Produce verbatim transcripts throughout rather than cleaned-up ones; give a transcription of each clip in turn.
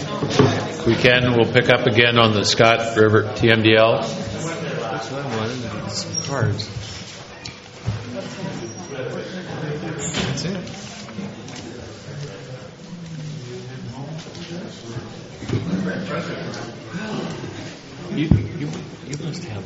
If we can, we'll pick up again on the Scott River T M D L. Cards. That's it. You, you, you must have.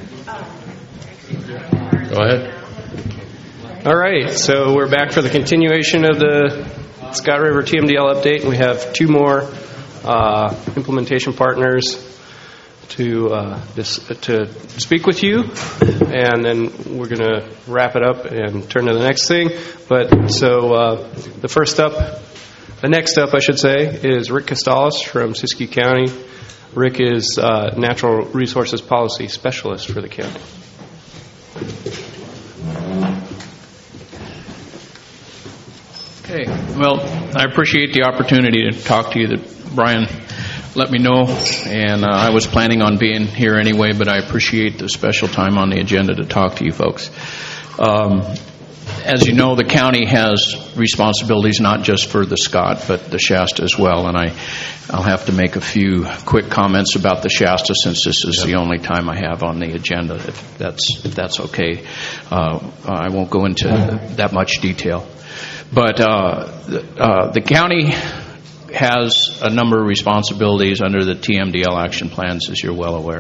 Go ahead. All right, so we're back for the continuation of the Scott River T M D L update, and we have two more uh, implementation partners to uh, this, to speak with you, and then we're going to wrap it up and turn to the next thing. But so uh, the first up, the next up, I should say, is Rick Costales from Siskiyou County. Rick is uh, Natural Resources Policy Specialist for the county. Okay. Well, I appreciate the opportunity to talk to you. That Brian let me know, and uh, I was planning on being here anyway, but I appreciate the special time on the agenda to talk to you folks. Um, as you know, the county has responsibilities not just for the Scott, but the Shasta as well, and I, I'll have to make a few quick comments about the Shasta since this is the only time I have on the agenda, if that's, if that's okay. Uh, I won't go into that much detail. But uh, the, uh, the county has a number of responsibilities under the T M D L action plans, as you're well aware.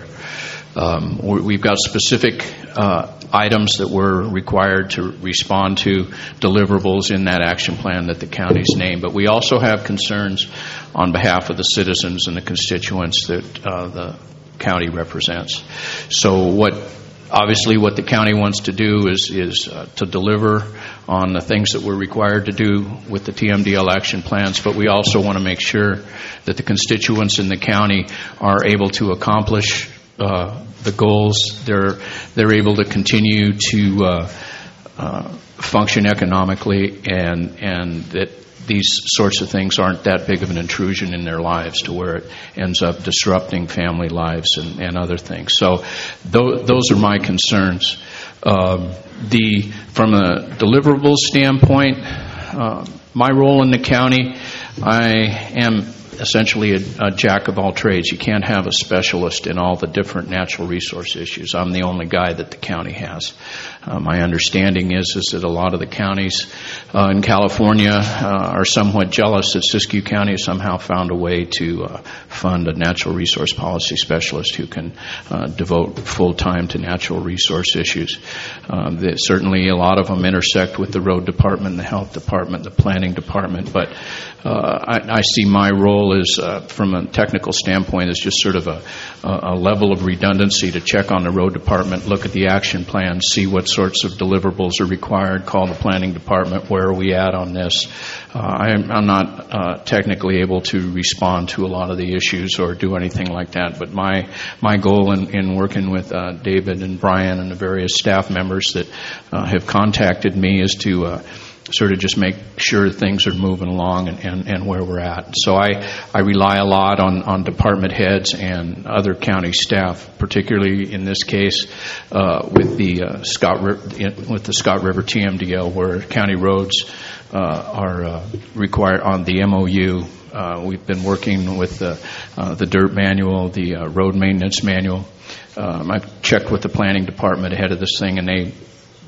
Um, we've got specific uh, items that we're required to respond to, deliverables in that action plan that the county's named. But we also have concerns on behalf of the citizens and the constituents that uh, the county represents. So what Obviously, what the county wants to do is, is uh, to deliver on the things that we're required to do with the T M D L action plans, but we also want to make sure that the constituents in the county are able to accomplish uh, the goals. They're, they're able to continue to uh, uh, function economically, and, and that these sorts of things aren't that big of an intrusion in their lives to where it ends up disrupting family lives and, and other things. So th- those are my concerns. Um, the from a deliverables standpoint, uh, my role in the county, I am essentially a, a jack of all trades. You can't have a specialist in all the different natural resource issues. I'm the only guy that the county has. Uh, my understanding is, is that a lot of the counties uh, in California uh, are somewhat jealous that Siskiyou County has somehow found a way to uh, fund a natural resource policy specialist who can uh, devote full time to natural resource issues. Uh, they, certainly a lot of them intersect with the road department, the health department, the planning department, but uh, I, I see my role is, uh, from a technical standpoint, is just sort of a, a level of redundancy to check on the road department, look at the action plan, see what sorts of deliverables are required, call the planning department, where are we at on this. Uh, I'm, I'm not uh, technically able to respond to a lot of the issues or do anything like that, but my my goal in, in working with uh, David and Brian and the various staff members that uh, have contacted me is to uh, sort of just make sure things are moving along and, and, and where we're at. So I, I rely a lot on, on department heads and other county staff, particularly in this case uh, with the uh, Scott with the Scott River T M D L, where county roads uh, are uh, required on the M O U. Uh, we've been working with the uh, the dirt manual, the uh, road maintenance manual. Um, I've checked with the planning department ahead of this thing, and they.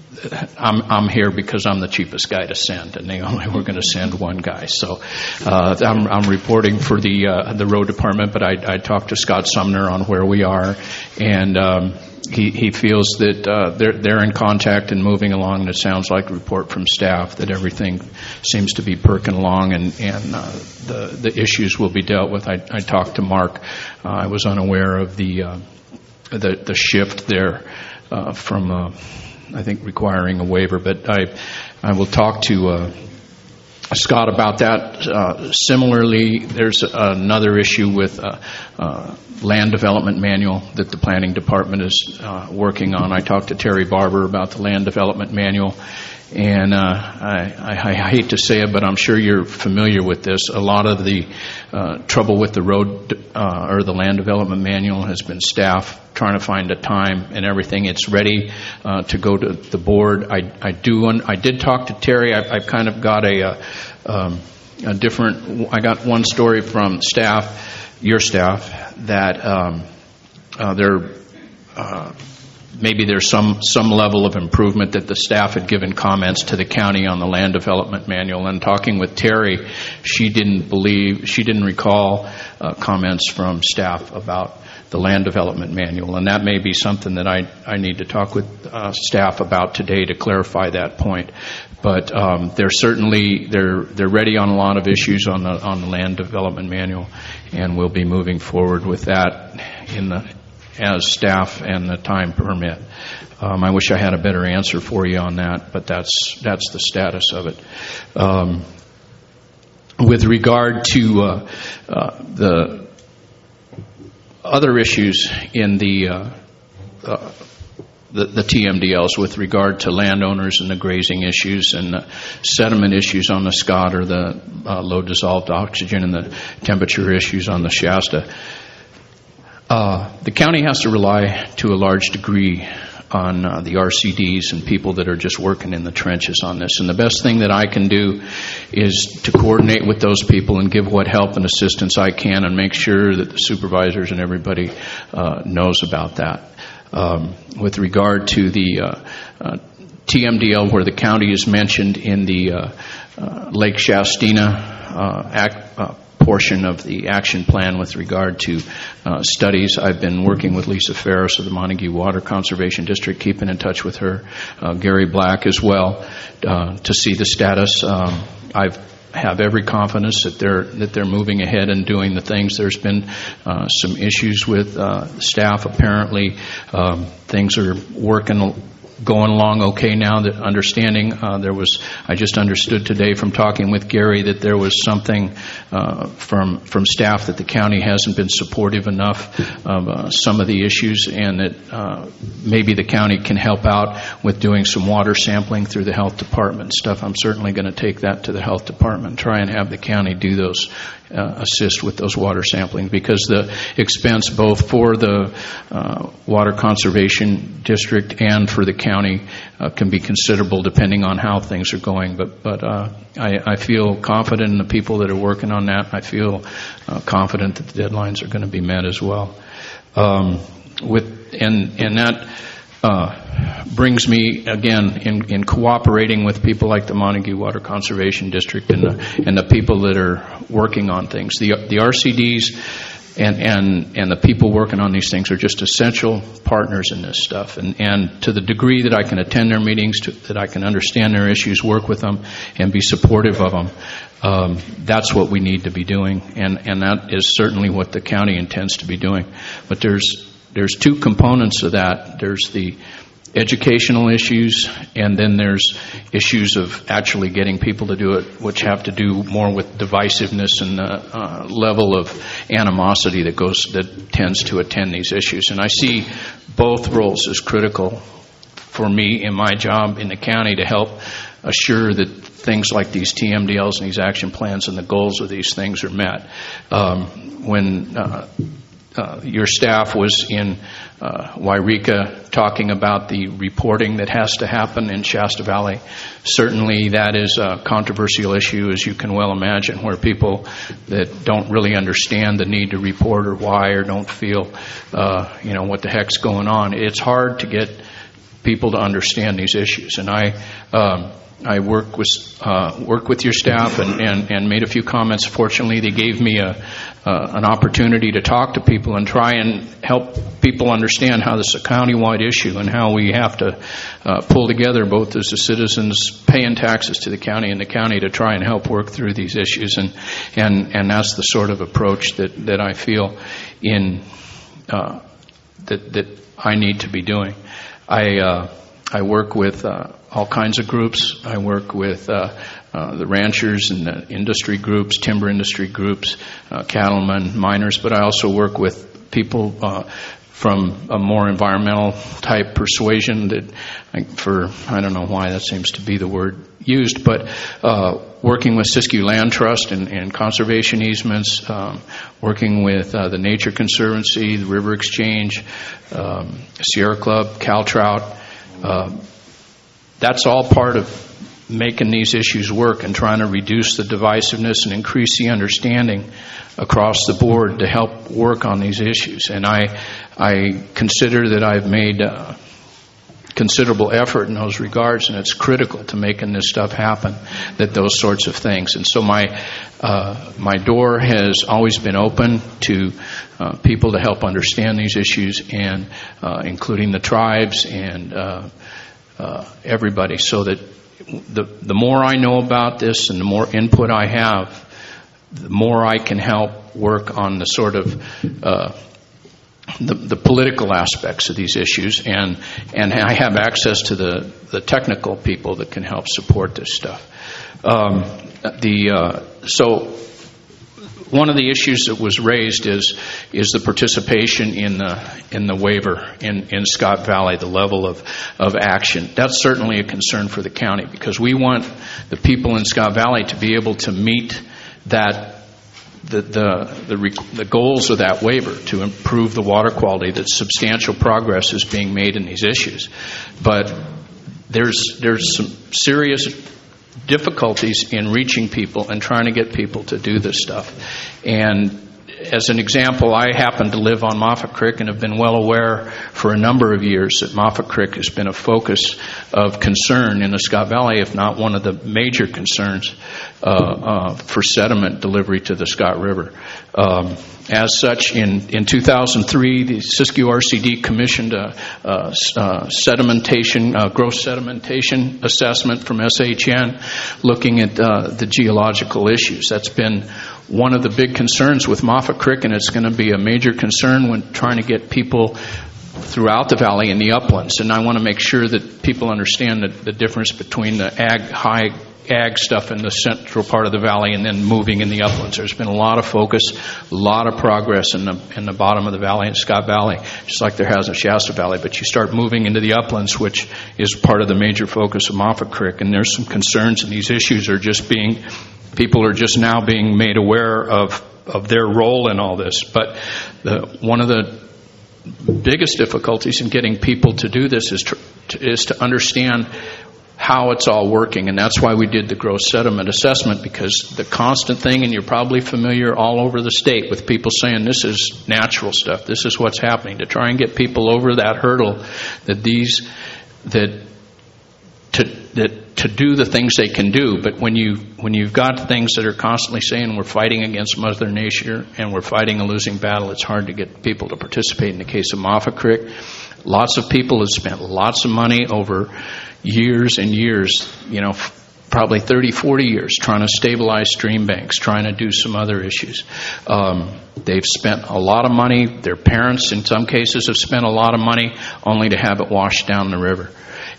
I'm I'm here because I'm the cheapest guy to send, and they only were going to send one guy. So uh, I'm I'm reporting for the uh, the road department, but I I talked to Scott Sumner on where we are, and um, he he feels that uh, they're they're in contact and moving along. And it sounds like a report from staff that everything seems to be perking along, and and uh, the the issues will be dealt with. I I talked to Mark. Uh, I was unaware of the uh, the the shift there uh, from. Uh, I think requiring a waiver, but I I will talk to uh, Scott about that. Uh, similarly, there's another issue with uh, uh, land development manual that the planning department is uh, working on. I talked to Terry Barber about the land development manual, and uh, I, I, I hate to say it, but I'm sure you're familiar with this. A lot of the uh, trouble with the road uh, or the land development manual has been staff trying to find a time and everything. It's ready uh, to go to the board. I, I do. I did talk to Terry. I, I've kind of got a uh, um, a different. I got one story from staff, your staff, that um, uh, there uh, maybe there's some some level of improvement, that the staff had given comments to the county on the land development manual. And talking with Terry, she didn't believe she didn't recall uh, comments from staff about the land development manual, and that may be something that I, I need to talk with uh, staff about today to clarify that point. But um, they're certainly they're they're ready on a lot of issues on the on the land development manual, and we'll be moving forward with that in the as staff and the time permit. Um, I wish I had a better answer for you on that, but that's that's the status of it. Um, with regard to uh, uh, the other issues in the, uh, uh, the the T M D Ls with regard to landowners and the grazing issues and the sediment issues on the Scott, or the uh, low dissolved oxygen and the temperature issues on the Shasta, uh, the county has to rely to a large degree on uh, the R C Ds and people that are just working in the trenches on this. And the best thing that I can do is to coordinate with those people and give what help and assistance I can, and make sure that the supervisors and everybody uh, knows about that. Um, with regard to the uh, uh, T M D L, where the county is mentioned in the uh, uh, Lake Shastina uh, act, uh, portion of the action plan with regard to uh, studies. I've been working with Lisa Ferris of the Montague Water Conservation District, keeping in touch with her, uh, Gary Black as well, uh, to see the status. Um, I've have every confidence that they're that they're moving ahead and doing the things. There's been uh, some issues with uh, staff. Apparently, um, things are working. Going along okay now. That understanding uh, there was, I just understood today from talking with Gary that there was something uh, from from staff that the county hasn't been supportive enough of uh, some of the issues, and that uh, maybe the county can help out with doing some water sampling through the health department stuff. I'm certainly going to take that to the health department, try and have the county do those, uh, assist with those water sampling, because the expense both for the uh, water conservation district and for the county uh, can be considerable depending on how things are going. But but uh, I, I feel confident in the people that are working on that. I feel uh, confident that the deadlines are going to be met as well. Um, with and and that uh, brings me again in, in cooperating with people like the Montague Water Conservation District and the, and the people that are working on things. The the R C Ds. And, and and the people working on these things are just essential partners in this stuff. And, and to the degree that I can attend their meetings, to, that I can understand their issues, work with them, and be supportive of them, um, that's what we need to be doing. And, and that is certainly what the county intends to be doing. But there's there's two components of that. There's the educational issues, and then there's issues of actually getting people to do it, which have to do more with divisiveness and the uh, level of animosity that goes that tends to attend these issues. And I see both roles as critical for me in my job in the county to help assure that things like these T M D Ls and these action plans and the goals of these things are met. Um, when uh, Uh, your staff was in uh, Wairika talking about the reporting that has to happen in Shasta Valley. Certainly that is a controversial issue, as you can well imagine, where people that don't really understand the need to report or why, or don't feel, uh, you know, what the heck's going on. It's hard to get people to understand these issues. And I... Um, I work with uh, work with your staff and, and, and made a few comments. Fortunately, they gave me a uh, an opportunity to talk to people and try and help people understand how this is a county-wide issue and how we have to uh, pull together, both as the citizens paying taxes to the county and the county, to try and help work through these issues. And and, and that's the sort of approach that, that I feel in uh, that that I need to be doing. I uh, I work with Uh, all kinds of groups. I work with uh, uh, the ranchers and the industry groups, timber industry groups, uh, cattlemen, miners, but I also work with people uh, from a more environmental type persuasion that, I, for, I don't know why that seems to be the word used, but uh, working with Siskiyou Land Trust and, and conservation easements, um, working with uh, the Nature Conservancy, the River Exchange, um, Sierra Club, Cal Trout. Uh, That's all part of making these issues work and trying to reduce the divisiveness and increase the understanding across the board to help work on these issues. And I, I consider that I've made uh, considerable effort in those regards, and it's critical to making this stuff happen, that those sorts of things. And so my uh, my door has always been open to uh, people to help understand these issues, and uh, including the tribes and uh, uh, everybody, so that the the more I know about this and the more input I have, the more I can help work on the sort of uh, The, the political aspects of these issues, and and I have access to the, the technical people that can help support this stuff. Um, the uh, so one of the issues that was raised is is the participation in the in the waiver in, in Scott Valley, the level of, of action. That's certainly a concern for the county, because we want the people in Scott Valley to be able to meet that. The, the the the goals of that waiver to improve the water quality, that substantial progress is being made in these issues. But there's there's some serious difficulties in reaching people and trying to get people to do this stuff. And as an example, I happen to live on Moffat Creek and have been well aware for a number of years that Moffat Creek has been a focus of concern in the Scott Valley, if not one of the major concerns uh, uh, for sediment delivery to the Scott River. Um, as such, in, in two thousand three, the Siskiyou R C D commissioned a, a, a sedimentation, a gross sedimentation assessment from S H N looking at uh, the geological issues. That's been one of the big concerns with Moffat Creek, and it's going to be a major concern when trying to get people throughout the valley in the uplands. And I want to make sure that people understand the, the difference between the ag, high ag stuff in the central part of the valley and then moving in the uplands. There's been a lot of focus, a lot of progress in the in the bottom of the valley, in Scott Valley, just like there has in Shasta Valley. But you start moving into the uplands, which is part of the major focus of Moffat Creek, and there's some concerns, and these issues are just being People are just now being made aware of, of their role in all this. But the, one of the biggest difficulties in getting people to do this is to, is to understand how it's all working. And that's why we did the gross sediment assessment, because the constant thing, and you're probably familiar all over the state with people saying this is natural stuff, this is what's happening, to try and get people over that hurdle that these, that to that to do the things they can do. But when you when you've got things that are constantly saying we're fighting against Mother Nature and we're fighting a losing battle, it's hard to get people to participate. In the case of Moffat Creek, lots of people have spent lots of money over years and years, you know, probably thirty, forty years, trying to stabilize stream banks, trying to do some other issues. Um, they've spent a lot of money. Their parents, in some cases, have spent a lot of money only to have it washed down the river.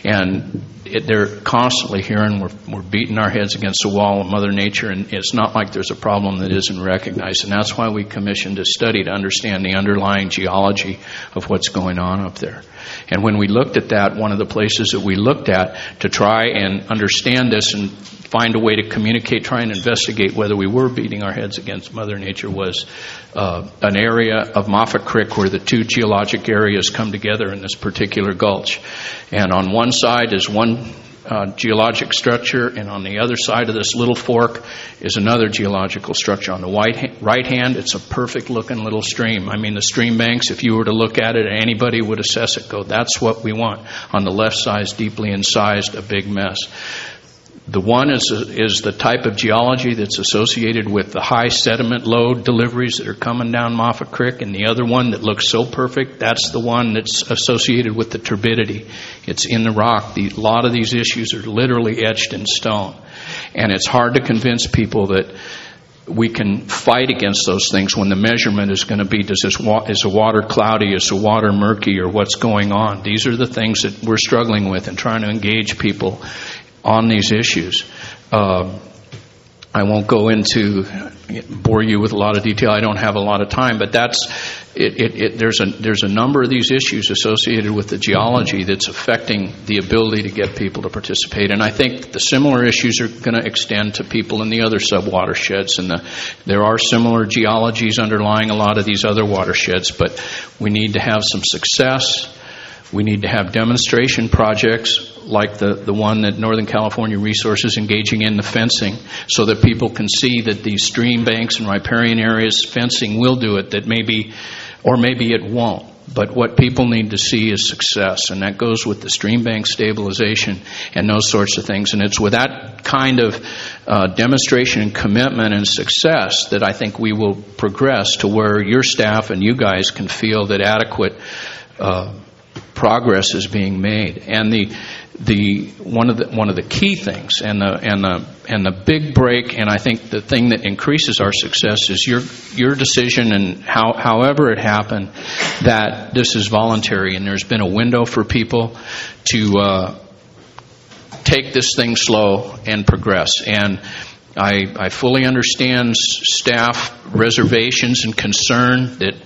And it, they're constantly hearing we're, we're beating our heads against the wall of Mother Nature, and it's not like there's a problem that isn't recognized. And that's why we commissioned a study to understand the underlying geology of what's going on up there. And when we looked at that, one of the places that we looked at to try and understand this and find a way to communicate, try and investigate whether we were beating our heads against Mother Nature was uh, an area of Moffat Creek where the two geologic areas come together in this particular gulch. And on one side is one uh, geologic structure, and on the other side of this little fork is another geological structure. On the right, ha- right hand, it's a perfect-looking little stream. I mean, the stream banks, if you were to look at it, anybody would assess it, go, that's what we want. On the left side, deeply incised, a big mess. The one is is the type of geology that's associated with the high sediment load deliveries that are coming down Moffat Creek, and the other one that looks so perfect, that's the one that's associated with the turbidity. It's in the rock. The, a lot of these issues are literally etched in stone. And it's hard to convince people that we can fight against those things when the measurement is going to be, does this wa- is the water cloudy, is the water murky, or what's going on? These are the things that we're struggling with and trying to engage people on these issues. Uh, I won't go into, bore you with a lot of detail. I don't have a lot of time, but that's it, it, it. There's a there's a number of these issues associated with the geology that's affecting the ability to get people to participate. And I think the similar issues are going to extend to people in the other sub-watersheds. And the, there are similar geologies underlying a lot of these other watersheds, but we need to have some success. We need to have demonstration projects like the, the one that Northern California Resources is engaging in, the fencing, so that people can see that these stream banks and riparian areas, fencing will do it, that maybe, or maybe it won't. But what people need to see is success, and that goes with the stream bank stabilization and those sorts of things. And it's with that kind of uh, demonstration and commitment and success that I think we will progress to where your staff and you guys can feel that adequate uh, progress is being made. And the the one of the one of the key things and the and the and the big break, and I think the thing that increases our success is your your decision, and how however it happened, that this is voluntary, and there's been a window for people to uh, take this thing slow and progress. And I I fully understand staff reservations and concern that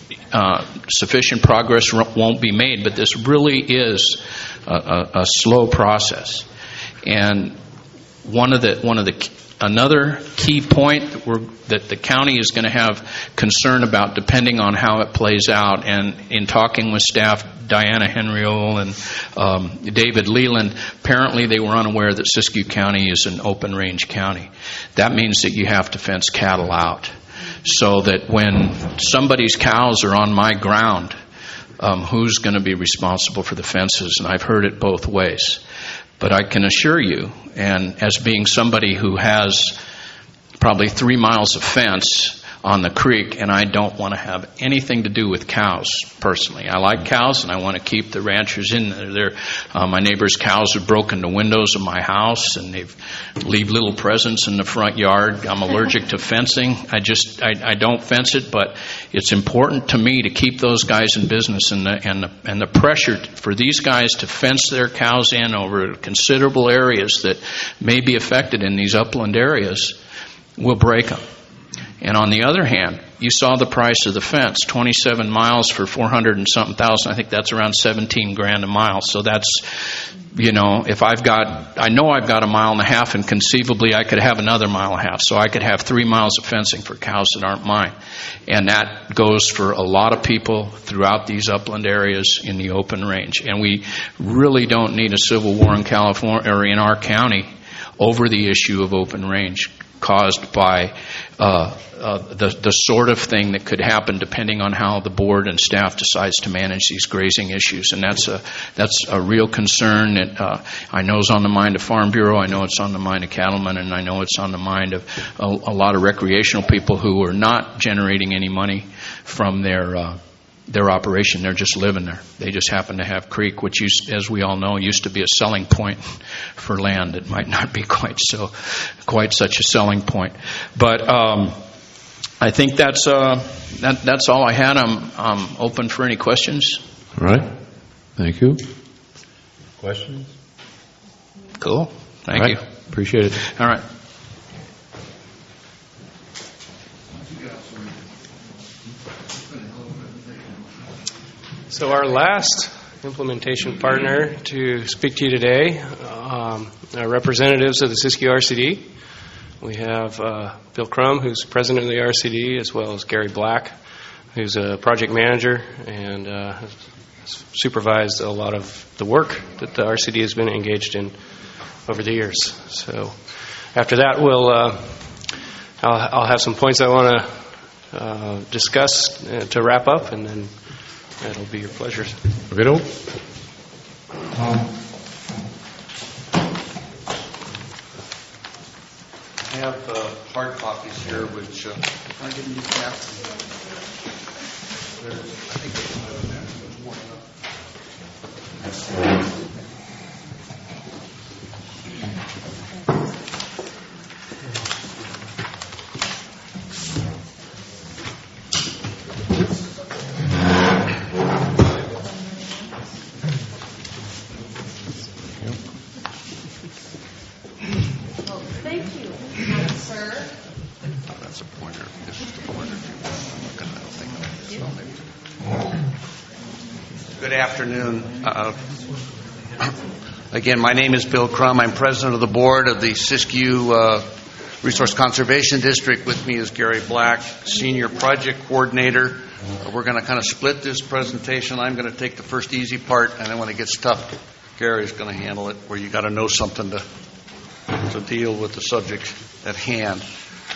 Uh, sufficient progress won't be made, but this really is a, a, a slow process. And one of the one of the another key point that, we're, that the county is going to have concern about, depending on how it plays out. And in talking with staff, Diana Henriol and um, David Leland, apparently they were unaware that Siskiyou County is an open range county. That means that you have to fence cattle out, so that when somebody's cows are on my ground, um, who's going to be responsible for the fences? And I've heard it both ways. But I can assure you, and as being somebody who has probably three miles of fence on the creek, and I don't want to have anything to do with cows personally. I like cows, and I want to keep the ranchers in there. Uh, my neighbor's cows have broken the windows of my house, and they leave little presents in the front yard. I'm allergic to fencing. I just I, I don't fence it, but it's important to me to keep those guys in business, and the and the and the pressure for these guys to fence their cows in over considerable areas that may be affected in these upland areas will break them. And on the other hand, you saw the price of the fence, twenty-seven miles for four hundred and something thousand. I think that's around seventeen grand a mile. So that's, you know, if I've got, I know I've got a mile and a half, and conceivably I could have another mile and a half. So I could have three miles of fencing for cows that aren't mine. And that goes for a lot of people throughout these upland areas in the open range. And we really don't need a civil war in California or in our county over the issue of open range, caused by uh, uh, the the sort of thing that could happen depending on how the board and staff decides to manage these grazing issues. And that's a that's a real concern that uh, I know is on the mind of Farm Bureau. I know it's on the mind of cattlemen, and I know it's on the mind of a, a lot of recreational people who are not generating any money from their uh, their operation. They're just living there. They just happen to have creek, which used, as we all know, used to be a selling point for land. It might not be quite so, quite such a selling point. But um, I think that's uh, that, that's all I had. I'm, I'm open for any questions. All right. Thank you. Questions? Cool. Thank All right. you. Appreciate it. All right. So our last implementation partner to speak to you today um, are representatives of the Siskiyou R C D. We have uh, Bill Crum, who's president of the R C D, as well as Gary Black, who's a project manager and uh, has supervised a lot of the work that the R C D has been engaged in over the years. So after that, we'll uh, I'll, I'll have some points I want to uh, discuss uh, to wrap up, and then that'll be your pleasure. Okay. I have uh, hard copies here, which uh, can I give you that? I think Good afternoon. Uh, again, my name is Bill Crum. I'm president of the board of the Siskiyou uh, Resource Conservation District. With me is Gary Black, senior project coordinator. Uh, we're going to kind of split this presentation. I'm going to take the first easy part, and then when it gets tough, Gary's going to handle it, where you got to know something to to deal with the subject at hand.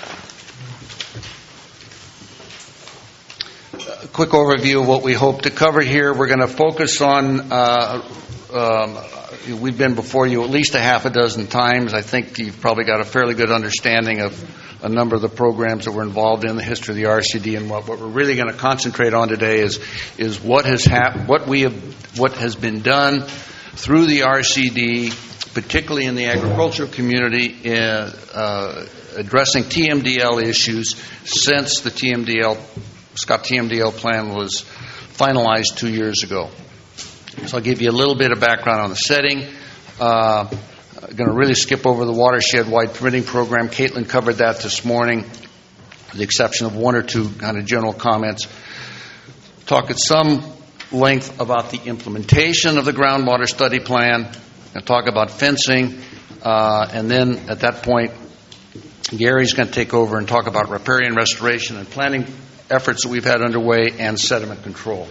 A quick overview of what we hope to cover here. We're going to focus on, uh, um, we've been before you at least a half a dozen times. I think you've probably got a fairly good understanding of a number of the programs that we're involved in, the history of the R C D, and what, what we're really going to concentrate on today is is what has hap- what we have, what has been done through the R C D, particularly in the agricultural community, in uh, addressing T M D L issues since the T M D L Scott T M D L plan was finalized two years ago. So I'll give you a little bit of background on the setting. Uh, I'm going to really skip over the watershed-wide permitting program. Caitlin covered that this morning, with the exception of one or two kind of general comments. Talk at some length about the implementation of the groundwater study plan, and talk about fencing, uh, and then at that point, Gary's going to take over and talk about riparian restoration and planning efforts that we've had underway and sediment control.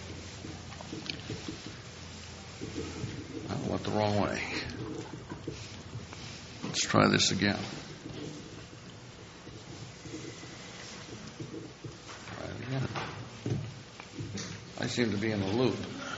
I went the wrong way. Let's try this again. Try it again. I seem to be in a loop.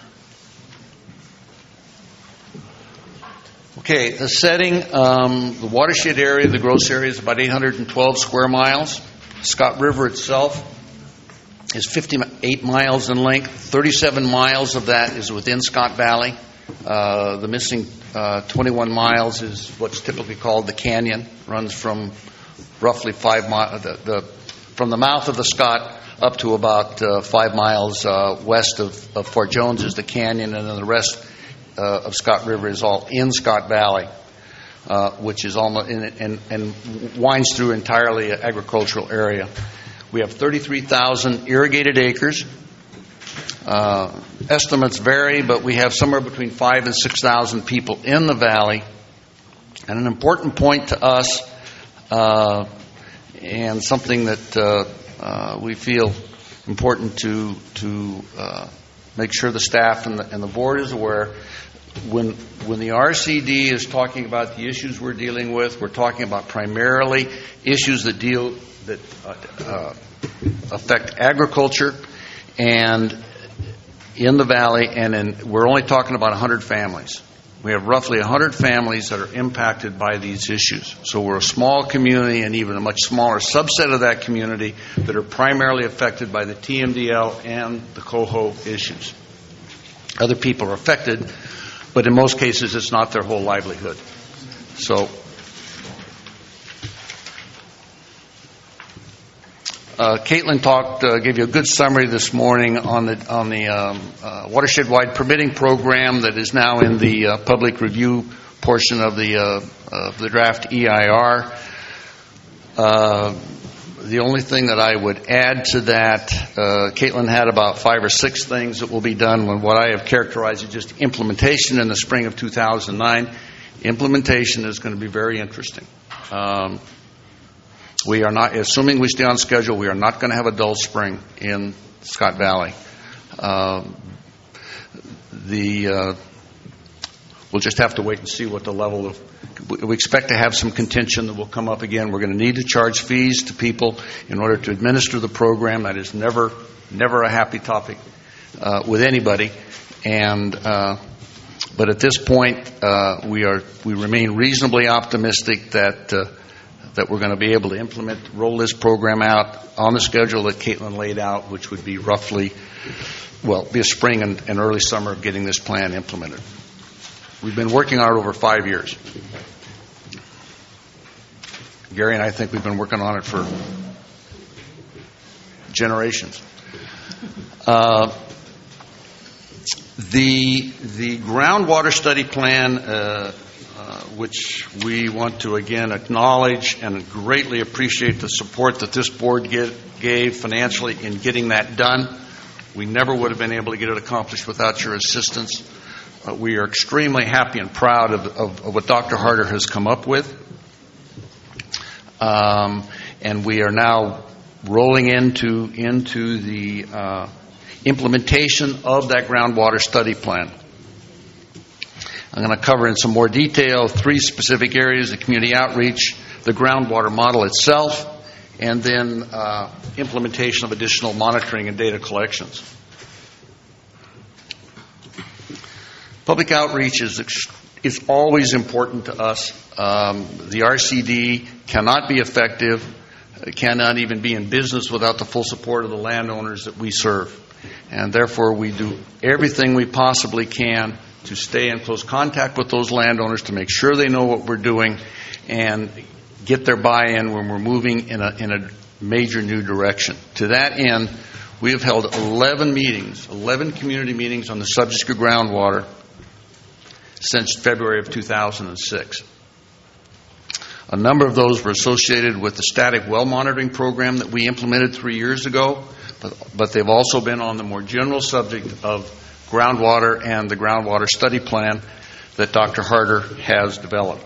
Okay, the setting, um, the watershed area, the gross area is about eight hundred twelve square miles. Scott River itself is fifty-eight miles in length. thirty-seven miles of that is within Scott Valley. Uh, the missing uh, twenty-one miles is what's typically called the canyon. Runs from roughly five miles, the, the, from the mouth of the Scott up to about uh, five miles uh, west of, of Fort Jones is the canyon, and then the rest uh, of Scott River is all in Scott Valley, uh, which is almost in, and, and winds through entirely an agricultural area. We have thirty-three thousand irrigated acres. Uh, estimates vary, but we have somewhere between five and six thousand people in the valley. And an important point to us, uh, and something that uh, uh, we feel important to to uh, make sure the staff and the, and the board is aware. When when the R C D is talking about the issues we're dealing with, we're talking about primarily issues that deal that uh, uh, affect agriculture and in the valley, and in, we're only talking about one hundred families. We have roughly one hundred families that are impacted by these issues. So we're a small community, and even a much smaller subset of that community that are primarily affected by the T M D L and the coho issues. Other people are affected, but in most cases it's not their whole livelihood. So Uh, Caitlin talked, uh, gave you a good summary this morning on the on the um, uh, watershed-wide permitting program that is now in the uh, public review portion of the uh, of the draft E I R. Uh, the only thing that I would add to that, uh, Caitlin had about five or six things that will be done when what I have characterized as just implementation in the spring of two thousand nine. Implementation is going to be very interesting. Um, We are not, assuming we stay on schedule, we are not going to have a dull spring in Scott Valley. Uh, the uh, we'll just have to wait and see what the level of. We expect to have some contention that will come up again. We're going to need to charge fees to people in order to administer the program. That is never, never a happy topic uh, with anybody. And uh, but at this point, uh, we are we remain reasonably optimistic that. Uh, that we're going to be able to implement, roll this program out on the schedule that Caitlin laid out, which would be roughly, well, be a spring and, and early summer of getting this plan implemented. We've been working on it over five years. Gary and I think we've been working on it for generations. Uh, the the groundwater study plan, uh, uh, which we want to again acknowledge and greatly appreciate the support that this board get, gave financially in getting that done. We never would have been able to get it accomplished without your assistance. Uh, we are extremely happy and proud of, of, of what Doctor Harder has come up with. Um, and we are now rolling into into the uh, implementation of that groundwater study plan. I'm going to cover in some more detail three specific areas: the community outreach, the groundwater model itself, and then uh, implementation of additional monitoring and data collections. Public outreach is is always important to us. Um, the R C D cannot be effective, cannot even be in business without the full support of the landowners that we serve. And therefore, we do everything we possibly can to stay in close contact with those landowners, to make sure they know what we're doing and get their buy-in when we're moving in a, in a major new direction. To that end, we have held eleven meetings, eleven community meetings on the subject of groundwater since February of two thousand six. A number of those were associated with the static well monitoring program that we implemented three years ago, but, but they've also been on the more general subject of groundwater and the groundwater study plan that Doctor Harder has developed.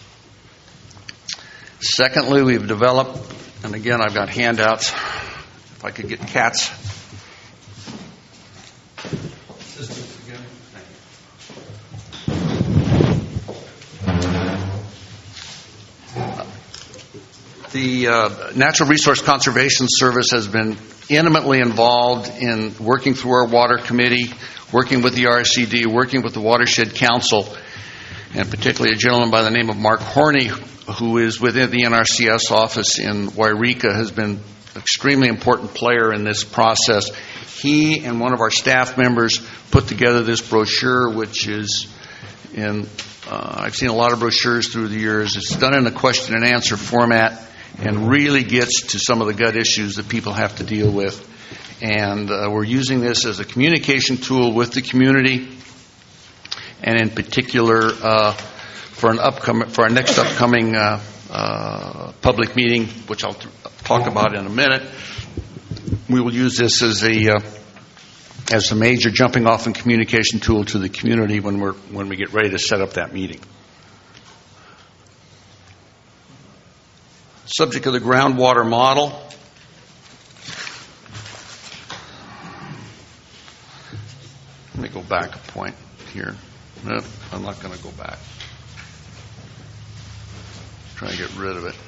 Secondly, we've developed, and again, I've got handouts. If I could get Kat's. The uh, Natural Resource Conservation Service has been intimately involved in working through our water committee, working with the R C D, working with the Watershed Council, and particularly a gentleman by the name of Mark Horney, who is within the N R C S office in Wairika, has been an extremely important player in this process. He and one of our staff members put together this brochure, which is in, uh, I've seen a lot of brochures through the years. It's done in a question and answer format and really gets to some of the gut issues that people have to deal with. And uh, we're using this as a communication tool with the community, and in particular uh, for an upcoming, for our next upcoming uh, uh, public meeting, which I'll t- talk about in a minute. We will use this as a uh, as a major jumping off and communication tool to the community when we're when we get ready to set up that meeting. Subject of the groundwater model. Let me go back a point here. No, I'm not going to go back. Try to get rid of it.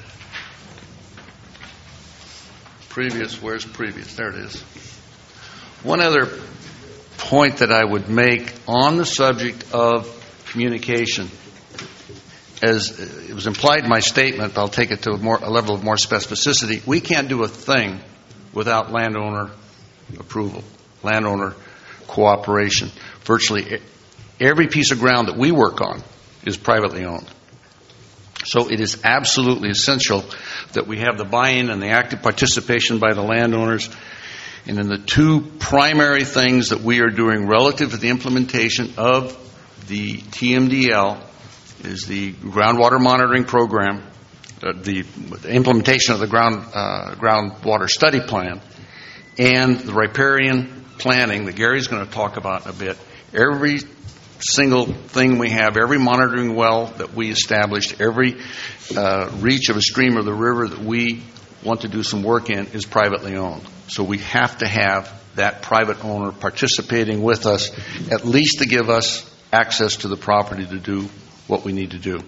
Previous, where's previous? There it is. One other point that I would make on the subject of communication, as it was implied in my statement, I'll take it to a, more, a level of more specificity. We can't do a thing without landowner approval, landowner cooperation. Virtually every piece of ground that we work on is privately owned. So it is absolutely essential that we have the buy-in and the active participation by the landowners. And in the two primary things that we are doing relative to the implementation of the T M D L is the groundwater monitoring program, uh, the, the implementation of the ground uh, groundwater study plan, and the riparian planning that Gary's going to talk about in a bit. Every single thing we have, every monitoring well that we established, every uh, reach of a stream or the river that we want to do some work in is privately owned. So we have to have that private owner participating with us, at least to give us access to the property to do what we need to do.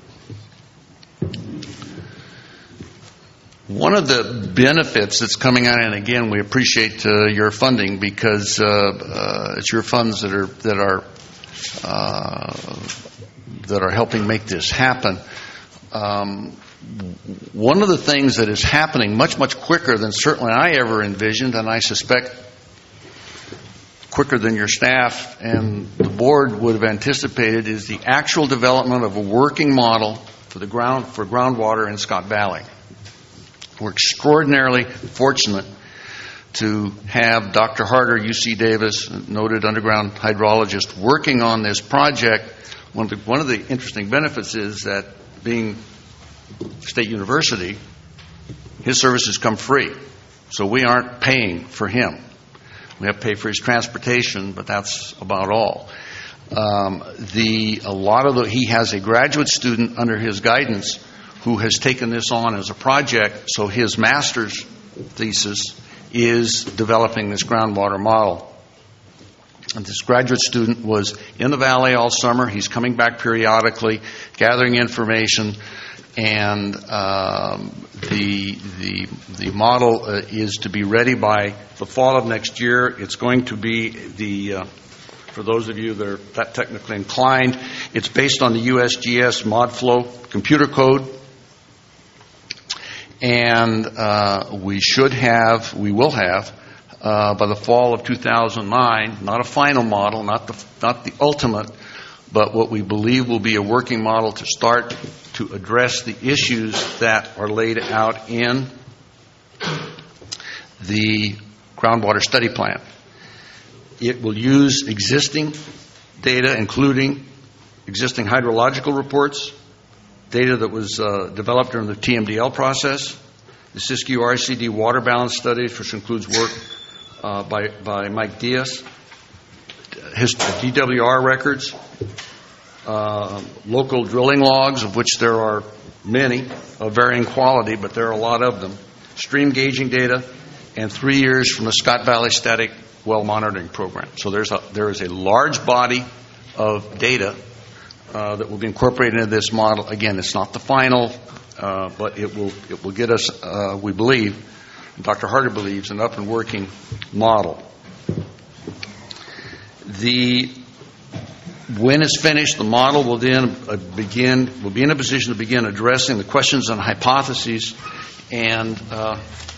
One of the benefits that's coming out, and again, we appreciate uh, your funding because uh, uh, it's your funds that are that are uh, that are helping make this happen. Um, one of the things that is happening much, much quicker than certainly I ever envisioned, and I suspect quicker than your staff and the board would have anticipated, is the actual development of a working model for the ground for groundwater in Scott Valley. We're extraordinarily fortunate to have Doctor Harder, U C Davis, noted underground hydrologist, working on this project. One of the, one of the interesting benefits is that being State University, his services come free. So we aren't paying for him. We have to pay for his transportation, but that's about all. Um, the a lot of the he has a graduate student under his guidance who has taken this on as a project. So his master's thesis is developing this groundwater model. And this graduate student was in the valley all summer. He's coming back periodically, gathering information, and um, the the the model uh, is to be ready by the fall of next year. It's going to be the uh, for those of you that are that technically inclined, it's based on the U S G S ModFlow computer code, and uh, we should have, we will have. Uh, by the fall of two thousand nine, not a final model, not the not the ultimate, but what we believe will be a working model to start to address the issues that are laid out in the groundwater study plan. It will use existing data, including existing hydrological reports, data that was uh, developed during the T M D L process, the Siskiyou R C D water balance study, which includes work Uh, by, by Mike Diaz, his D W R records, uh, local drilling logs, of which there are many of varying quality, but there are a lot of them, stream gauging data, and three years from the Scott Valley Static Well Monitoring Program. So there's a, there is a large body of data uh, that will be incorporated into this model. Again, it's not the final, uh, but it will it will get us, uh, we believe, Doctor Harder believes, an up and working model. The when it's finished, the model will then uh, begin. Will be in a position to begin addressing the questions and hypotheses, and uh,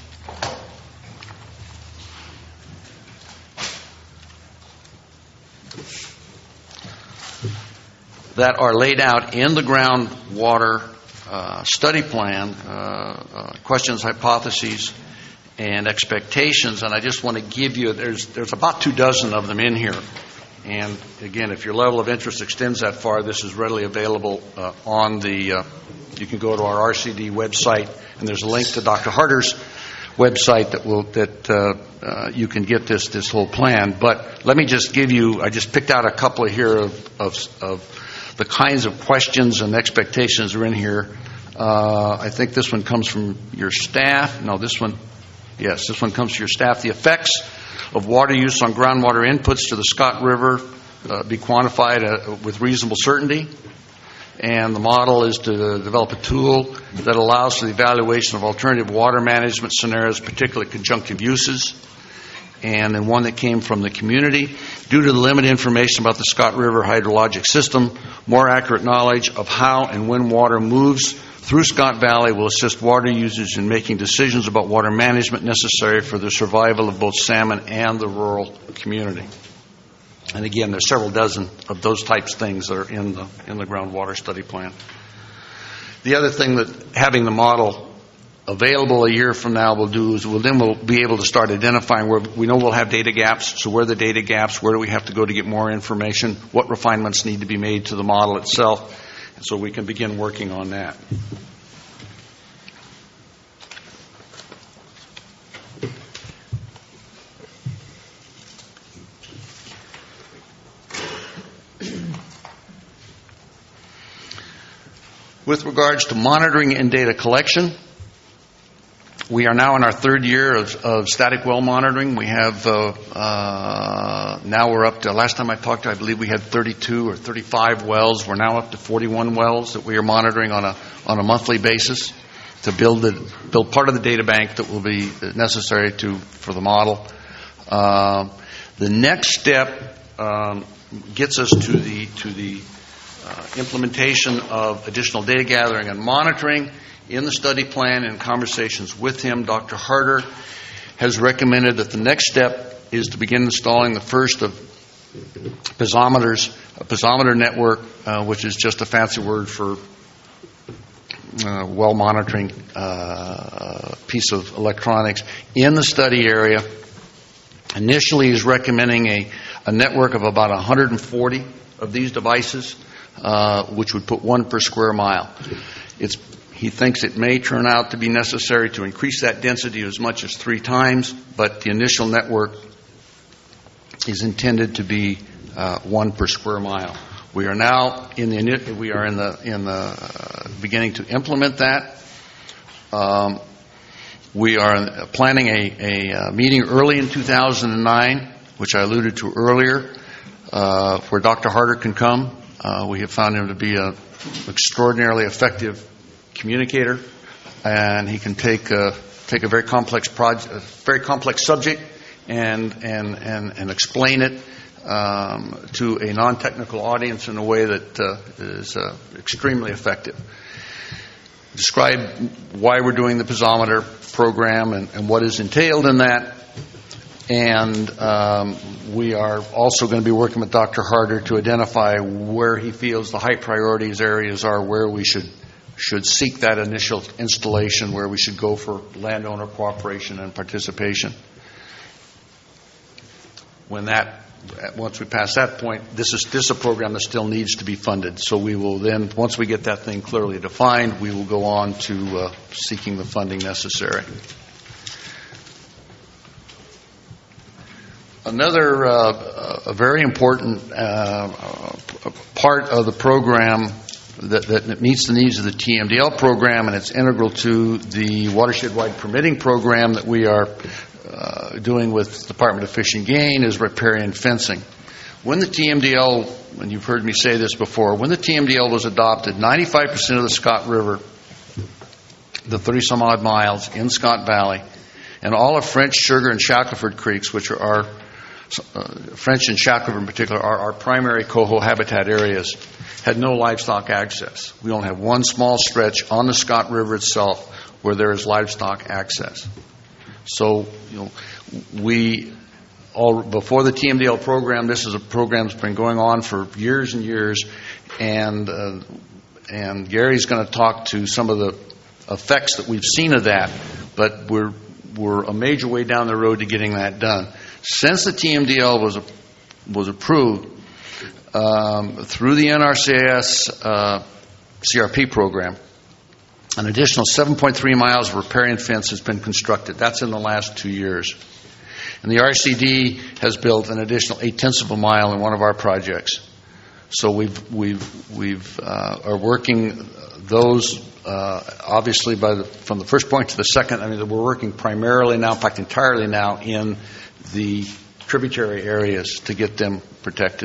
that are laid out in the groundwater uh, study plan. Uh, uh, questions, hypotheses, and expectations, and I just want to give you, there's there's about two dozen of them in here. And again, if your level of interest extends that far, this is readily available uh, on the, uh, you can go to our R C D website, and there's a link to Doctor Harder's website that will, that uh, uh, you can get this, this whole plan. But let me just give you, I just picked out a couple of here of, of, of the kinds of questions and expectations are in here. Uh, I think this one comes from your staff. No, this one, Yes, this one comes to your staff. The effects of water use on groundwater inputs to the Scott River uh, be quantified uh, with reasonable certainty. And the model is to develop a tool that allows for the evaluation of alternative water management scenarios, particularly conjunctive uses. And then one that came from the community. Due to the limited information about the Scott River hydrologic system, more accurate knowledge of how and when water moves through Scott Valley will assist water users in making decisions about water management necessary for the survival of both salmon and the rural community. And again, there's several dozen of those types of things that are in the in the groundwater study plan. The other thing that having the model available a year from now will do is we'll then we'll be able to start identifying where we know we'll have data gaps. So where are the data gaps? Where do we have to go to get more information? What refinements need to be made to the model itself? So we can begin working on that. With regards to monitoring and data collection, we are now in our third year of, of static well monitoring. We have, uh, uh, now we're up to, last time I talked to, I believe we had thirty-two or thirty-five wells. We're now up to forty-one wells that we are monitoring on a on a monthly basis to build the, build part of the data bank that will be necessary to for the model. Uh, the next step um, gets us to the to the uh, implementation of additional data gathering and monitoring. In the study plan and conversations with him, Doctor Harder has recommended that the next step is to begin installing the first of piezometers, a piezometer network, uh, which is just a fancy word for uh, well monitoring uh, piece of electronics in the study area. Initially, he's recommending a, a network of about one hundred forty of these devices, uh, which would put one per square mile. It's He thinks it may turn out to be necessary to increase that density as much as three times, but the initial network is intended to be uh, one per square mile. We are now in the we are in the in the uh, beginning to implement that. Um, we are planning a, a, a meeting early in two thousand nine, which I alluded to earlier, uh, where Doctor Harder can come. Uh, we have found him to be an extraordinarily effective communicator, and he can take a, take a very complex project, a very complex subject, and and and, and explain it um, to a non-technical audience in a way that uh, is uh, extremely effective. Describe why we're doing the piezometer program and, and what is entailed in that. And um, we are also going to be working with Doctor Harder to identify where he feels the high priorities areas are, where we should should seek that initial installation, where we should go for landowner cooperation and participation. When that, once we pass that point, this is this is a program that still needs to be funded. So we will then, once we get that thing clearly defined, we will go on to uh, seeking the funding necessary. Another uh, a very important uh, part of the program that, that meets the needs of the T M D L program, and it's integral to the watershed-wide permitting program that we are uh, doing with the Department of Fish and Game, is riparian fencing. When the T M D L, and you've heard me say this before, when the T M D L was adopted, ninety-five percent of the Scott River, the thirty-some odd miles in Scott Valley, and all of French, Sugar, and Shackelford creeks, which are our Uh, French and Shackelford in particular, are our primary coho habitat areas, had no livestock access. We only have one small stretch on the Scott River itself where there is livestock access. So, you know, we, all, before the T M D L program, this is a program that's been going on for years and years, and uh, and Gary's going to talk to some of the effects that we've seen of that, but we're we're a major way down the road to getting that done. Since the T M D L was was approved um, through the N R C S uh, C R P program, an additional seven point three miles of riparian fence has been constructed. That's in the last two years. And the R C D has built an additional eight-tenths of a mile in one of our projects. So we've we've we've uh, are working those uh, obviously by the, from the first point to the second. I mean, we're working primarily now, in fact, entirely now in the tributary areas to get them protected.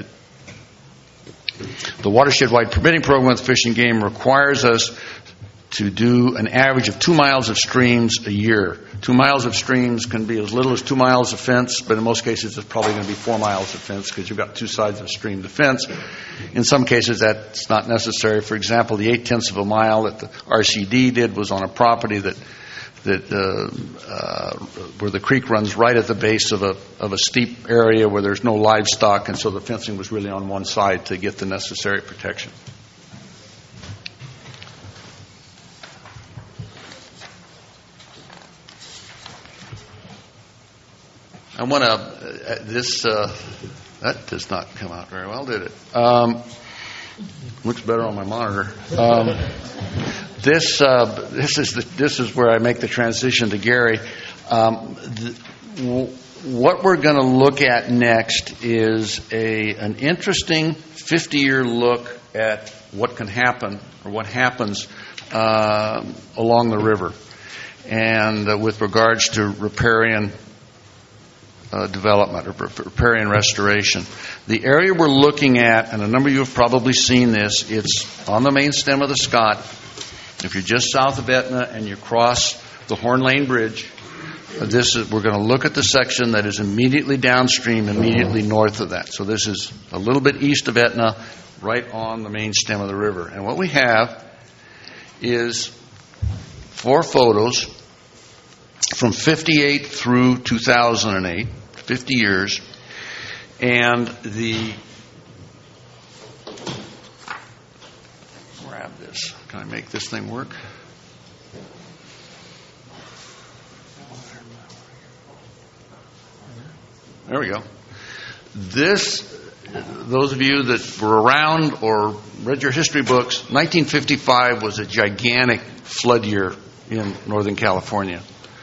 The watershed-wide permitting program with Fish and Game requires us to do an average of two miles of streams a year. Two miles of streams can be as little as two miles of fence, but in most cases it's probably going to be four miles of fence because you've got two sides of a stream to fence. In some cases that's not necessary. For example, the eight-tenths of a mile that the R C D did was on a property that that uh, uh, where the creek runs right at the base of a of a steep area where there's no livestock, and so the fencing was really on one side to get the necessary protection. I want to, uh, this, uh, that does not come out very well, did it? Um, looks better on my monitor. Um, this, uh, this is the, this is where I make the transition to Gary. Um, the, w- what we're going to look at next is a an interesting fifty-year look at what can happen or what happens uh, along the river, and uh, with regards to riparian Uh, development or riparian restoration. The area we're looking at, and a number of you have probably seen this, it's on the main stem of the Scott. If you're just south of Etna and you cross the Horn Lane Bridge, uh, this is we're going to look at the section that is immediately downstream, immediately north of that. So this is a little bit east of Etna, right on the main stem of the river. And what we have is four photos from fifty-eight through two thousand eight, fifty years, and the, grab this, can I make this thing work? There we go. This, those of you that were around or read your history books, nineteen fifty-five was a gigantic flood year in Northern California.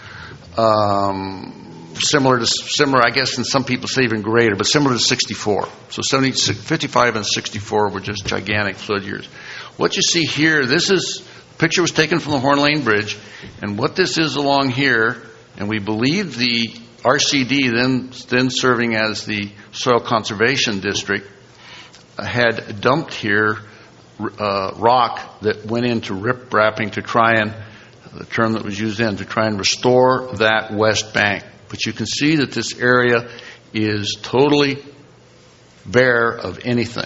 Um, similar to similar, I guess, and some people say even greater, but similar to sixty-four. So seventy, fifty-five and sixty-four were just gigantic flood years. What you see here, this is a picture was taken from the Horn Lane Bridge, and what this is along here, and we believe the R C D, then, then serving as the Soil Conservation District, had dumped here uh, rock that went into rip-wrapping to try and, the term that was used then, to try and restore that west bank. But you can see that this area is totally bare of anything.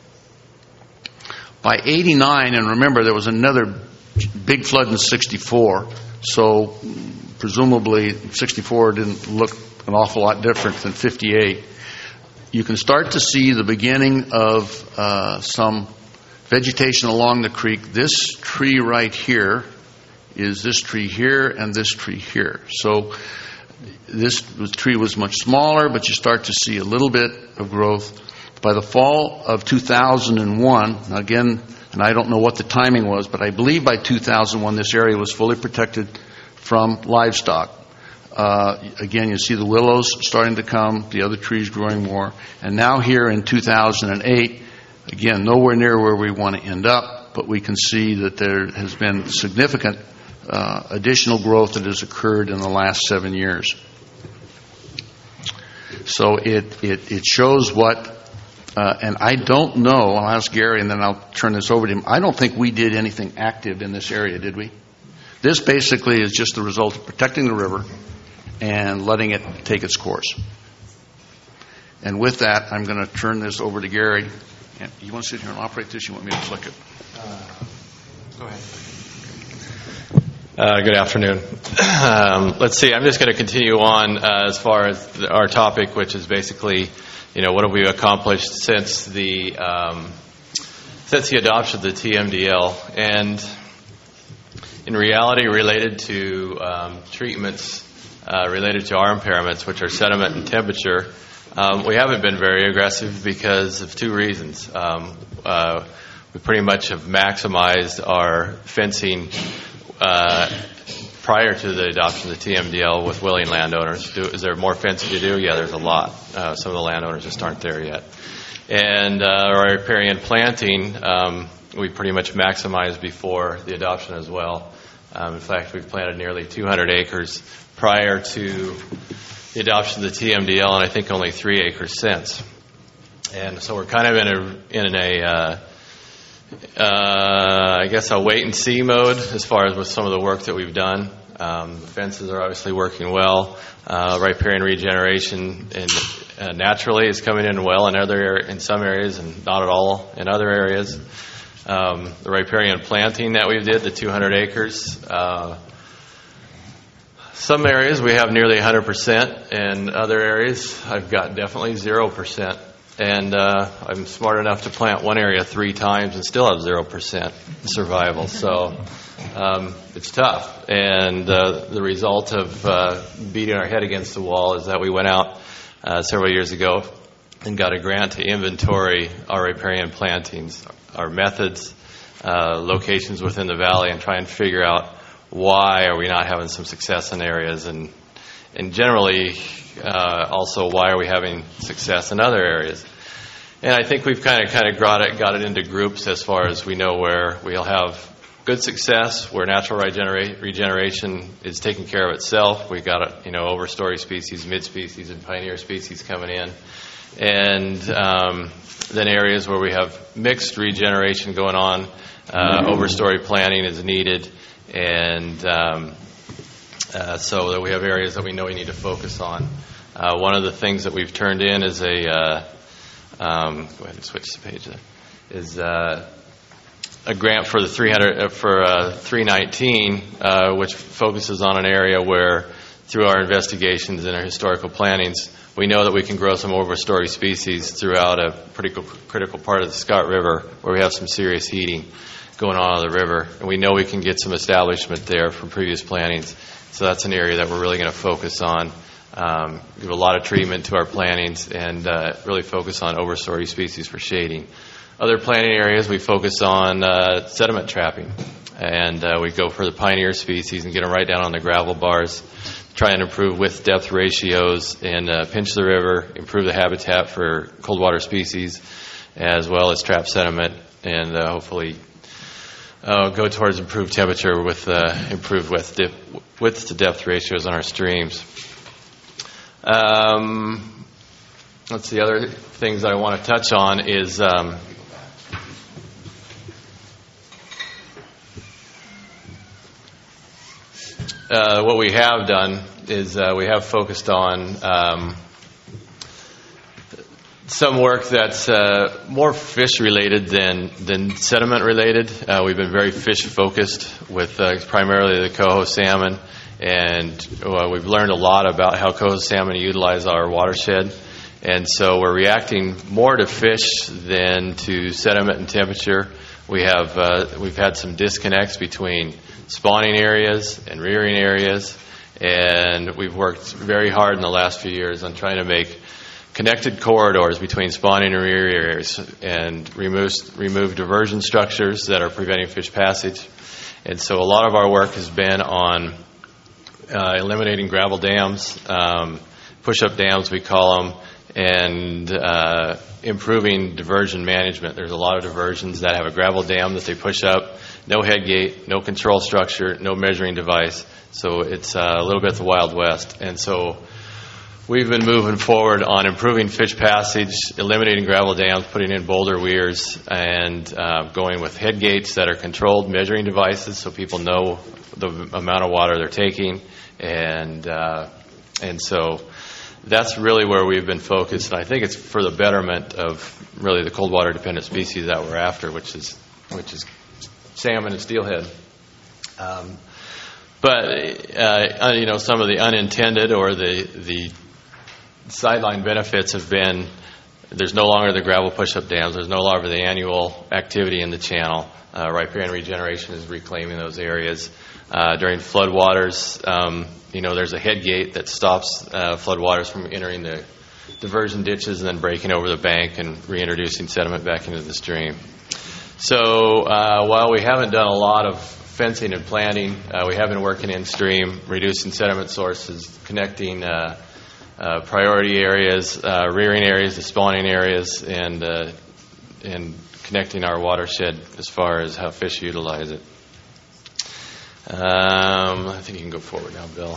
By eighty-nine, and remember there was another big flood in sixty-four, so presumably sixty-four didn't look an awful lot different than fifty-eight. You can start to see the beginning of uh, some vegetation along the creek. This tree right here is this tree here and this tree here. So this tree was much smaller, but you start to see a little bit of growth. By the fall of two thousand one, again, and I don't know what the timing was, but I believe by two thousand one this area was fully protected from livestock. Uh, again, you see the willows starting to come, the other trees growing more. And now here in two thousand eight, again, nowhere near where we want to end up, but we can see that there has been significant uh, additional growth that has occurred in the last seven years. So it, it, it shows what, uh, and I don't know, I'll ask Gary and then I'll turn this over to him. I don't think we did anything active in this area, did we? This basically is just the result of protecting the river and letting it take its course. And with that, I'm going to turn this over to Gary. You want to sit here and operate this? You want me to click it? Uh, go ahead. Uh, good afternoon. Um, let's see. I'm just going to continue on uh, as far as the, our topic, which is basically, you know, what have we accomplished since the um, since the adoption of the T M D L, and in reality, related to um, treatments uh, related to our impairments, which are sediment and temperature. Um, we haven't been very aggressive because of two reasons. Um, uh, we pretty much have maximized our fencing uh, prior to the adoption of the T M D L with willing landowners. Do, is there more fencing to do? Yeah, there's a lot. Uh, some of the landowners just aren't there yet. And uh, our riparian planting, um, we pretty much maximized before the adoption as well. Um, in fact, we've planted nearly two hundred acres prior to the adoption of the T M D L, and I think only three acres since. And so we're kind of in a in a uh, uh, I guess a wait and see mode as far as with some of the work that we've done. Um, the fences are obviously working well. Uh, riparian regeneration and uh, naturally is coming in well in other in some areas and not at all in other areas. Um, the riparian planting that we did, the two hundred acres. Uh, Some areas we have nearly one hundred percent, and other areas I've got definitely zero percent. And uh, I'm smart enough to plant one area three times and still have zero percent survival. So um, it's tough. And uh, the result of uh, beating our head against the wall is that we went out uh, several years ago and got a grant to inventory our riparian plantings, our methods, uh, locations within the valley, and try and figure out why are we not having some success in areas, and and generally uh, also why are we having success in other areas. And I think we've kind of kind of got it got it into groups as far as we know where we'll have good success, where natural regenera- regeneration is taking care of itself. We've got you know overstory species, mid species, and pioneer species coming in, and um, then areas where we have mixed regeneration going on. Uh, overstory planting is needed. And um, uh, so that we have areas that we know we need to focus on. Uh, one of the things that we've turned in is a, uh, um, go ahead and switch the page there, is uh, a grant for the three hundred uh, for uh, three nineteen, uh, which focuses on an area where, through our investigations and our historical plantings, we know that we can grow some overstory species throughout a pretty critical part of the Scott River where we have some serious heating going on on the river, and we know we can get some establishment there from previous plantings. So that's an area that we're really going to focus on. Um, give a lot of treatment to our plantings and uh, really focus on overstory species for shading. Other planting areas, we focus on uh, sediment trapping, and uh, we go for the pioneer species and get them right down on the gravel bars, try and improve width depth ratios and uh, pinch the river, improve the habitat for cold water species, as well as trap sediment, and uh, hopefully Uh, go towards improved temperature with uh, improved width, dip, width to depth ratios on our streams. Um, let's see, other things I want to touch on is um, uh, what we have done is uh, we have focused on um, some work that's uh, more fish related than than sediment related. Uh, we've been very fish focused with uh, primarily the coho salmon, and uh, we've learned a lot about how coho salmon utilize our watershed. And so we're reacting more to fish than to sediment and temperature. We have uh, we've had some disconnects between spawning areas and rearing areas, and we've worked very hard in the last few years on trying to make connected corridors between spawning and rearing areas and remove remove diversion structures that are preventing fish passage. And so a lot of our work has been on uh, eliminating gravel dams, um, push-up dams we call them, and uh, improving diversion management. There's a lot of diversions that have a gravel dam that they push up, no head gate, no control structure, no measuring device. So it's uh, a little bit the Wild West. And so we've been moving forward on improving fish passage, eliminating gravel dams, putting in boulder weirs, and uh, going with head gates that are controlled measuring devices so people know the amount of water they're taking. And uh, and so that's really where we've been focused. And I think it's for the betterment of really the cold water dependent species that we're after, which is which is salmon and steelhead. Um, but uh, you know, some of the unintended or the the sideline benefits have been there's no longer the gravel push-up dams. There's no longer the annual activity in the channel. Uh, riparian regeneration is reclaiming those areas. Uh, during floodwaters, um, you know, there's a head gate that stops uh, floodwaters from entering the diversion ditches and then breaking over the bank and reintroducing sediment back into the stream. So uh, while we haven't done a lot of fencing and planting, uh, we have been working in stream, reducing sediment sources, connecting uh, Uh, priority areas, uh, rearing areas, the spawning areas, and uh, and connecting our watershed as far as how fish utilize it. Um, I think you can go forward now, Bill.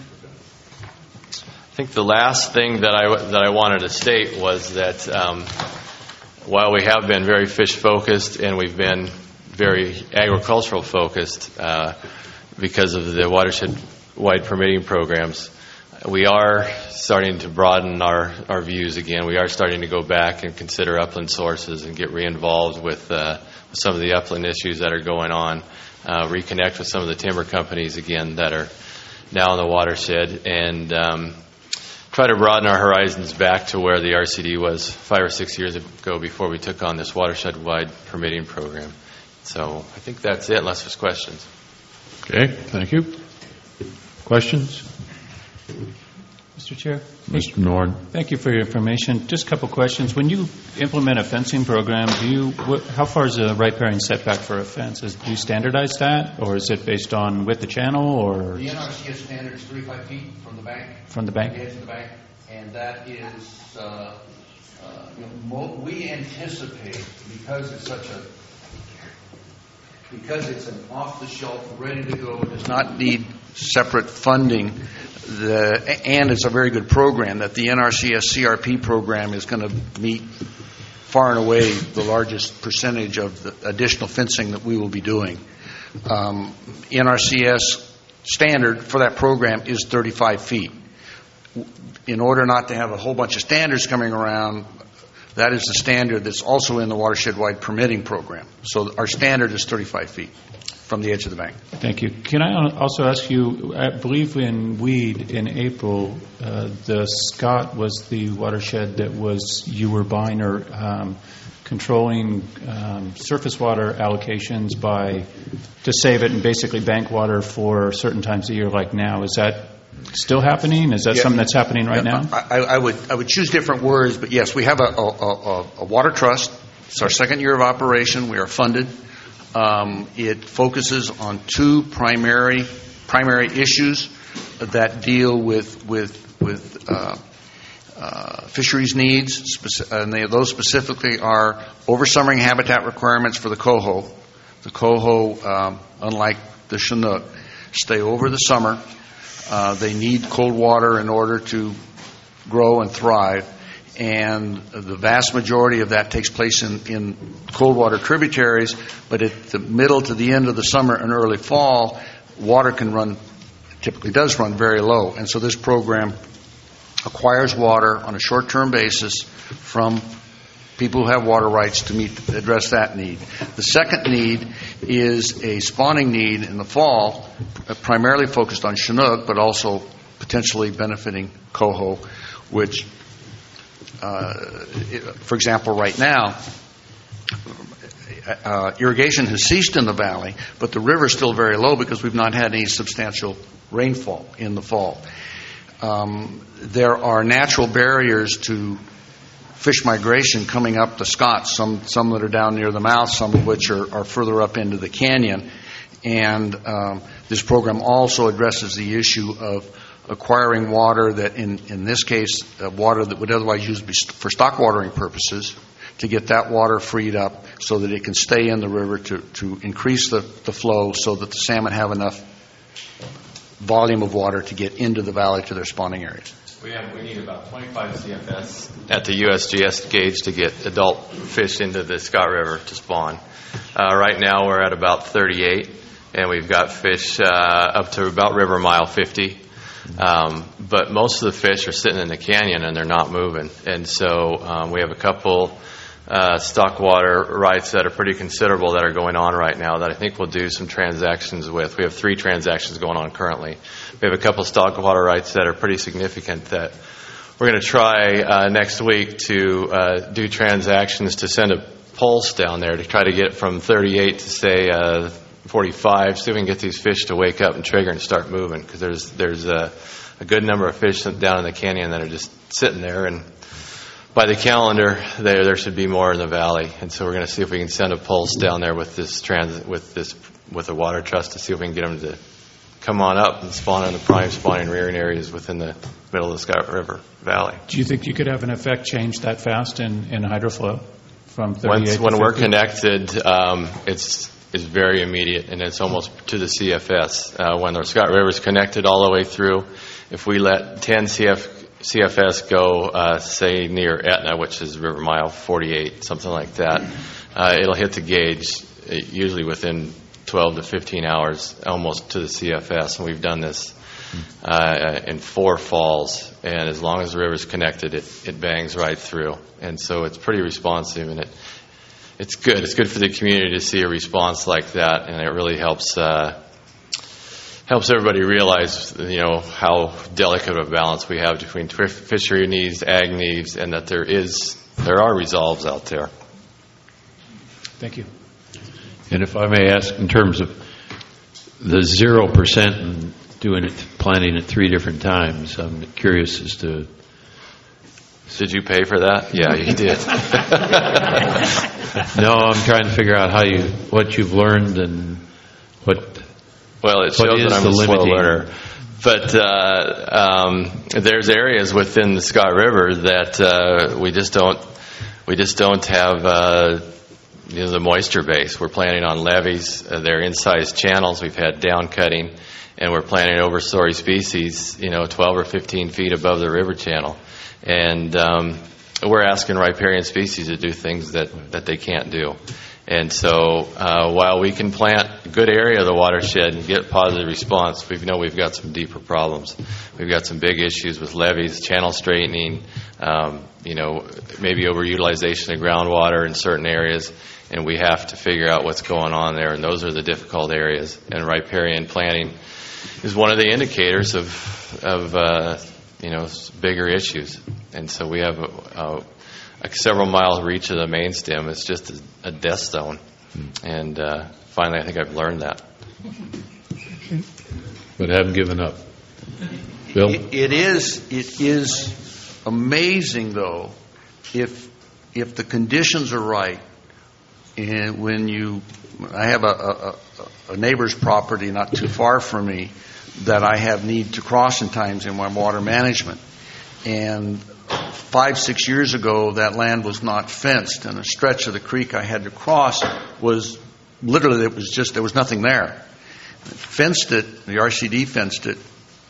I think the last thing that I that I wanted to state was that um, while we have been very fish focused and we've been very agricultural focused uh, because of the watershed wide permitting programs, we are starting to broaden our, our views again. We are starting to go back and consider upland sources and get re-involved with, uh, with some of the upland issues that are going on, uh, reconnect with some of the timber companies again that are now in the watershed, and um, try to broaden our horizons back to where the R C D was five or six years ago before we took on this watershed-wide permitting program. So I think that's it, unless there's questions. Okay, thank you. Questions? Mister Chair? Mister Nord. Thank you for your information. Just a couple questions. When you implement a fencing program, do you what, how far is a riparian setback for a fence? Is, do you standardize that, or is it based on width of channel? Or the N R C S standard is thirty-five feet from the bank. From the bank? The edge of the bank, and that is uh, uh, you know, mo- we anticipate, because it's such a because it's an off-the-shelf, ready to go, it does not need separate funding. The, and it's a very good program, that the N R C S C R P program is going to meet far and away the largest percentage of the additional fencing that we will be doing. Um, N R C S standard for that program is thirty-five feet. In order not to have a whole bunch of standards coming around, that is the standard that's also in the watershed-wide permitting program. So our standard is thirty-five feet from the edge of the bank. Thank you. Can I also ask you, I believe in Weed in April, uh, the Scott was the watershed that was, you were buying or um, controlling um, surface water allocations by, to save it and basically bank water for certain times of year like now. Is that still happening? Is that yeah. something that's happening right yeah, now? I, I would I would choose different words, but yes, we have a, a, a, a water trust. It's our second year of operation. We are funded. Um, it focuses on two primary primary issues that deal with with with uh, uh, fisheries needs, and they, those specifically are oversummering habitat requirements for the coho. The coho, um, unlike the Chinook, stay over the summer. Uh, they need cold water in order to grow and thrive. And the vast majority of that takes place in, in cold water tributaries, but at the middle to the end of the summer and early fall, water can run, typically does run very low. And so this program acquires water on a short-term basis from people who have water rights to meet, address that need. The second need is a spawning need in the fall, primarily focused on Chinook, but also potentially benefiting coho, which Uh, for example, right now, uh, irrigation has ceased in the valley, but the river is still very low because we've not had any substantial rainfall in the fall. Um, there are natural barriers to fish migration coming up the Scott, some some that are down near the mouth, some of which are, are further up into the canyon. And um, this program also addresses the issue of acquiring water that, in, in this case, uh, water that would otherwise used for stock watering purposes, to get that water freed up so that it can stay in the river to, to increase the, the flow so that the salmon have enough volume of water to get into the valley to their spawning areas. We have we need about twenty-five C F S at the U S G S gauge to get adult fish into the Scott River to spawn. Uh, right now we're at about thirty-eight, and we've got fish uh, up to about river mile fifty. Um, but most of the fish are sitting in the canyon and they're not moving. And so um, we have a couple uh, stock water rights that are pretty considerable that are going on right now that I think we'll do some transactions with. We have three transactions going on currently. We have a couple stock water rights that are pretty significant that we're going to try uh, next week to uh, do transactions to send a pulse down there to try to get from thirty-eight to, say, uh, forty-five, see if we can get these fish to wake up and trigger and start moving, because there's there's a, a good number of fish down in the canyon that are just sitting there, and by the calendar there there should be more in the valley. And so we're going to see if we can send a pulse down there with this trans with this with the water trust to see if we can get them to come on up and spawn in the prime spawning rearing areas within the middle of the Scott River Valley. Do you think you could have an effect change that fast in, in hydroflow from thirty-eight Once, to when fifty? we're connected, um, it's is very immediate, and it's almost to the C F S. Uh, when the Scott River is connected all the way through, if we let ten C F, C F S go, uh, say near Etna, which is river mile forty-eight, something like that, uh, it'll hit the gauge uh, usually within twelve to fifteen hours, almost to the C F S. And we've done this uh, in four falls, and as long as the river's connected, it, it bangs right through. And so it's pretty responsive, and it It's good. It's good for the community to see a response like that, and it really helps uh, helps everybody realize, you know, how delicate of a balance we have between fishery needs, ag needs, and that there is there are resolves out there. Thank you. And if I may ask, in terms of the zero percent and doing it, planning it three different times, I'm curious as to. Did you pay for that? Yeah, you did. No, I'm trying to figure out how you, what you've learned and what. Well, it shows that I'm a slow limiting? learner. But uh, um, there's areas within the Scott River that uh, we just don't we just don't have uh, you know, the moisture base. We're planning on levees. Uh, they're incised channels. We've had down cutting, and we're planting overstory species, you know, twelve or fifteen feet above the river channel. And um, we're asking riparian species to do things that, that they can't do. And so uh, while we can plant a good area of the watershed and get positive response, we know we've got some deeper problems. We've got some big issues with levees, channel straightening, um, you know, maybe overutilization of groundwater in certain areas, and we have to figure out what's going on there, and those are the difficult areas. And riparian planting is one of the indicators of, of uh, you know, bigger issues. And so we have a, a, a several mile reach of the main stem. It's just a, a death zone. And uh, finally, I think I've learned that. But haven't given up. Bill? It, it is it is amazing, though, if if the conditions are right. And when you, I have a, a, a neighbor's property not too far from me that I have need to cross in times in my water management. And five, six years ago, that land was not fenced, and a stretch of the creek I had to cross was literally, it was just, there was nothing there. Fenced it, the R C D fenced it,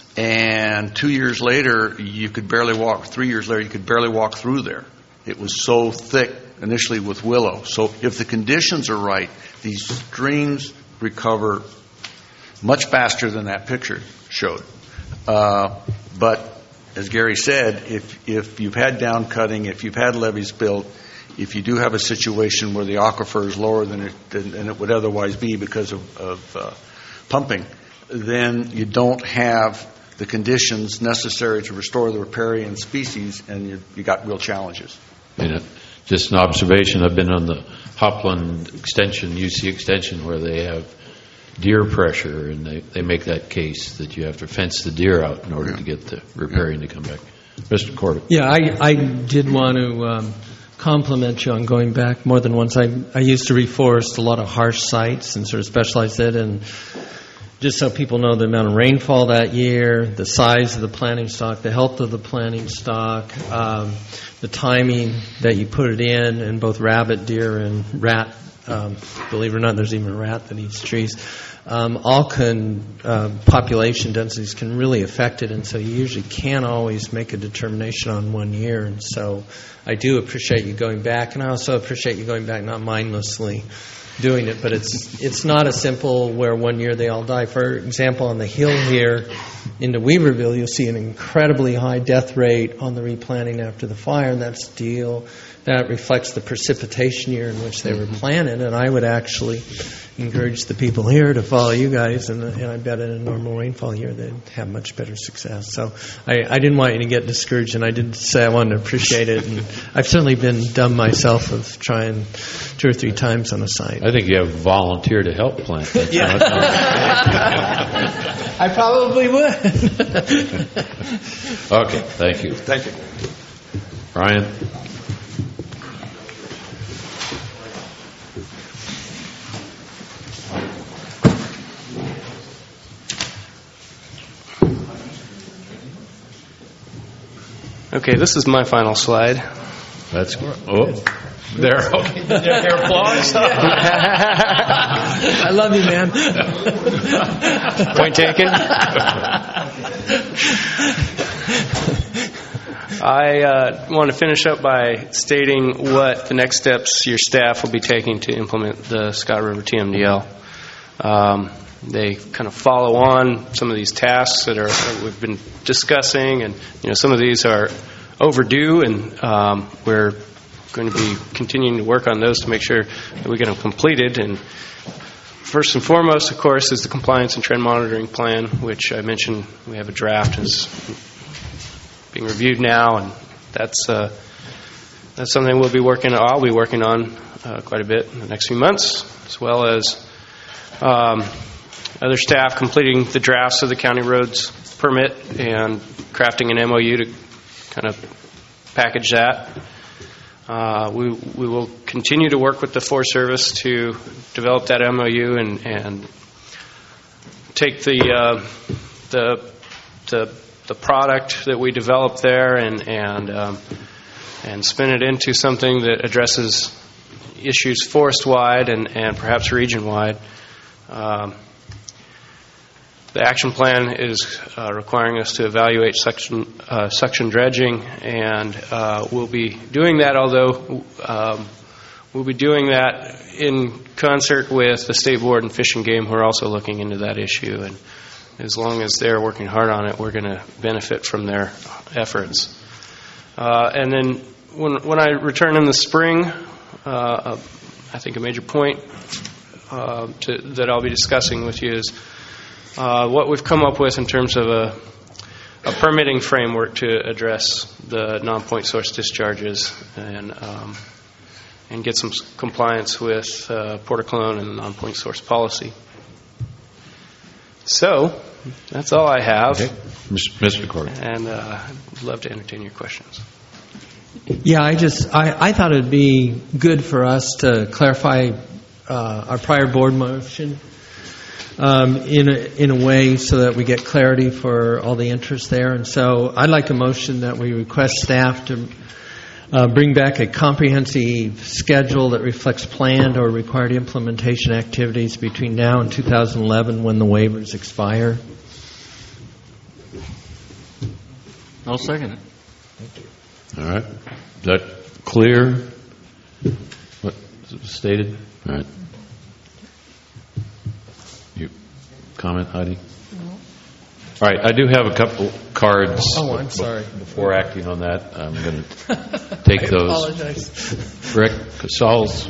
And two years later, you could barely walk, three years later, you could barely walk through there. It was so thick initially with willow. So if the conditions are right, these streams recover much faster than that picture showed. Uh, but as Gary said, if if you've had down cutting, if you've had levees built, if you do have a situation where the aquifer is lower than it, than it would otherwise be because of, of uh, pumping, then you don't have the conditions necessary to restore the riparian species, and you, you got real challenges. And uh, just an observation, I've been on the Hopland extension, U C extension, where they have deer pressure, and they, they make that case that you have to fence the deer out in order yeah. to get the riparian yeah. to come back. Mister Corbett. Yeah, I, I did want to um, compliment you on going back more than once. I, I used to reforest a lot of harsh sites and sort of specialized it, and just so people know the amount of rainfall that year, the size of the planting stock, the health of the planting stock, um, the timing that you put it in, and both rabbit, deer, and rat. Um, believe it or not, there's even a rat that eats trees. Um, all can uh, population densities can really affect it, and so you usually can't always make a determination on one year. And so I do appreciate you going back, and I also appreciate you going back not mindlessly doing it, but it's it's not as simple where one year they all die. For example, on the hill here into Weaverville, you'll see an incredibly high death rate on the replanting after the fire, and that's deal that reflects the precipitation year in which they were planted. And I would actually encourage the people here to follow you guys, and, and I bet in a normal rainfall year they'd have much better success. So I, I didn't want you to get discouraged, and I did say I wanted to appreciate it. And I've certainly been dumb myself of trying two or three times on a site. I think you have volunteered to help plant that. Yeah. I probably would. Okay, thank you. Thank you. Brian? Okay, this is my final slide. That's good. Oh, there. Okay. Hair applause. I love you, man. Point taken. I uh, want to finish up by stating what the next steps your staff will be taking to implement the Scott River T M D L. Um, they kind of follow on some of these tasks that are that we've been discussing, and you know some of these are overdue, and um, we're going to be continuing to work on those to make sure that we get them completed. And first and foremost, of course, is the compliance and trend monitoring plan, which I mentioned we have a draft is being reviewed now, and that's uh, that's something we'll be working. I'll be working on uh, quite a bit in the next few months, as well as um, other staff completing the drafts of the county roads permit and crafting an M O U to kind of package that. Uh, we we will continue to work with the Forest Service to develop that M O U and and take the uh, the the the product that we develop there and and um, and spin it into something that addresses issues forest-wide and, and perhaps region-wide. Um, the action plan is uh, requiring us to evaluate suction, uh, suction dredging, and uh, we'll be doing that, although um, we'll be doing that in concert with the State Board and Fish and Game, who are also looking into that issue. And as long as they're working hard on it, we're going to benefit from their efforts. Uh, and then when, when I return in the spring, uh, I think a major point uh, to, that I'll be discussing with you is uh, what we've come up with in terms of a, a permitting framework to address the non-point source discharges and um, and get some compliance with uh, Port of Cologne and the non-point source policy. So that's all I have. Okay. Mister Corbett. And uh, I'd love to entertain your questions. Yeah, I just I, I thought it'd be good for us to clarify uh, our prior board motion um, in a, in a way so that we get clarity for all the interest there. And so I'd like a motion that we request staff to uh, bring back a comprehensive schedule that reflects planned or required implementation activities between now and two thousand eleven when the waivers expire. I'll second it. All right. Is that clear? What was stated? All right. You comment, Heidi? No. All right. I do have a couple cards. Oh, I'm sorry. Before acting on that, I'm going to take I those. apologize. Rick Casals.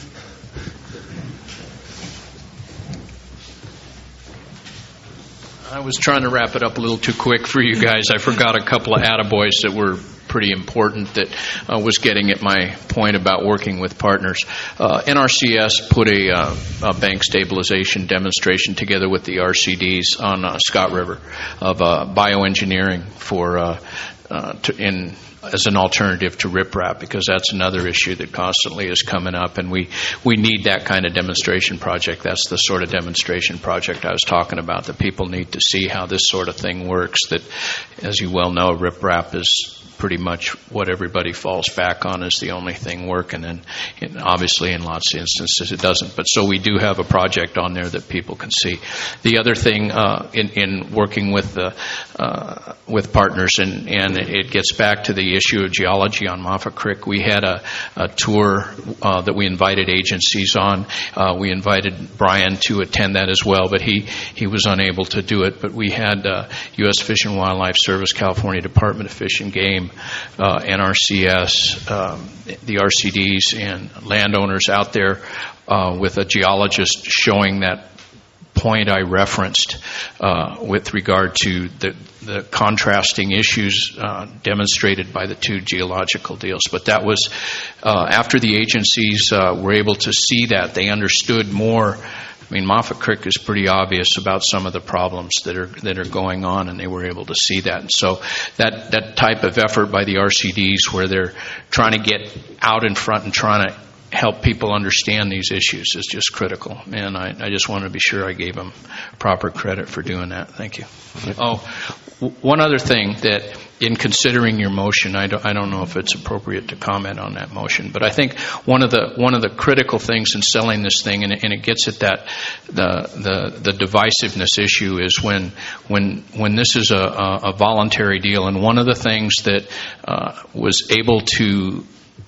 I was trying to wrap it up a little too quick for you guys. I forgot a couple of attaboys that were pretty important that uh, was getting at my point about working with partners. Uh, N R C S put a, uh, a bank stabilization demonstration together with the R C Ds on uh, Scott River of uh, bioengineering for uh, uh, to, in as an alternative to riprap, because that's another issue that constantly is coming up, and we, we need that kind of demonstration project. That's the sort of demonstration project I was talking about, that people need to see how this sort of thing works, that, as you well know, riprap is pretty much what everybody falls back on as the only thing working, and, and obviously in lots of instances it doesn't. But so we do have a project on there that people can see. The other thing uh, in, in working with the uh, with partners, and, and it gets back to the issue of geology on Moffat Creek. We had a, a tour uh, that we invited agencies on. Uh, we invited Brian to attend that as well, but he, he was unable to do it. But we had uh, U S Fish and Wildlife Service, California Department of Fish and Game, uh, N R C S, um, the R C Ds, and landowners out there uh, with a geologist showing that point I referenced uh, with regard to the, the contrasting issues uh, demonstrated by the two geological deals. But that was uh, after the agencies uh, were able to see that, they understood more. I mean, Moffat Creek is pretty obvious about some of the problems that are that are going on, and they were able to see that. And so that, that type of effort by the R C Ds, where they're trying to get out in front and trying to help people understand these issues, is just critical. And I, I just wanted to be sure I gave them proper credit for doing that. Thank you. Oh, w- one other thing, that in considering your motion, I don't, I don't know if it's appropriate to comment on that motion, but I think one of the one of the critical things in selling this thing, and it, and it gets at that the the the divisiveness issue, is when when when this is a, a, a voluntary deal. And one of the things that uh, was able to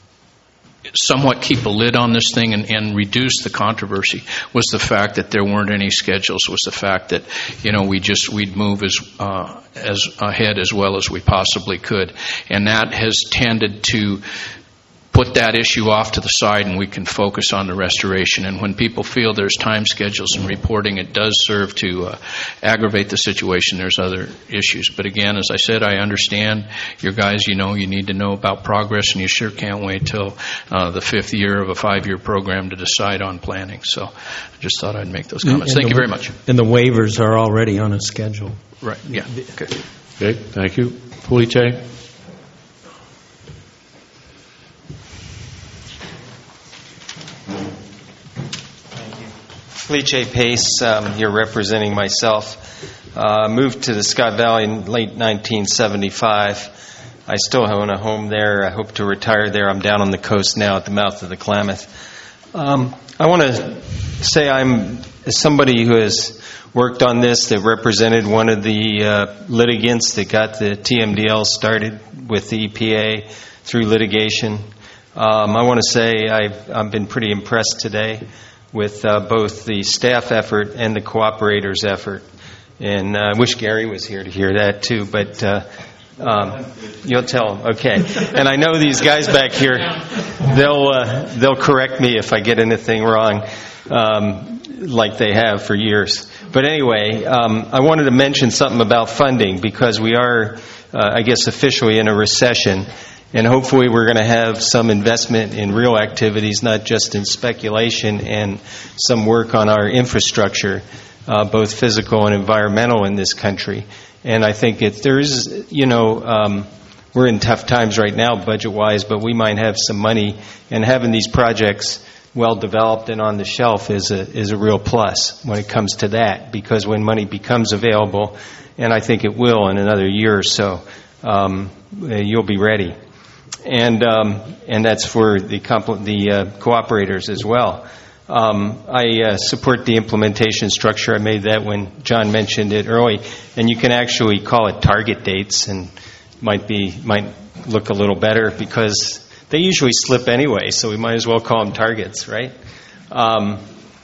somewhat keep a lid on this thing and, and reduce the controversy was the fact that there weren't any schedules, was the fact that, you know, we just, we'd move as, uh, as ahead as well as we possibly could. And that has tended to put that issue off to the side, and we can focus on the restoration. And when people feel there's time schedules and reporting, it does serve to uh, aggravate the situation. There's other issues. But again, as I said, I understand your guys, you know, you need to know about progress, and you sure can't wait till uh, the fifth year of a five-year program to decide on planning. So I just thought I'd make those comments. And Thank the, you very much. And the waivers are already on a schedule. Right, yeah. Okay. Okay, thank you. Puliche? Felice Pace, um, here representing myself. Uh, moved to the Scott Valley in late nineteen seventy-five. I still own a home there. I hope to retire there. I'm down on the coast now at the mouth of the Klamath. Um, I want to say I'm as somebody who has worked on this, that represented one of the uh, litigants that got the T M D L started with the E P A through litigation. Um, I want to say I've, I've been pretty impressed today with uh, both the staff effort and the cooperators' effort. And uh, I wish Gary was here to hear that too, but uh, um, you'll tell him. Okay. And I know these guys back here, they'll uh, they'll correct me if I get anything wrong, um, like they have for years. But anyway, um, I wanted to mention something about funding, because we are, uh, I guess, officially in a recession. And hopefully we're going to have some investment in real activities, not just in speculation, and some work on our infrastructure, uh, both physical and environmental, in this country. And I think it, there is, you know, um, we're in tough times right now budget-wise, but we might have some money, and having these projects well developed and on the shelf is a is a real plus when it comes to that, because when money becomes available, and I think it will in another year or so, um, you'll be ready. And um, and that's for the compl- the uh, cooperators as well. Um, I uh, support the implementation structure. I made that when John mentioned it early. And you can actually call it target dates and might be might look a little better because they usually slip anyway, so we might as well call them targets, right? Um,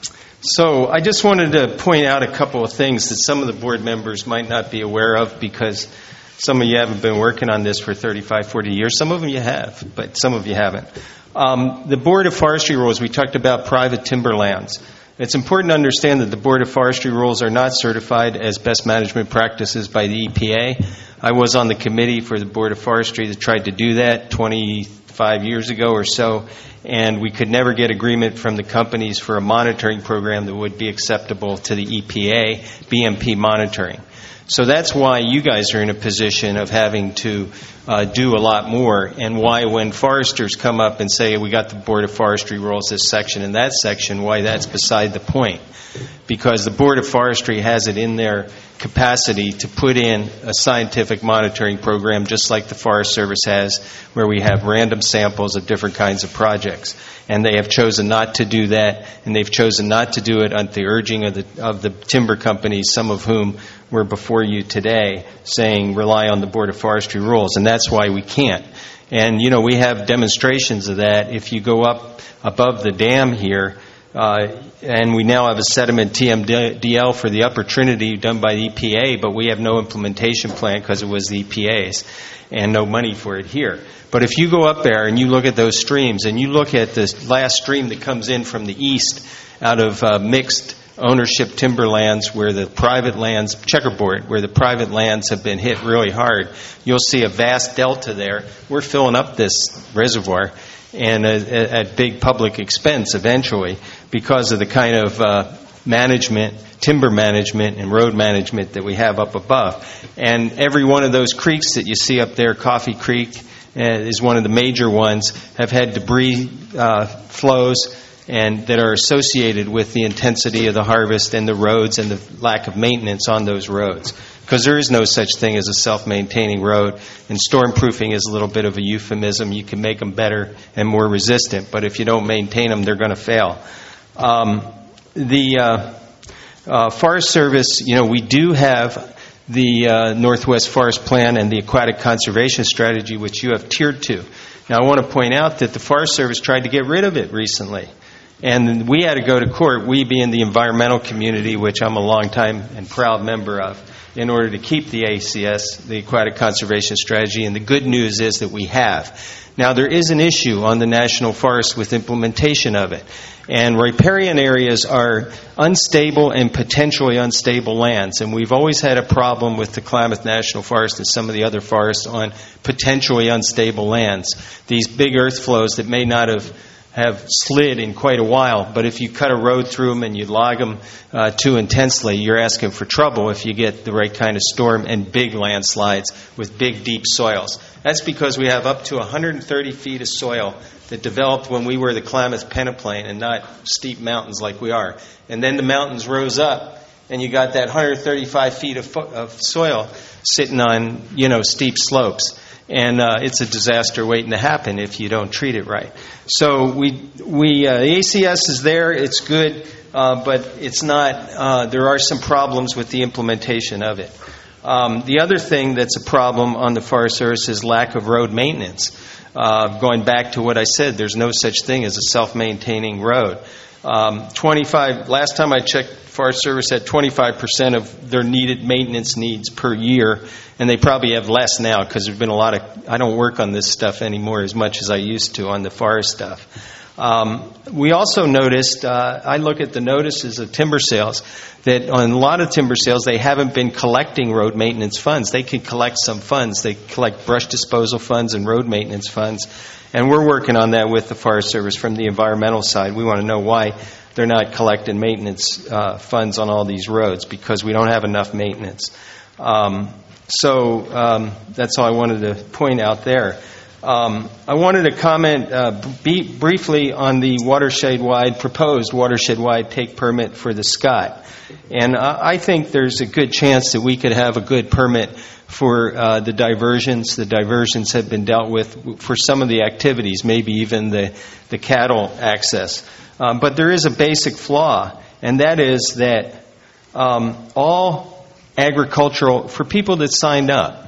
so I just wanted to point out a couple of things that some of the board members might not be aware of because some of you haven't been working on this for thirty-five, forty years. Some of them you have, but some of you haven't. Um, the Board of Forestry rules, we talked about private timberlands. It's important to understand that the Board of Forestry rules are not certified as best management practices by the E P A. I was on the committee for the Board of Forestry that tried to do that twenty-five years ago or so, and we could never get agreement from the companies for a monitoring program that would be acceptable to the E P A, B M P monitoring. So that's why you guys are in a position of having to uh, do a lot more, and why when foresters come up and say, we got the Board of Forestry rules, this section and that section, why that's beside the point. Because the Board of Forestry has it in their capacity to put in a scientific monitoring program just like the Forest Service has, where we have random samples of different kinds of projects. And they have chosen not to do that, and they've chosen not to do it at the urging of the of the timber companies, some of whom were before you today, saying rely on the Board of Forestry rules, and that's why we can't. And, you know, we have demonstrations of that. If you go up above the dam here, uh, and we now have a sediment T M D L for the Upper Trinity done by the E P A, but we have no implementation plan because it was the E P A's, and no money for it here. But if you go up there and you look at those streams, and you look at this last stream that comes in from the east out of uh, mixed ownership timberlands where the private lands, checkerboard, where the private lands have been hit really hard, you'll see a vast delta there. We're filling up this reservoir, and uh, at big public expense eventually because of the kind of uh, management, timber management and road management that we have up above. And every one of those creeks that you see up there, Coffee Creek uh, is one of the major ones, have had debris uh, flows and that are associated with the intensity of the harvest and the roads and the lack of maintenance on those roads. Because there is no such thing as a self-maintaining road, and storm-proofing is a little bit of a euphemism. You can make them better and more resistant, but if you don't maintain them, they're going to fail. Um, the uh, uh, Forest Service, you know, we do have the uh, Northwest Forest Plan and the Aquatic Conservation Strategy, which you have tiered to. Now, I want to point out that the Forest Service tried to get rid of it recently. And we had to go to court, we being the environmental community, which I'm a long-time and proud member of, in order to keep the A C S, the Aquatic Conservation Strategy. And the good news is that we have. Now, there is an issue on the National Forest with implementation of it. And riparian areas are unstable and potentially unstable lands. And we've always had a problem with the Klamath National Forest and some of the other forests on potentially unstable lands. These big earth flows that may not have have slid in quite a while, but if you cut a road through them and you log them uh, too intensely, you're asking for trouble if you get the right kind of storm and big landslides with big, deep soils. That's because we have up to one hundred thirty feet of soil that developed when we were the Klamath peneplain and not steep mountains like we are. And then the mountains rose up, and you got that one hundred thirty-five feet of, fo- of soil sitting on, you know, steep slopes. And uh, it's a disaster waiting to happen if you don't treat it right. So we, we uh, the A C S is there. It's good, uh, but it's not. Uh, there are some problems with the implementation of it. Um, the other thing that's a problem on the Forest Service is lack of road maintenance. Uh, going back to what I said, there's no such thing as a self-maintaining road. Um, twenty-five. Last time I checked, Forest Service had twenty-five percent of their needed maintenance needs per year, and they probably have less now because there's been a lot of. I don't work on this stuff anymore as much as I used to on the forest stuff. Um, we also noticed. Uh, I look at the notices of timber sales that on a lot of timber sales they haven't been collecting road maintenance funds. They can collect some funds. They collect brush disposal funds and road maintenance funds. And we're working on that with the Forest Service from the environmental side. We want to know why they're not collecting maintenance uh, funds on all these roads, because we don't have enough maintenance. Um, so um, that's all I wanted to point out there. Um, I wanted to comment uh, b- briefly on the watershed-wide, proposed watershed-wide take permit for the Scott. And uh, I think there's a good chance that we could have a good permit for uh, the diversions. The diversions have been dealt with for some of the activities, maybe even the, the cattle access. Um, but there is a basic flaw, and that is that um, all agricultural, for people that signed up,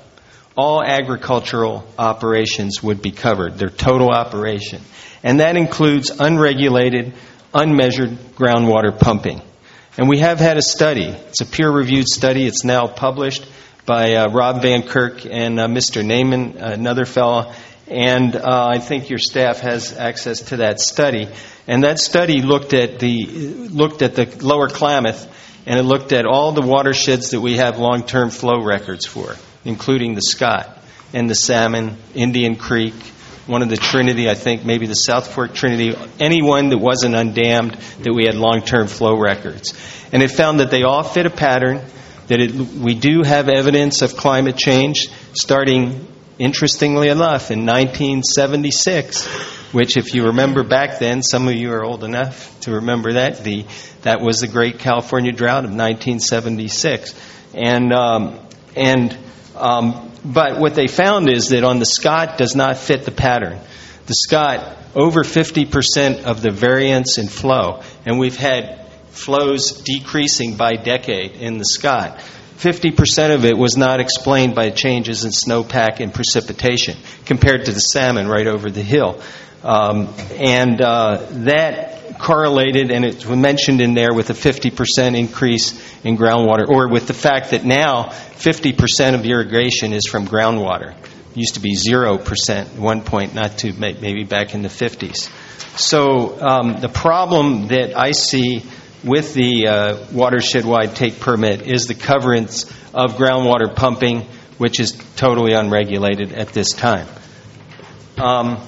all agricultural operations would be covered, their total operation. And that includes unregulated, unmeasured groundwater pumping. And we have had a study. It's a peer-reviewed study. It's now published by uh, Rob Van Kirk and uh, Mister Naiman, another fellow. And uh, I think your staff has access to that study. And that study looked at the looked at the Lower Klamath, and it looked at all the watersheds that we have long-term flow records for, including the Scott and the Salmon, Indian Creek, one of the Trinity, I think maybe the South Fork Trinity, any one that wasn't undammed that we had long-term flow records. And it found that they all fit a pattern, that it, we do have evidence of climate change starting, interestingly enough, in nineteen seventy-six, which if you remember back then, some of you are old enough to remember that, the that was the Great California Drought of nineteen seventy-six. And, um, and um, but what they found is that on the Scott does not fit the pattern. The Scott, over fifty percent of the variance in flow, and we've had flows decreasing by decade in the Scott. fifty percent of it was not explained by changes in snowpack and precipitation compared to the Salmon right over the hill. Um, and uh, that correlated, and it was mentioned in there, with a fifty percent increase in groundwater, or with the fact that now fifty percent of irrigation is from groundwater. It used to be zero percent at one point, not to maybe back in the fifties. So um, the problem that I see with the uh, watershed-wide take permit is the coverage of groundwater pumping, which is totally unregulated at this time. Um,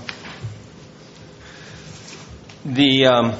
the um,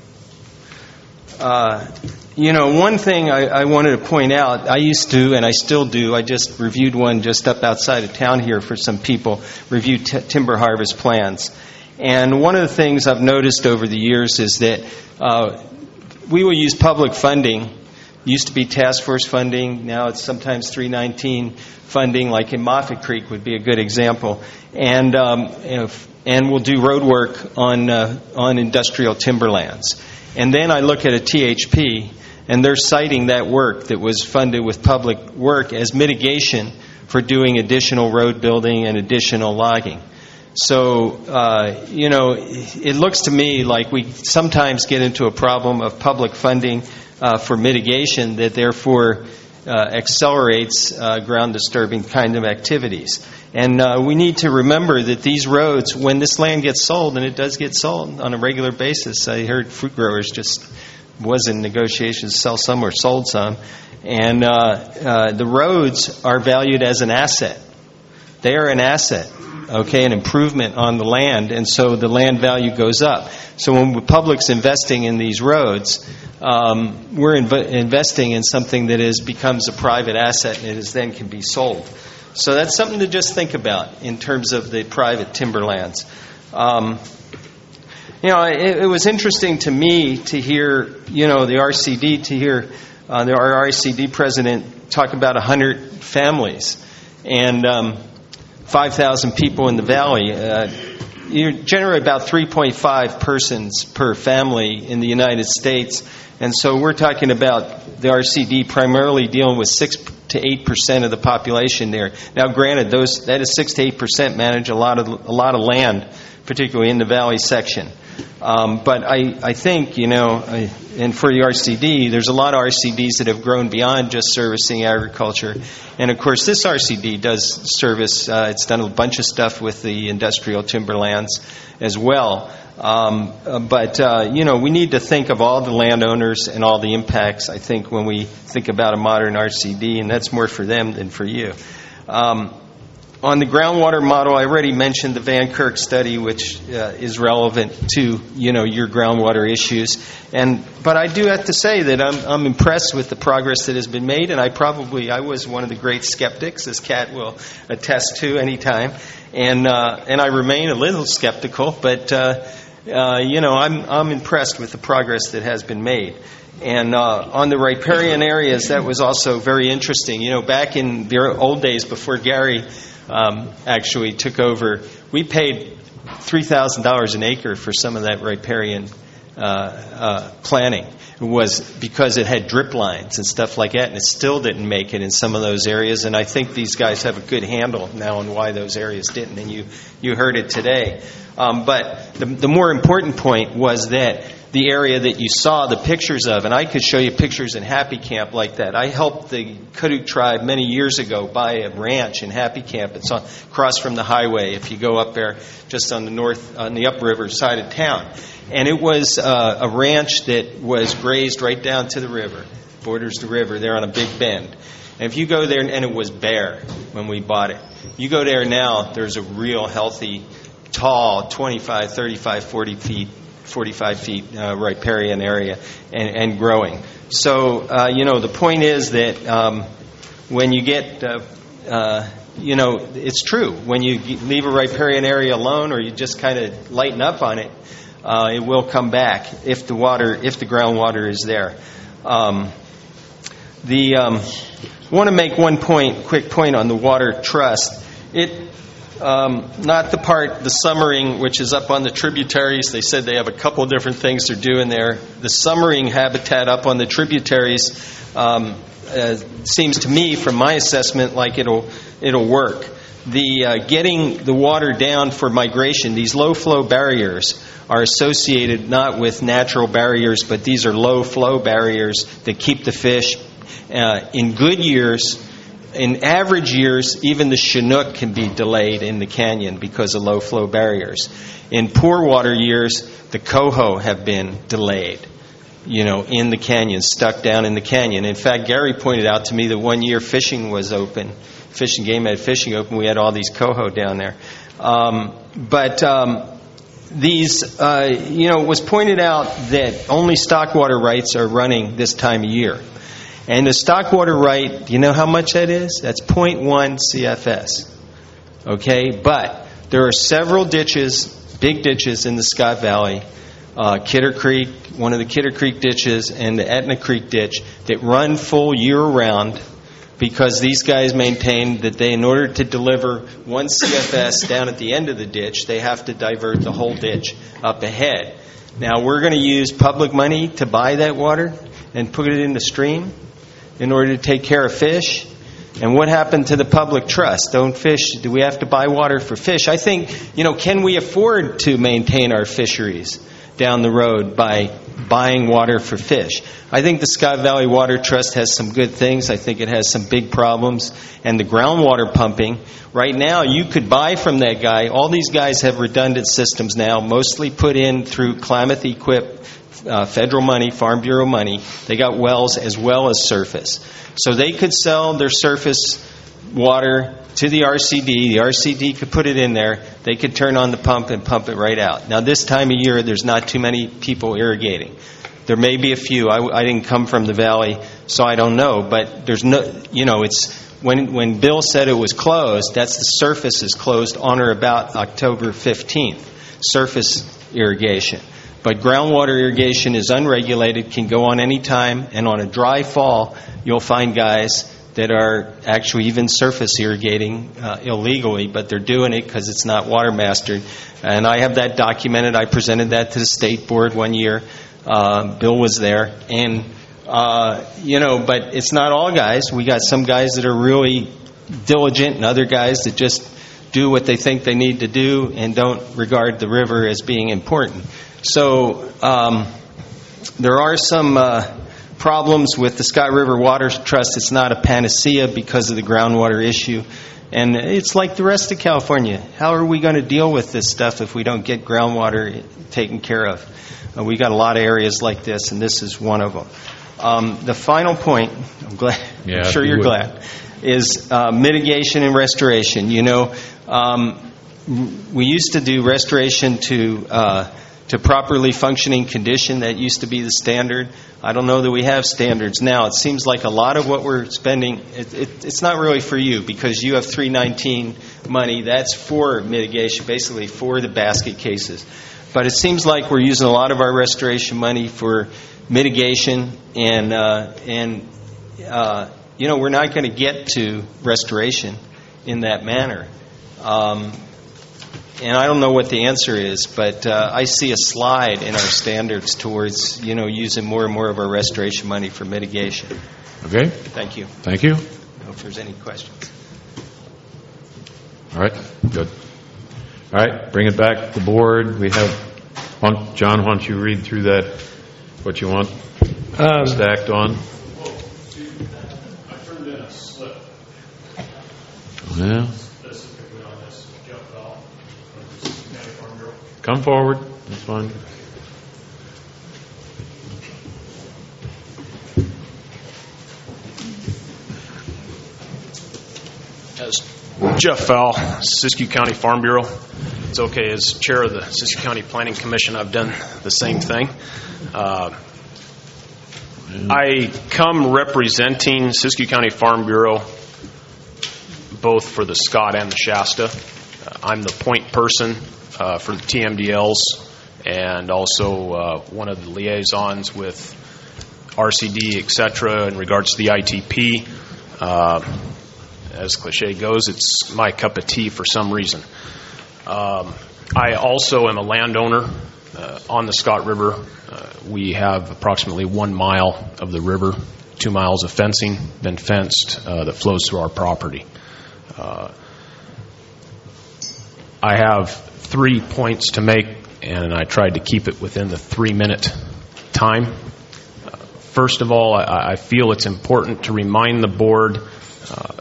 uh, you know, one thing I, I wanted to point out, I used to, and I still do, I just reviewed one just up outside of town here for some people, reviewed t- timber harvest plans. And one of the things I've noticed over the years is that uh, we will use public funding. Used to be task force funding. Now it's sometimes three nineteen funding, like in Moffett Creek would be a good example. And um, you know, and we'll do road work on uh, on industrial timberlands. And then I look at a T H P, and they're citing that work that was funded with public work as mitigation for doing additional road building and additional logging. So, uh, you know, it looks to me like we sometimes get into a problem of public funding uh, for mitigation that therefore uh, accelerates uh, ground disturbing kind of activities. And uh, we need to remember that these roads, when this land gets sold, and it does get sold on a regular basis, I heard fruit growers just was in negotiations to sell some or sold some, and uh, uh, the roads are valued as an asset. They are an asset. Okay, an improvement on the land, and so the land value goes up. So when the public's investing in these roads, um, we're inv- investing in something that is becomes a private asset, and it is then can be sold. So that's something to just think about in terms of the private timberlands. Um, you know, it, it was interesting to me to hear, you know, the R C D, to hear uh, the our R C D president talk about one hundred families, and um, five thousand people in the valley. Uh, you generate about three point five persons per family in the United States. And so we're talking about the R C D primarily dealing with six to eight percent of the population there. Now, granted, those that is six to eight percent manage a lot of a lot of land, particularly in the valley section. Um, but I, I think, you know, I, and for the R C D, there's a lot of R C Ds that have grown beyond just servicing agriculture. And, of course, this R C D does service, uh, it's done a bunch of stuff with the industrial timberlands as well. Um, but, uh, you know, we need to think of all the landowners and all the impacts, I think, when we think about a modern R C D, and that's more for them than for you. Um, On the groundwater model, I already mentioned the Van Kirk study, which uh, is relevant to, you know, your groundwater issues. And but I do have to say that I'm I'm impressed with the progress that has been made, and I probably I was one of the great skeptics, as Kat will attest to anytime, and uh, and I remain a little skeptical, but uh, uh, you know I'm I'm impressed with the progress that has been made. And uh, on the riparian areas, that was also very interesting. You know, back in the old days before Gary Um, actually took over, we paid three thousand dollars an acre for some of that riparian uh, uh, planning. It was because it had drip lines and stuff like that, and it still didn't make it in some of those areas. And I think these guys have a good handle now on why those areas didn't, and you, you heard it today. Um, but the, the more important point was that the area that you saw the pictures of, and I could show you pictures in Happy Camp like that. I helped the Kuduk tribe many years ago buy a ranch in Happy Camp. It's on, across from the highway if you go up there just on the north, on the upriver side of town. And it was uh, a ranch that was grazed right down to the river, borders the river there on a big bend. And if you go there, and it was bare when we bought it. You go there now, there's a real healthy, tall, twenty-five, thirty-five, forty feet, forty-five feet uh, riparian area, and, and growing. So, uh, you know, the point is that um, when you get, uh, uh, you know, it's true. When you leave a riparian area alone, or you just kind of lighten up on it, uh, it will come back if the water, if the groundwater is there. Um, the um, I want to make one point, quick point on the water trust. It. Um, not the part, the summering, which is up on the tributaries. They said they have a couple of different things they're doing there. The summering habitat up on the tributaries um, uh, seems to me, from my assessment, like it'll it'll work. The uh, getting the water down for migration, these low flow barriers are associated not with natural barriers, but these are low flow barriers that keep the fish uh, in good years. In average years, even the Chinook can be delayed in the canyon because of low flow barriers. In poor water years, the coho have been delayed, you know, in the canyon, stuck down in the canyon. In fact, Gary pointed out to me that one year fishing was open, Fish and Game had fishing open. We had all these coho down there. Um, but um, these, uh, you know, it was pointed out that only stockwater rights are running this time of year. And the stockwater right, do you know how much that is? That's zero point one C F S. Okay? But there are several ditches, big ditches in the Scott Valley, uh, Kidder Creek, one of the Kidder Creek ditches, and the Etna Creek ditch that run full year-round because these guys maintain that they, in order to deliver one C F S down at the end of the ditch, they have to divert the whole ditch up ahead. Now, we're going to use public money to buy that water and put it in the stream in order to take care of fish. And what happened to the public trust? Don't fish, do we have to buy water for fish? I think, you know, can we afford to maintain our fisheries down the road by buying water for fish? I think the Scott Valley Water Trust has some good things. I think it has some big problems. And the groundwater pumping, right now you could buy from that guy. All these guys have redundant systems now, mostly put in through Klamath Equip, Uh, federal money, Farm Bureau money. They got wells as well as surface. So they could sell their surface water to the R C D. The R C D could put it in there. They could turn on the pump and pump it right out. Now, this time of year, there's not too many people irrigating. There may be a few. I, I didn't come from the valley, so I don't know. But there's no, you know, it's when when Bill said it was closed, that's the surface is closed on or about October fifteenth. Surface irrigation. But groundwater irrigation is unregulated, can go on any time, and on a dry fall, you'll find guys that are actually even surface irrigating uh, illegally, but they're doing it because it's not water mastered. And I have that documented. I presented that to the state board one year. Uh, Bill was there. And, uh, you know, but it's not all guys. We got some guys that are really diligent and other guys that just do what they think they need to do and don't regard the river as being important. So um, there are some uh, problems with the Scott River Water Trust. It's not a panacea because of the groundwater issue. And it's like the rest of California. How are we going to deal with this stuff if we don't get groundwater taken care of? Uh, we got a lot of areas like this, and this is one of them. Um, the final point, I'm glad, yeah, I'm sure you're would. glad, is uh, mitigation and restoration. You know, um, we used to do restoration to uh, to properly functioning condition. That used to be the standard. I don't know that we have standards now. It seems like a lot of what we're spending, it, it, it's not really for you because you have three nineteen money. That's for mitigation, basically for the basket cases. But it seems like we're using a lot of our restoration money for mitigation, and uh, and uh, you know, we're not going to get to restoration in that manner. Um, and I don't know what the answer is, but uh, I see a slide in our standards towards, you know, using more and more of our restoration money for mitigation. Okay. Thank you. Thank you. I don't know if there's any questions. All right. Good. All right. Bring it back to the board. We have, why John, why don't you read through that, what you want Um, stacked on? I turned in a slip Yeah. specifically on this Jeff Bell from the County Farm Bureau. Come forward. That's fine. As Jeff Fowle, Siskiyou County Farm Bureau. It's okay, as chair of the Siskiyou County Planning Commission, I've done the same thing. Uh, I come representing Siskiyou County Farm Bureau both for the Scott and the Shasta. Uh, I'm the point person uh, for the T M D Ls and also uh, one of the liaisons with R C D, et cetera, in regards to the I T P. Uh, as cliche goes, it's my cup of tea for some reason. Um, I also am a landowner uh, on the Scott River. Uh, we have approximately one mile of the river, two miles of fencing, been fenced, uh, that flows through our property. Uh, I have three points to make, and I tried to keep it within the three-minute time. Uh, first of all, I, I feel it's important to remind the board uh,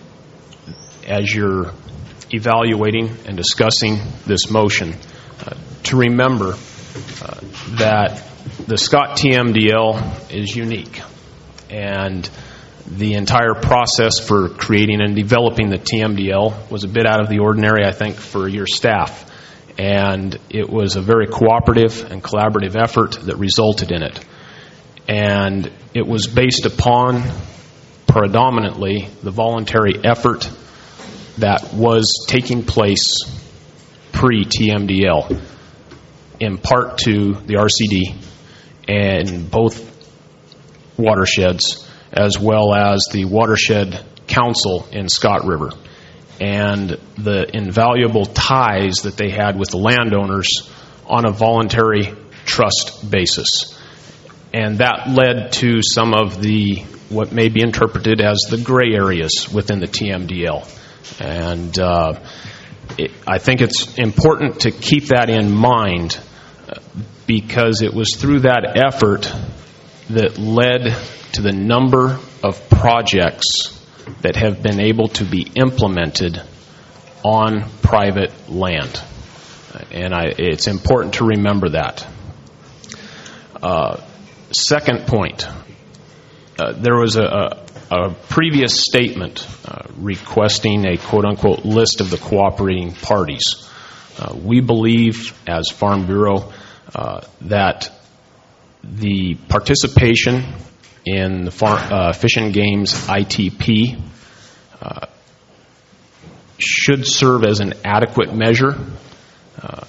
as you're evaluating and discussing this motion uh, to remember uh, that the Scott T M D L is unique, and the entire process for creating and developing the T M D L was a bit out of the ordinary, I think, for your staff, and it was a very cooperative and collaborative effort that resulted in it, and it was based upon predominantly the voluntary effort that was taking place pre-T M D L, in part to the R C D and both watersheds, as well as the Watershed Council in Scott River, and the invaluable ties that they had with the landowners on a voluntary trust basis. And that led to some of the, what may be interpreted as the gray areas within the T M D L. And uh, it, I think it's important to keep that in mind, uh, because it was through that effort that led to the number of projects that have been able to be implemented on private land. And I, it's important to remember that. Uh, second point, uh, there was a, a A previous statement uh, requesting a quote-unquote list of the cooperating parties. Uh, we believe, as Farm Bureau, uh, that the participation in the farm, uh, Fish and Game's I T P uh, should serve as an adequate measure, uh,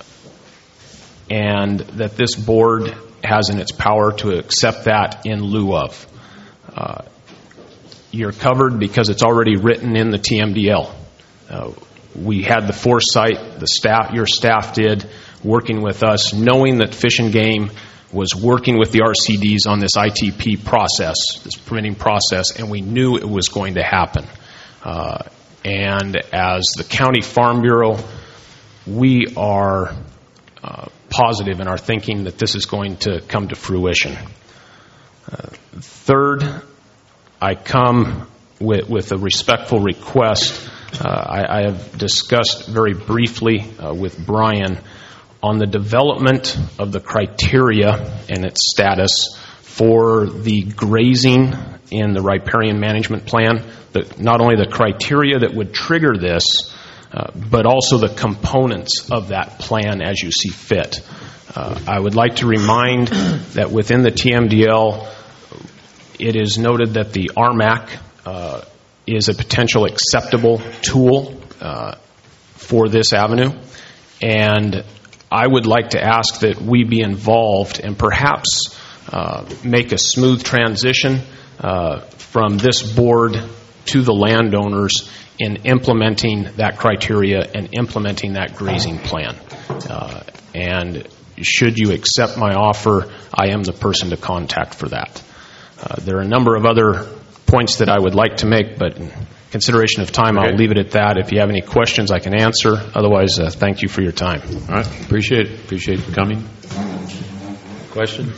and that this board has in its power to accept that in lieu of. Uh, You're covered because it's already written in the T M D L. Uh, we had the foresight, the staff, your staff did, working with us, knowing that Fish and Game was working with the R C Ds on this I T P process, this permitting process, and we knew it was going to happen. Uh, and as the County Farm Bureau, we are uh, positive in our thinking that this is going to come to fruition. Uh, third, I come with, with a respectful request. Uh, I, I have discussed very briefly uh, with Brian on the development of the criteria and its status for the grazing in the riparian management plan. The, not only the criteria that would trigger this, uh, but also the components of that plan as you see fit. Uh, I would like to remind that within the T M D L, it is noted that the R M A C uh, is a potential acceptable tool uh, for this avenue, and I would like to ask that we be involved and perhaps uh, make a smooth transition uh, from this board to the landowners in implementing that criteria and implementing that grazing plan. Uh, and should you accept my offer, I am the person to contact for that. Uh, there are a number of other points that I would like to make, but in consideration of time, okay. I'll leave it at that. If you have any questions, I can answer. Otherwise, uh, thank you for your time. All right. Appreciate it. Appreciate you coming. Questions?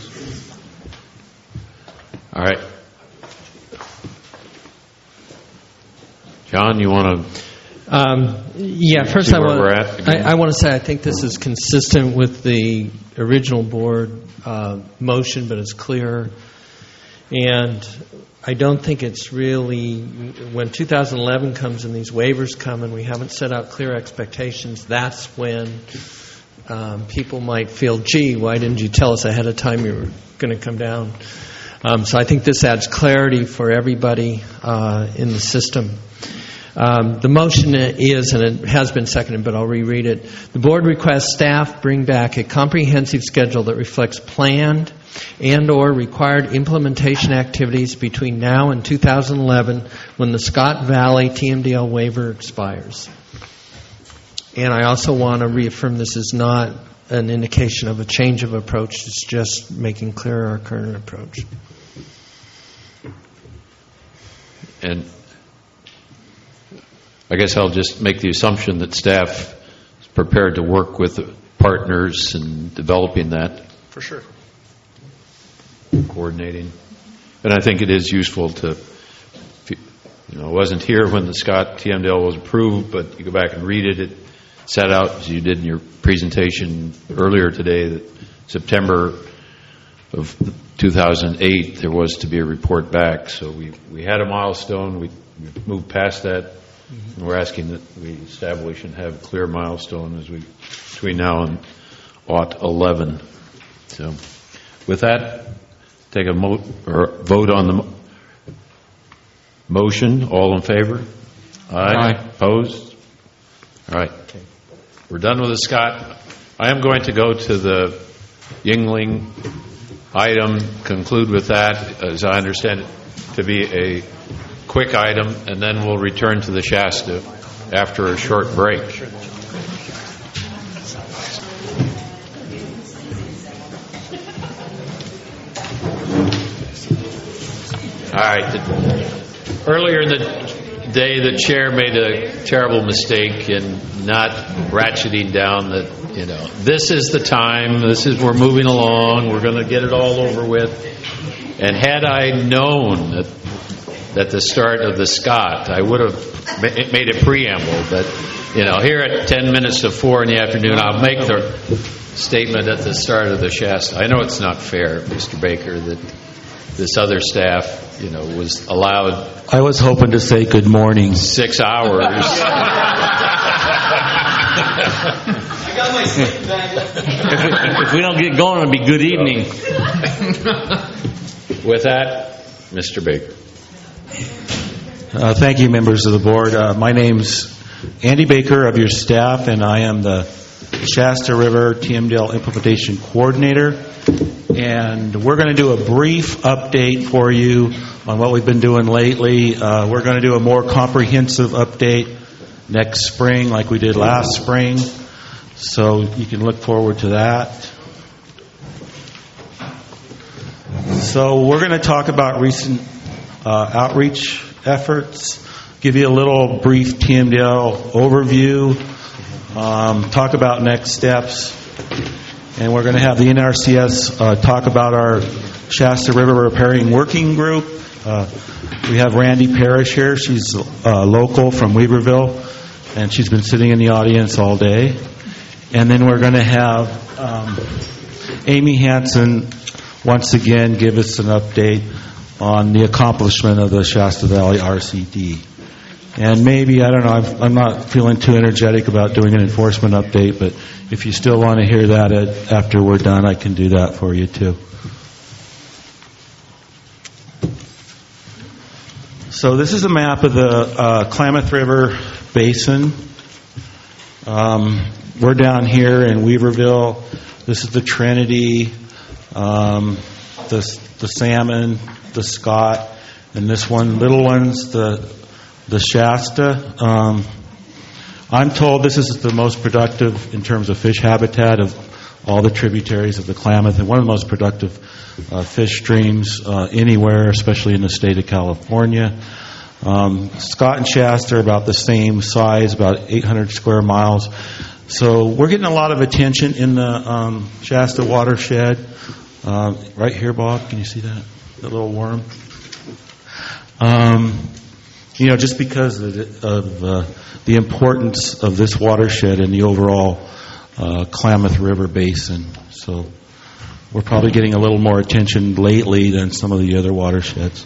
All right. John, you want to... Um, yeah, first I want, I, I want to say I think this is consistent with the original board uh, motion, but it's clear. And I don't think it's really, when two thousand eleven comes and these waivers come and we haven't set out clear expectations, that's when um, people might feel, gee, why didn't you tell us ahead of time you were going to come down? Um, so I think this adds clarity for everybody uh, in the system. Um, the motion is, and it has been seconded, but I'll reread it. The board requests staff bring back a comprehensive schedule that reflects planned and or required implementation activities between now and two thousand eleven when the Scott Valley T M D L waiver expires. And I also want to reaffirm this is not an indication of a change of approach. It's just making clear our current approach. And I guess I'll just make the assumption that staff is prepared to work with partners in developing that. For sure. Coordinating. And I think it is useful to, you know, I wasn't here when the Scott T M D L was approved, but you go back and read it. It set out, as you did in your presentation earlier today, that September of two thousand eight there was to be a report back. So we, we had a milestone. We, we moved past that. And we're asking that we establish and have a clear milestone as we between now and aught eleven. So, with that, take a mo- or vote on the mo- motion. All in favor? Aye. Aye. Opposed? All right. We're done with the Scott. I am going to go to the Yingling item. Conclude with that, as I understand it, to be a quick item, and then we'll return to the Shasta after a short break. All right. The, earlier in the day, the chair made a terrible mistake in not ratcheting down that, you know, this is the time, this is, we're moving along, we're going to get it all over with. And had I known that at the start of the Scott, I would have made a preamble, but, you know, here at ten minutes to four in the afternoon, I'll make the statement at the start of the Shasta. I know it's not fair, Mister Baker, that this other staff, you know, was allowed... I was hoping to say good morning. Six hours. I got my sleep back. if, if we don't get going, it'll be good evening. With that, Mister Baker. Uh, thank you, members of the board. Uh, my name's Andy Baker of your staff, and I am the Shasta River T M D L Implementation Coordinator. And we're going to do a brief update for you on what we've been doing lately. Uh, we're going to do a more comprehensive update next spring like we did last spring. So you can look forward to that. So we're going to talk about recent uh, outreach efforts, give you a little brief T M D L overview, um, talk about next steps, and we're going to have the N R C S uh, talk about our Shasta River Repairing Working Group. Uh, we have Randy Parrish here. She's uh, local from Weaverville, and she's been sitting in the audience all day. And then we're going to have um, Amy Hansen once again give us an update on the accomplishment of the Shasta Valley R C D. And maybe, I don't know, I'm, I'm not feeling too energetic about doing an enforcement update, but if you still want to hear that at, after we're done, I can do that for you too. So this is a map of the uh, Klamath River Basin. Um, we're down here in Weaverville. This is the Trinity, um, the, the Salmon, the Scott, and this one, little one's the the Shasta. Um, I'm told this is the most productive in terms of fish habitat of all the tributaries of the Klamath, and one of the most productive uh, fish streams uh, anywhere, especially in the state of California. Um, Scott and Shasta are about the same size, about eight hundred square miles. So we're getting a lot of attention in the um, Shasta watershed. Uh, right here, Bob, can you see that? The little worm? Um, you know, just because of, the, of uh, the importance of this watershed in the overall uh, Klamath River basin. So we're probably getting a little more attention lately than some of the other watersheds.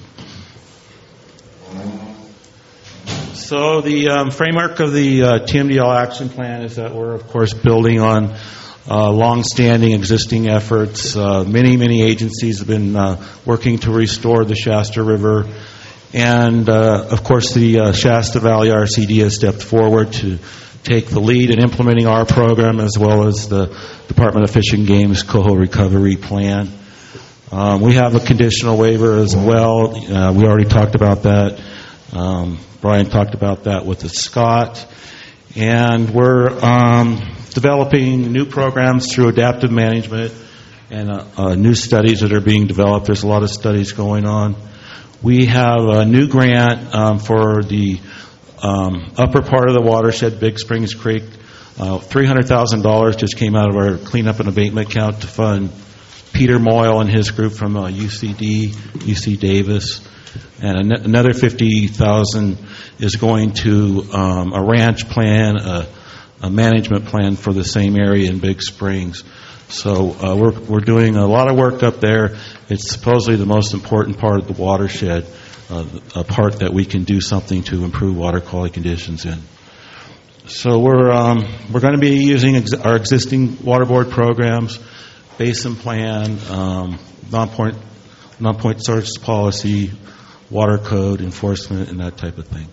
So the um, framework of the uh, T M D L action plan is that we're, of course, building on uh, long-standing existing efforts. Uh, many, many agencies have been uh, working to restore the Shasta River. And, uh, of course, the uh, Shasta Valley R C D has stepped forward to take the lead in implementing our program, as well as the Department of Fish and Game's Coho Recovery Plan. Um, we have a conditional waiver as well. Uh, we already talked about that. Um, Brian talked about that with the Scott. And we're um, developing new programs through adaptive management and uh, uh, new studies that are being developed. There's a lot of studies going on. We have a new grant um, for the um, upper part of the watershed, Big Springs Creek. Uh, three hundred thousand dollars just came out of our cleanup and abatement account to fund Peter Moyle and his group from uh, U C D, U C Davis. And an- another fifty thousand dollars is going to um, a ranch plan, a, a management plan for the same area in Big Springs. So uh, we're we're doing a lot of work up there. It's supposedly the most important part of the watershed, uh, a part that we can do something to improve water quality conditions in. So we're um, we're going to be using ex- our existing water board programs, basin plan, um, non-point non-point source policy, water code enforcement, and that type of thing.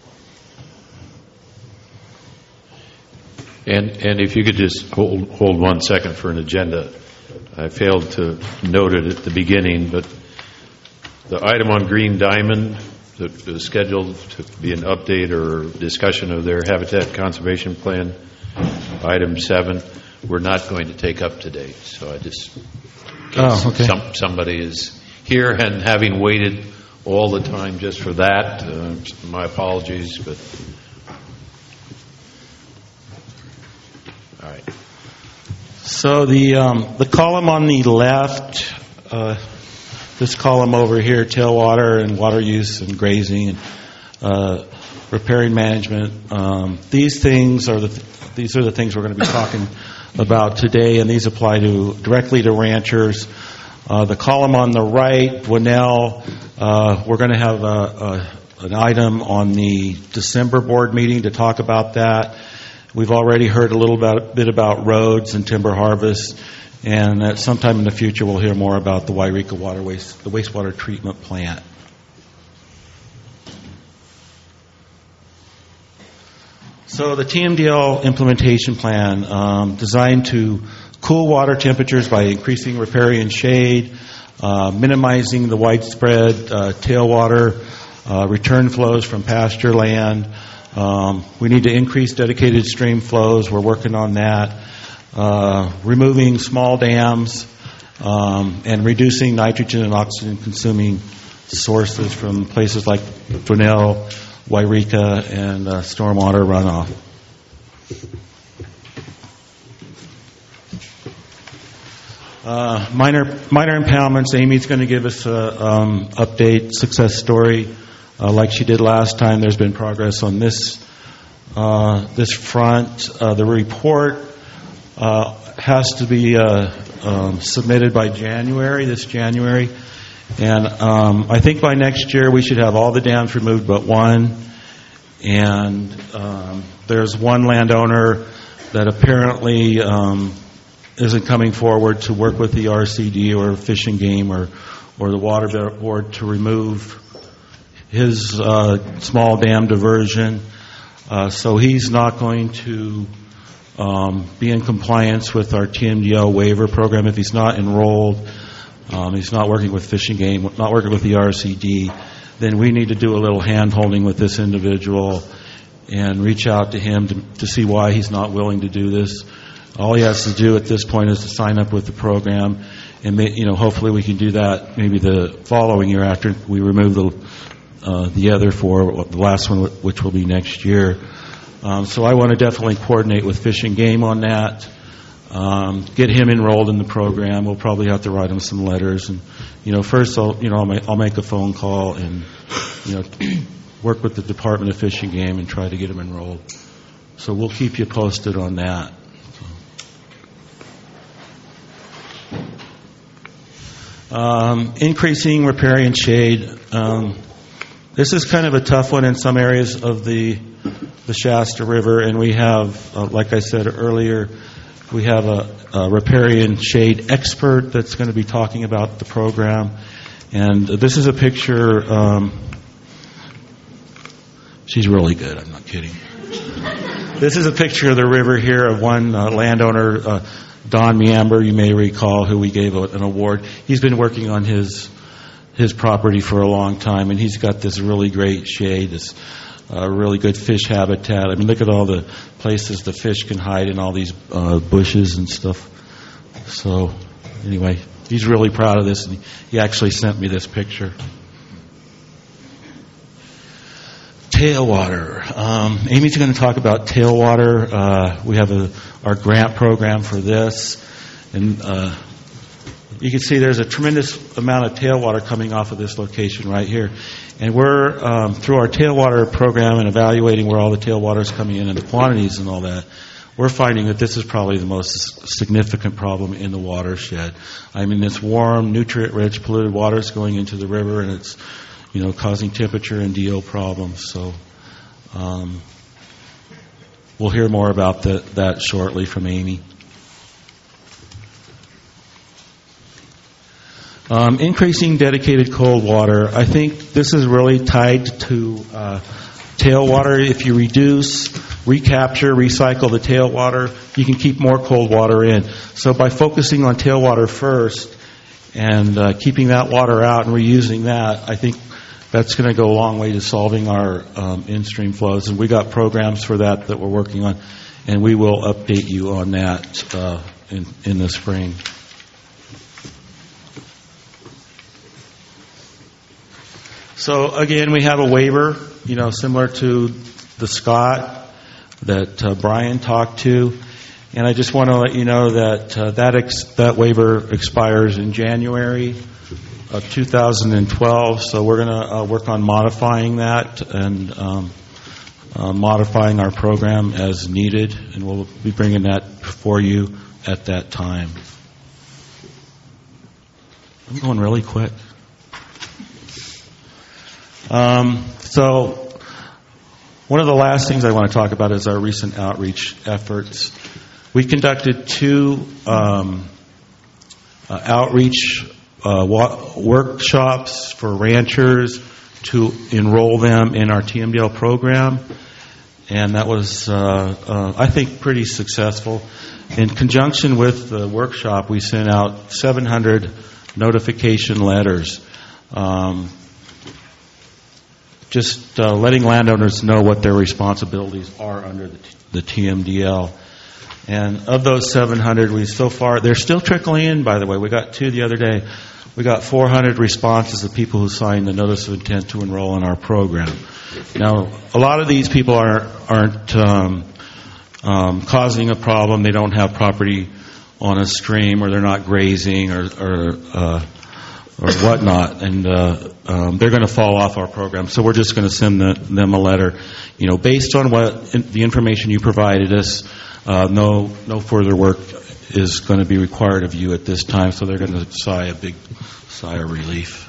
And and if you could just hold hold one second for an agenda. I failed to note it at the beginning, but the item on Green Diamond that was scheduled to be an update or discussion of their habitat conservation plan, item seven, we're not going to take up today. So I just, in case oh, okay. some, somebody is here and having waited all the time just for that, uh, my apologies, but all right. So the um, the column on the left, uh, this column over here, tailwater and water use and grazing and uh, riparian management. Um, these things are the th- these are the things we're going to be talking about today, and these apply to directly to ranchers. Uh, the column on the right, Winnell, uh, we're going to have a, a, an item on the December board meeting to talk about that. We've already heard a little about, bit about roads and timber harvest, and at sometime in the future we'll hear more about the Wairika water waste, the wastewater treatment plant. So the T M D L implementation plan, um, designed to cool water temperatures by increasing riparian shade, uh, minimizing the widespread uh, tailwater uh, return flows from pasture land. Um, we need to increase dedicated stream flows. We're working on that. Uh, removing small dams um, and reducing nitrogen and oxygen consuming sources from places like Grinnell, Wairika, and uh, stormwater runoff. Uh, minor minor impoundments. Amy's going to give us a um, update success story. Uh, like she did last time, there's been progress on this uh, this front. Uh, the report uh, has to be uh, um, submitted by January, this January. And um, I think by next year we should have all the dams removed but one. And um, there's one landowner that apparently um, isn't coming forward to work with the R C D or Fish and Game or, or the Water Board to remove his uh, small dam diversion. Uh, so he's not going to um, be in compliance with our T M D L waiver program if he's not enrolled. Um, he's not working with Fish and Game, not working with the R C D. then we need to do a little hand-holding with this individual and reach out to him to, to see why he's not willing to do this. All he has to do at this point is to sign up with the program, and may, you know, hopefully we can do that maybe the following year after we remove the uh, the other four, the last one, which will be next year. Um, so I want to definitely coordinate with Fish and Game on that. Um, get him enrolled in the program. We'll probably have to write him some letters, and you know, first I'll you know I'll make, I'll make a phone call and you know work with the Department of Fish and Game and try to get him enrolled. So we'll keep you posted on that. Um, increasing riparian shade. Um, this is kind of a tough one in some areas of the the Shasta River, and we have, uh, like I said earlier, we have a, a riparian shade expert that's going to be talking about the program. And this is a picture. Um, she's really good. I'm not kidding. This is a picture of the river here of one uh, landowner. Uh, Don Meamber, you may recall, who we gave a, an award. He's been working on his his property for a long time, and he's got this really great shade, this uh, really good fish habitat. I mean, look at all the places the fish can hide in all these uh, bushes and stuff. So, anyway, he's really proud of this, and he actually sent me this picture. Tailwater. Um, Amy's going to talk about tailwater. Uh, we have a, our grant program for this. And uh, you can see there's a tremendous amount of tailwater coming off of this location right here. And we're, um, through our tailwater program and evaluating where all the tailwater is coming in and the quantities and all that, we're finding that this is probably the most significant problem in the watershed. I mean, it's warm, nutrient-rich, polluted water is going into the river, and it's you know, causing temperature and D O problems. So um, we'll hear more about the, that shortly from Amy. Um, increasing dedicated cold water. I think this is really tied to uh, tailwater. If you reduce, recapture, recycle the tailwater, you can keep more cold water in. So by focusing on tailwater first and uh, keeping that water out and reusing that, I think that's going to go a long way to solving our um, in-stream flows. And we got programs for that that we're working on, and we will update you on that uh, in, in the spring. So again, we have a waiver, you know, similar to the Scott that uh, Brian talked to. And I just want to let you know that uh, that, ex- that waiver expires in January of two thousand twelve, so we're going to uh, work on modifying that and um, uh, modifying our program as needed, and we'll be bringing that for you at that time. I'm going really quick. Um, so one of the last things I want to talk about is our recent outreach efforts. We conducted two um, uh, outreach Uh, wa- workshops for ranchers to enroll them in our T M D L program, and that was, uh, uh, I think, pretty successful. In conjunction with the workshop, we sent out seven hundred notification letters, um, just uh, letting landowners know what their responsibilities are under the, t- the T M D L. And of those seven hundred, we so far, they're still trickling in, by the way. We got two the other day. We got four hundred responses of people who signed the notice of intent to enroll in our program. Now, a lot of these people aren't, aren't um, um, causing a problem. They don't have property on a stream, or they're not grazing, or or, uh, or whatnot, and uh, um, they're going to fall off our program. So we're just going to send the, them a letter, you know, based on what in, the information you provided us. Uh, no, no further work is going to be required of you at this time, so they're going to sigh a big sigh of relief.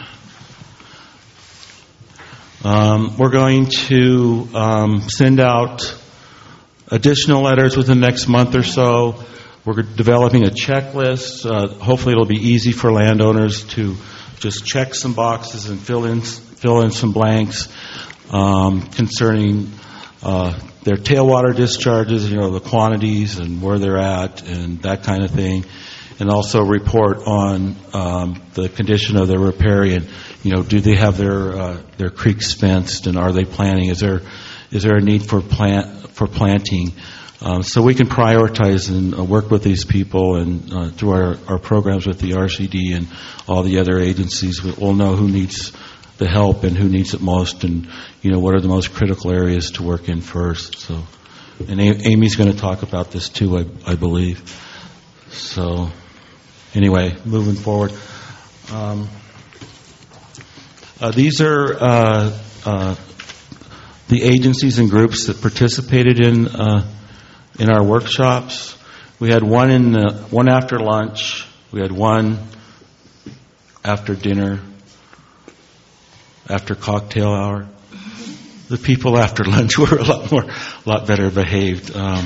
Um, we're going to um, send out additional letters within the next month or so. We're developing a checklist. Uh, hopefully it'll be easy for landowners to just check some boxes and fill in fill in some blanks um, concerning uh, their tailwater discharges, you know, the quantities and where they're at and that kind of thing. and also report on um, the condition of the riparian. You know, do they have their uh, their creeks fenced, and are they planting? Is there is there a need for plant for planting? Um, so we can prioritize and uh, work with these people, and uh, through our, our programs with the R C D and all the other agencies, we'll know who needs the help and who needs it most, and you know what are the most critical areas to work in first. So, and A- Amy's going to talk about this too, I, I believe. So, anyway, moving forward, um, uh, these are uh, uh, the agencies and groups that participated in. Uh, In our workshops, we had one in the, one after lunch. We had one after dinner, after cocktail hour. The people after lunch were a lot more, a lot better behaved. Um,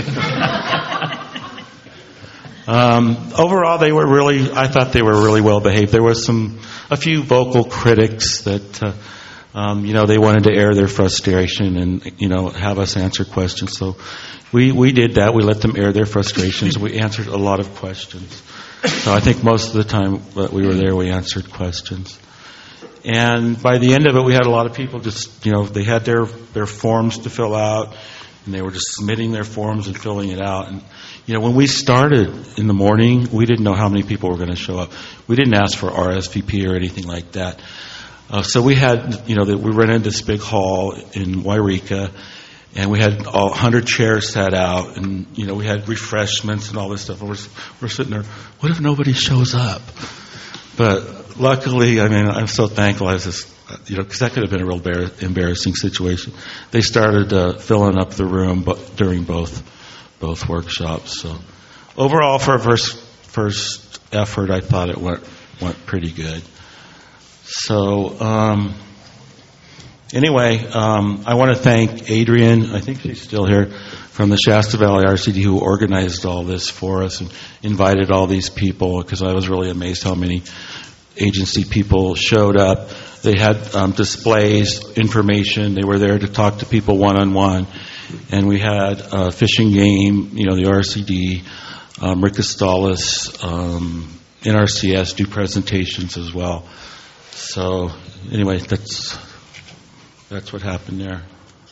um, overall, they were really. I thought they were really well behaved. There was some, a few vocal critics that. Uh, Um, you know, they wanted to air their frustration and, you know, have us answer questions. So we, we did that. We let them air their frustrations. We answered a lot of questions. So I think most of the time that we were there, we answered questions. And by the end of it, we had a lot of people just, you know, they had their, their forms to fill out, and they were just submitting their forms and filling it out. And, you know, when we started in the morning, we didn't know how many people were going to show up. We didn't ask for R S V P or anything like that. Uh, so we had, you know, that we rented this big hall in Wairika, and we had a hundred chairs set out, and you know, we had refreshments and all this stuff. And we're we're sitting there. What if nobody shows up? But luckily, I mean, I'm so thankful. I was just, you know, because that could have been a real bar- embarrassing situation. They started uh, filling up the room, but during both both workshops. So overall, for a first first effort, I thought it went went pretty good. So, um, anyway, um, I want to thank Adrian, I think she's still here, from the Shasta Valley R C D, who organized all this for us and invited all these people, because I was really amazed how many agency people showed up. They had um, displays, information. They were there to talk to people one-on-one. And we had uh, Fish and Game, you know, the R C D, um, Rick Costalis, um, N R C S do presentations as well. So anyway, that's that's what happened there.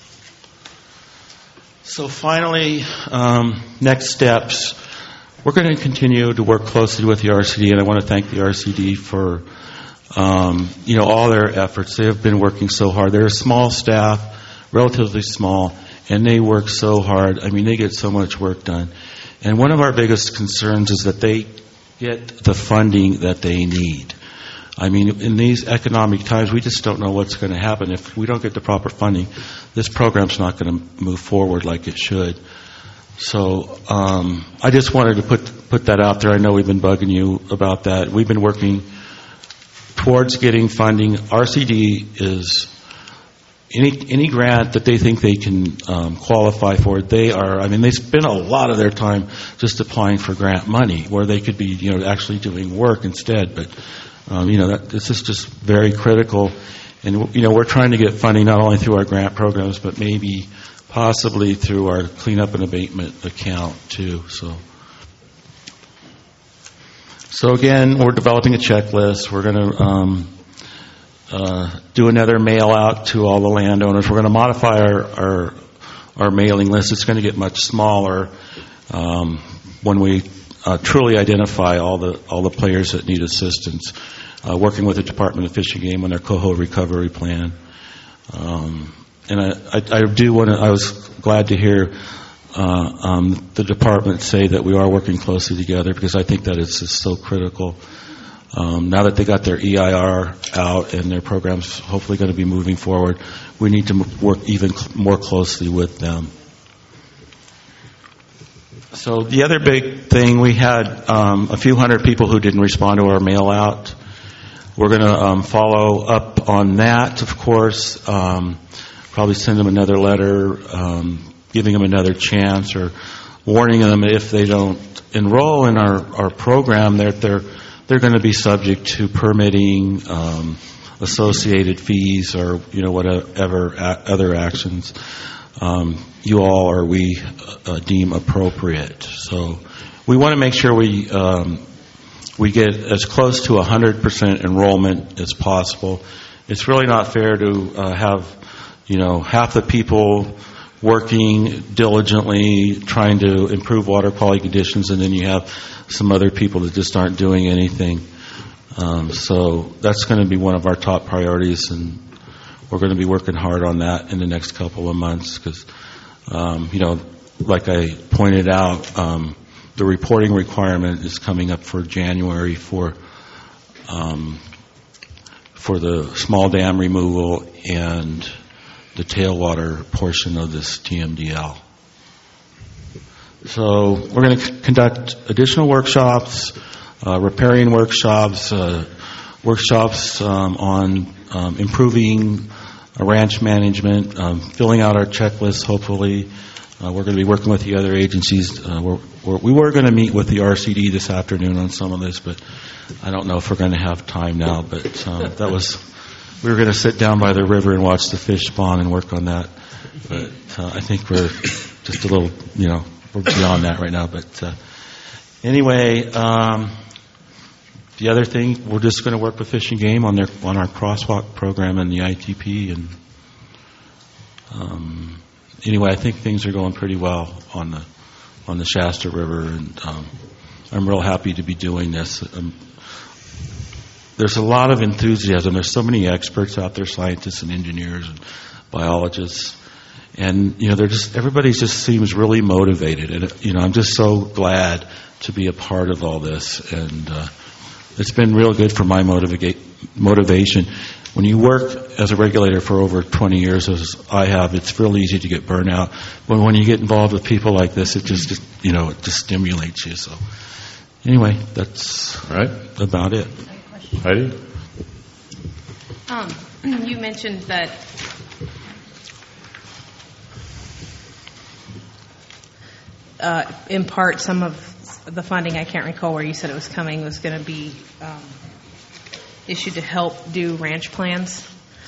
So finally, um, next steps. We're going to continue to work closely with the R C D, and I want to thank the R C D for um, you know all their efforts. They have been working so hard. They're a small staff, relatively small, and they work so hard. I mean, they get so much work done. And one of our biggest concerns is that they get the funding that they need. I mean, in these economic times, we just don't know what's going to happen. If we don't get the proper funding, this program's not going to move forward like it should. So um, I just wanted to put put that out there. I know we've been bugging you about that. We've been working towards getting funding. R C D is any any grant that they think they can um, qualify for. They are. I mean, they spend a lot of their time just applying for grant money, where they could be, you know, actually doing work instead. But Um, you know, that, this is just very critical. And, you know, we're trying to get funding not only through our grant programs, but maybe possibly through our cleanup and abatement account, too. So, so again, we're developing a checklist. We're going to um, uh, do another mail out to all the landowners. We're going to modify our, our, our mailing list. It's going to get much smaller um, when we uh, truly identify all the all the players that need assistance. Uh, working with the Department of Fish and Game on their coho recovery plan. Um, and I, I, I do want to, I was glad to hear uh, um, the department say that we are working closely together, because I think that it's just so critical. Um, now that they got their E I R out and their program's hopefully going to be moving forward, we need to work even cl- more closely with them. So the other big thing, we had um, a few hundred people who didn't respond to our mail out. We're going to um, follow up on that, of course, um, probably send them another letter, um, giving them another chance, or warning them if they don't enroll in our, our program, they're, they're, they're going to be subject to permitting, um, associated fees, or, you know, whatever a- other actions um, you all or we uh, deem appropriate. So we want to make sure we um, we get as close to one hundred percent enrollment as possible. It's really not fair to uh, have, you know, half the people working diligently trying to improve water quality conditions, and then you have some other people that just aren't doing anything. Um, so that's going to be one of our top priorities, and we're going to be working hard on that in the next couple of months because, um, you know, like I pointed out, um, the reporting requirement is coming up for January for um, for the small dam removal and the tailwater portion of this T M D L. So we're going to conduct additional workshops, uh, riparian workshops, uh, workshops um, on um, improving uh, ranch management, um, filling out our checklist, hopefully. Uh, we're going to be working with the other agencies. Uh, we're, we're, we were going to meet with the R C D this afternoon on some of this, but I don't know if we're going to have time now. But um, that was, we were going to sit down by the river and watch the fish spawn and work on that. But uh, I think we're just a little, you know, we're beyond that right now. But uh, anyway, um, the other thing, we're just going to work with Fish and Game on their on our crosswalk program and the I T P. And um, anyway, I think things are going pretty well on the on the Shasta River, and um, I'm real happy to be doing this. Um, there's a lot of enthusiasm. There's so many experts out there, scientists and engineers and biologists, and you know, they're just everybody just seems really motivated. And you know, I'm just so glad to be a part of all this, and uh, it's been real good for my motiva- motivation. When you work as a regulator for over twenty years, as I have, it's real easy to get burnout. But when you get involved with people like this, it just, just you know, it just stimulates you. So, anyway, that's right about it. Heidi? Um, you mentioned that uh, in part some of the funding, I can't recall where you said it was coming, was going to be um, issued to help do ranch plans.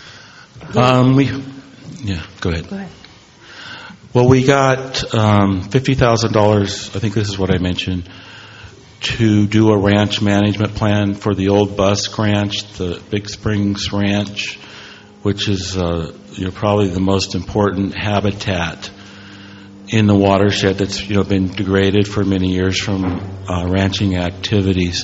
Um, we, yeah, go ahead. Go ahead. Well, we got um, fifty thousand dollars, I think this is what I mentioned, to do a ranch management plan for the old Busk Ranch, the Big Springs Ranch, which is uh, you know, probably the most important habitat in the watershed that's you know been degraded for many years from uh, ranching activities.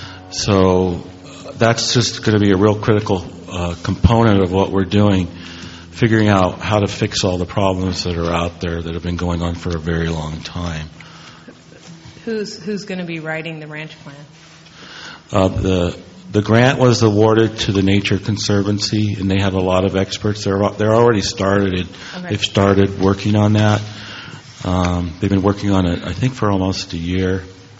So uh, that's just going to be a real critical uh, component of what we're doing, figuring out how to fix all the problems that are out there that have been going on for a very long time. Who's who's going to be writing the ranch plan? Uh, the the grant was awarded to the Nature Conservancy, and they have a lot of experts. They're they're already started. Okay. They've started working on that. Um, they've been working on it, I think, for almost a year.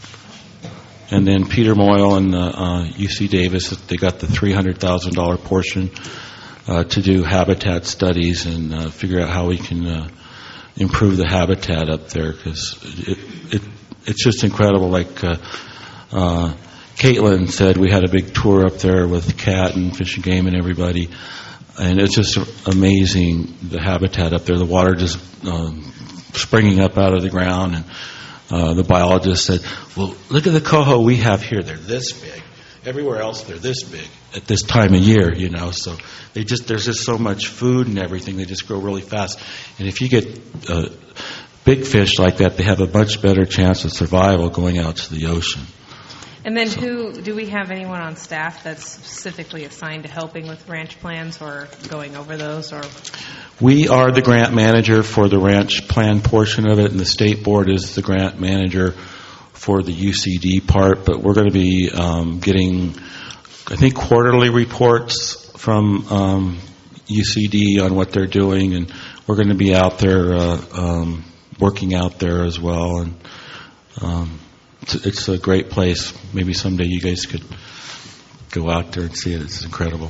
And then Peter Moyle and uh, uh, U C Davis, they got the three hundred thousand dollars portion uh, to do habitat studies and uh, figure out how we can uh, improve the habitat up there, because it, it it's just incredible. Like uh, uh, Caitlin said, we had a big tour up there with Cat and Fish and Game and everybody, and it's just amazing, the habitat up there. The water just um, springing up out of the ground, and uh, the biologist said, well, look at the coho we have here. They're this big. Everywhere else they're this big at this time of year, you know. So they just there's just so much food and everything. They just grow really fast. And if you get uh, big fish like that, they have a much better chance of survival going out to the ocean. And then who, do we have anyone on staff that's specifically assigned to helping with ranch plans or going over those? Or we are the grant manager for the ranch plan portion of it, and the state board is the grant manager for the U C D part. But we're going to be um, getting, I think, quarterly reports from um, U C D on what they're doing, and we're going to be out there uh, um, working out there as well. And um, it's, it's a great place. Maybe someday you guys could go out there and see it. It's incredible.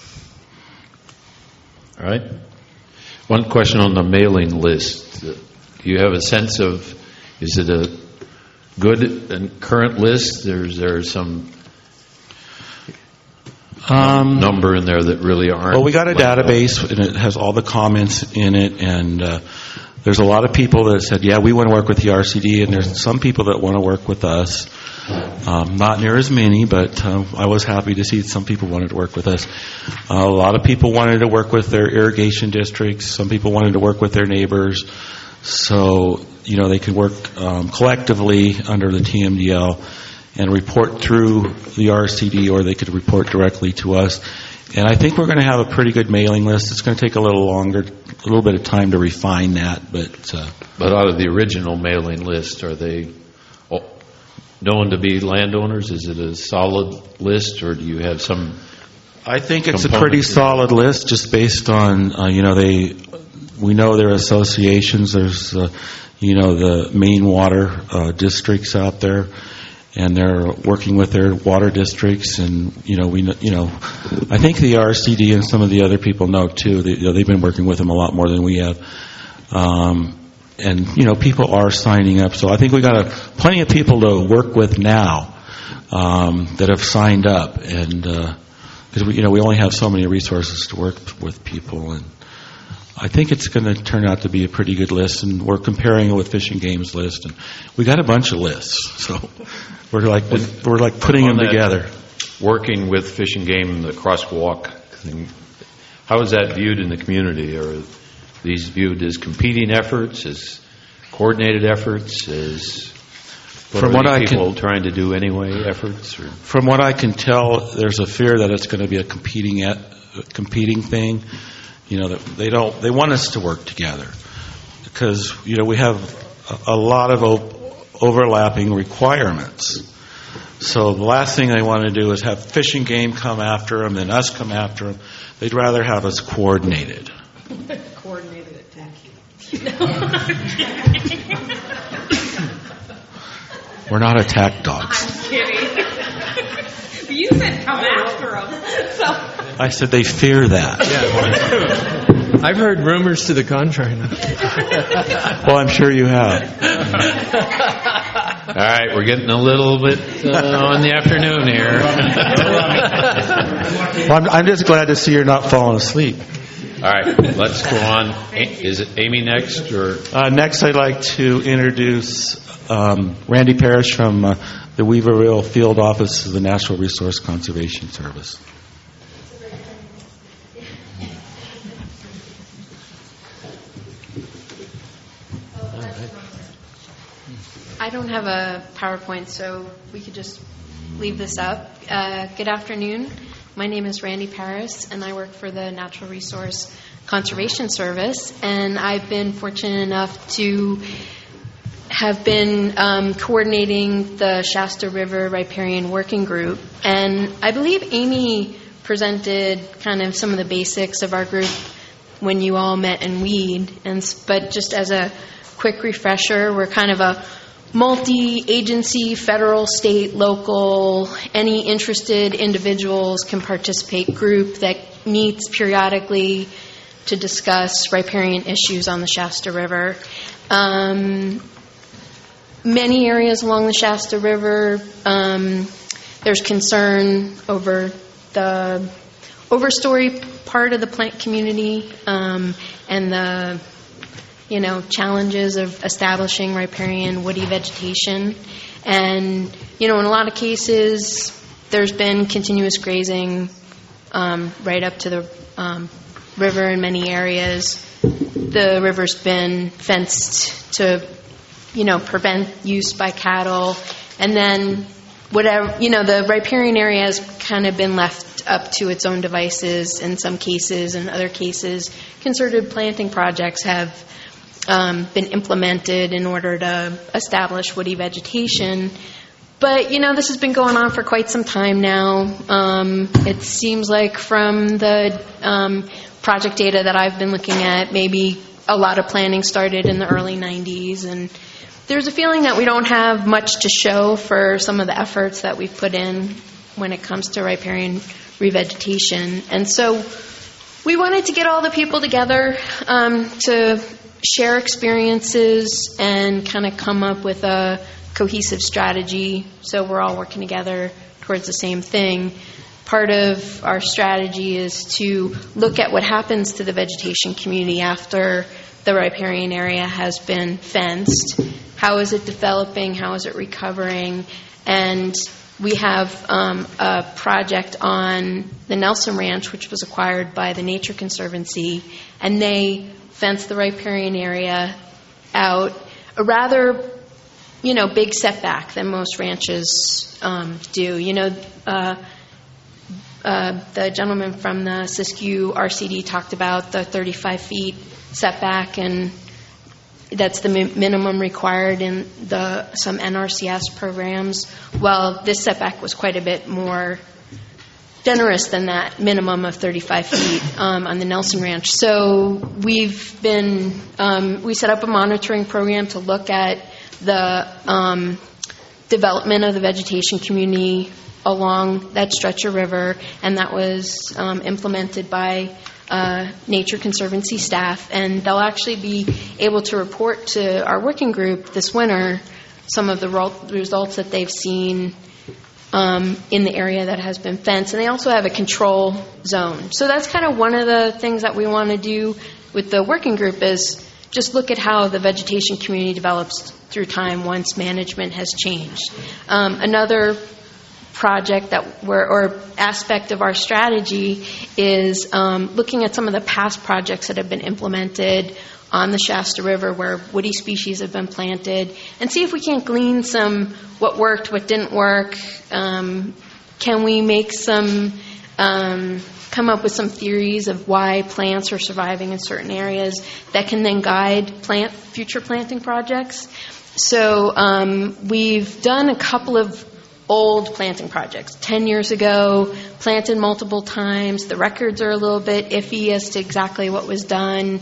All right. One question on the mailing list. Do you have a sense of, is it a good and current list? There's there some um, number in there that really aren't. Well, we got a database, and it has all the comments in it, and uh, there's a lot of people that said, yeah, we want to work with the R C D, and there's some people that want to work with us. Um, not near as many, but uh, I was happy to see some people wanted to work with us. Uh, a lot of people wanted to work with their irrigation districts. Some people wanted to work with their neighbors. So, you know, they could work um, collectively under the T M D L and report through the R C D, or they could report directly to us. And I think we're going to have a pretty good mailing list. It's going to take a little longer, a little bit of time to refine that. But uh, but out of the original mailing list, are they known to be landowners? Is it a solid list, or do you have some? I think it's a pretty solid list, just based on uh, you know they. We know their associations. There's uh, you know the main water uh, districts out there, and they're working with their water districts. And you know we you know I think the R C D and some of the other people know too. They, you know, they've been working with them a lot more than we have. Um, And, you know, people are signing up. So I think we got a, plenty of people to work with now um, that have signed up. And because, we you know, we only have so many resources to work with people. And I think it's going to turn out to be a pretty good list. And we're comparing it with Fish and Game's list. And we got a bunch of lists. So we're like, we're like putting them together. Working with Fish and Game, the crosswalk thing, how is that viewed in the community? Or these viewed as competing efforts, as coordinated efforts, as what from are what I people can, trying to do anyway efforts? Or? From what I can tell, there's a fear that it's going to be a competing a competing thing. You know, that they don't. They want us to work together because you know we have a, a lot of op- overlapping requirements. So the last thing they want to do is have Fish and Game come after them, then us come after them. They'd rather have us coordinated. Coordinated attack. We're not attack dogs. I'm kidding. You said come after them. So. I said they fear that. Yeah. I've heard rumors to the contrary now. Well, I'm sure you have. All right, we're getting a little bit uh, on the afternoon here. Well, I'm, I'm just glad to see you're not falling asleep. All right, let's go on. Is it Amy next? Or uh, next, I'd like to introduce um, Randy Parrish from uh, the Weaverville Field Office of the Natural Resource Conservation Service. I don't have a PowerPoint, so we could just leave this up. Uh, good afternoon. My name is Randy Paris, and I work for the Natural Resource Conservation Service. And I've been fortunate enough to have been um, coordinating the Shasta River Riparian Working Group. And I believe Amy presented kind of some of the basics of our group when you all met in Weed. And but just as a quick refresher, we're kind of a multi-agency, federal, state, local, any interested individuals can participate group that meets periodically to discuss riparian issues on the Shasta River. Um, many areas along the Shasta River, um, there's concern over the overstory part of the plant community um, and the you know, challenges of establishing riparian woody vegetation. And, you know, in a lot of cases, there's been continuous grazing um, right up to the um, river in many areas. The river's been fenced to, you know, prevent use by cattle. And then whatever, you know, the riparian area has kind of been left up to its own devices in some cases. In other cases, concerted planting projects have Um, been implemented in order to establish woody vegetation. But, you know, this has been going on for quite some time now. Um, it seems like from the um, project data that I've been looking at, maybe a lot of planning started in the early nineties. And there's a feeling that we don't have much to show for some of the efforts that we've put in when it comes to riparian revegetation. And so we wanted to get all the people together um, to share experiences and kind of come up with a cohesive strategy so we're all working together towards the same thing. Part of our strategy is to look at what happens to the vegetation community after the riparian area has been fenced. How is it developing? How is it recovering? And we have um, a project on the Nelson Ranch, which was acquired by the Nature Conservancy, and they fenced the riparian area out a rather, you know, big setback than most ranches um, do. You know, uh, uh, the gentleman from the Siskiyou R C D talked about the thirty-five feet setback, and that's the mi- minimum required in the some N R C S programs. Well, this setback was quite a bit more generous than that minimum of thirty-five feet um, on the Nelson Ranch. So we've been, um, we set up a monitoring program to look at the um, development of the vegetation community along that stretch of river, and that was um, implemented by uh, Nature Conservancy staff, and they'll actually be able to report to our working group this winter some of the ro- results that they've seen Um, in the area that has been fenced. And they also have a control zone. So that's kind of one of the things that we want to do with the working group is just look at how the vegetation community develops through time once management has changed. Um, another project that we're, or aspect of our strategy is um, looking at some of the past projects that have been implemented on the Shasta River where woody species have been planted, and see if we can't glean some what worked, what didn't work. Um, can we make some, um, come up with some theories of why plants are surviving in certain areas that can then guide plant future planting projects? So um, we've done a couple of old planting projects. Ten years ago, planted multiple times. The records are a little bit iffy as to exactly what was done.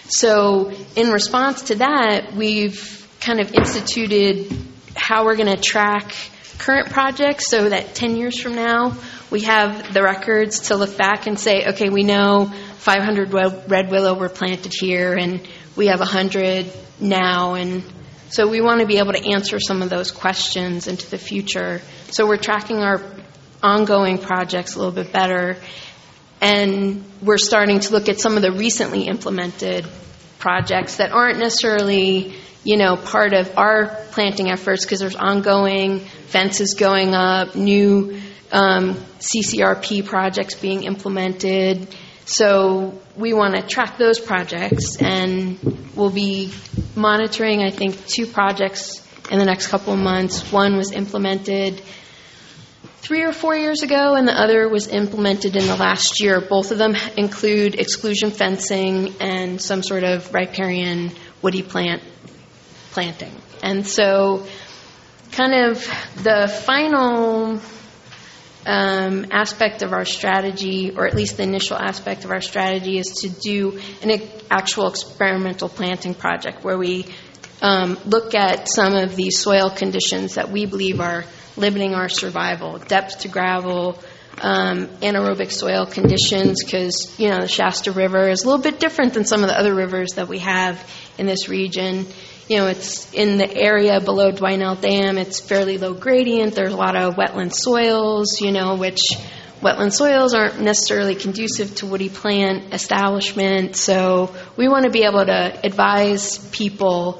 So in response to that, we've kind of instituted how we're going to track current projects so that ten years from now, we have the records to look back and say, okay, we know five hundred red willow were planted here, and we have one hundred now. And so we want to be able to answer some of those questions into the future. So we're tracking our ongoing projects a little bit better. And we're starting to look at some of the recently implemented projects that aren't necessarily, you know, part of our planting efforts because there's ongoing fences going up, new um, C C R P projects being implemented. So we want to track those projects, and we'll be monitoring, I think, two projects in the next couple of months. One was implemented three or four years ago, and the other was implemented in the last year. Both of them include exclusion fencing and some sort of riparian woody plant planting. And so kind of the final um, aspect of our strategy, or at least the initial aspect of our strategy, is to do an actual experimental planting project where we um, look at some of these soil conditions that we believe are limiting our survival, depth to gravel, um, anaerobic soil conditions, because, you know, the Shasta River is a little bit different than some of the other rivers that we have in this region. You know, it's in the area below Dwinell Dam, it's fairly low gradient. There's a lot of wetland soils, you know, which wetland soils aren't necessarily conducive to woody plant establishment. So we want to be able to advise people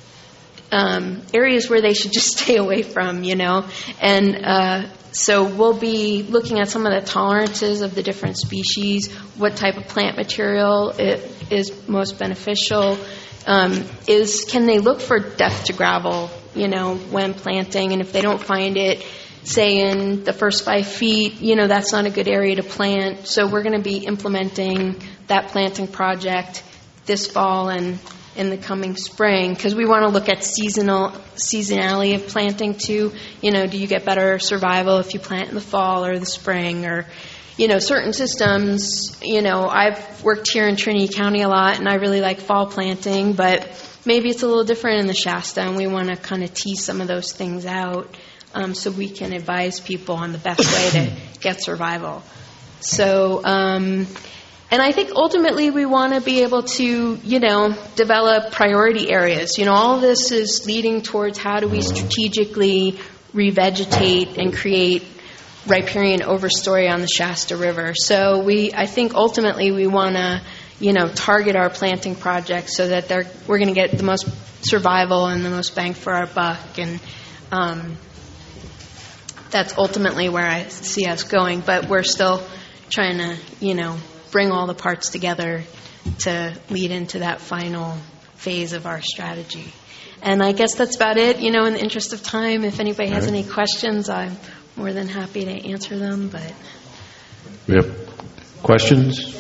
Um, areas where they should just stay away from, you know. And uh, so we'll be looking at some of the tolerances of the different species, what type of plant material it is most beneficial. Um, is can they look for depth to gravel, you know, when planting? And if they don't find it, say in the first five feet, you know, that's not a good area to plant. So we're going to be implementing that planting project this fall and in the coming spring, because we want to look at seasonal seasonality of planting too. You know, do you get better survival if you plant in the fall or the spring, or, you know, certain systems. You know, I've worked here in Trinity County a lot, and I really like fall planting, but maybe it's a little different in the Shasta, and we want to kind of tease some of those things out um, so we can advise people on the best way to get survival. So, um, And I think ultimately we want to be able to, you know, develop priority areas. You know, all of this is leading towards how do we strategically revegetate and create riparian overstory on the Shasta River. So we, I think ultimately we want to, you know, target our planting projects so that they're we're going to get the most survival and the most bang for our buck, and um, that's ultimately where I see us going. But we're still trying to, you know, bring all the parts together to lead into that final phase of our strategy. And I guess that's about it. You know, in the interest of time, if anybody has any questions, I'm more than happy to answer them. But we have questions?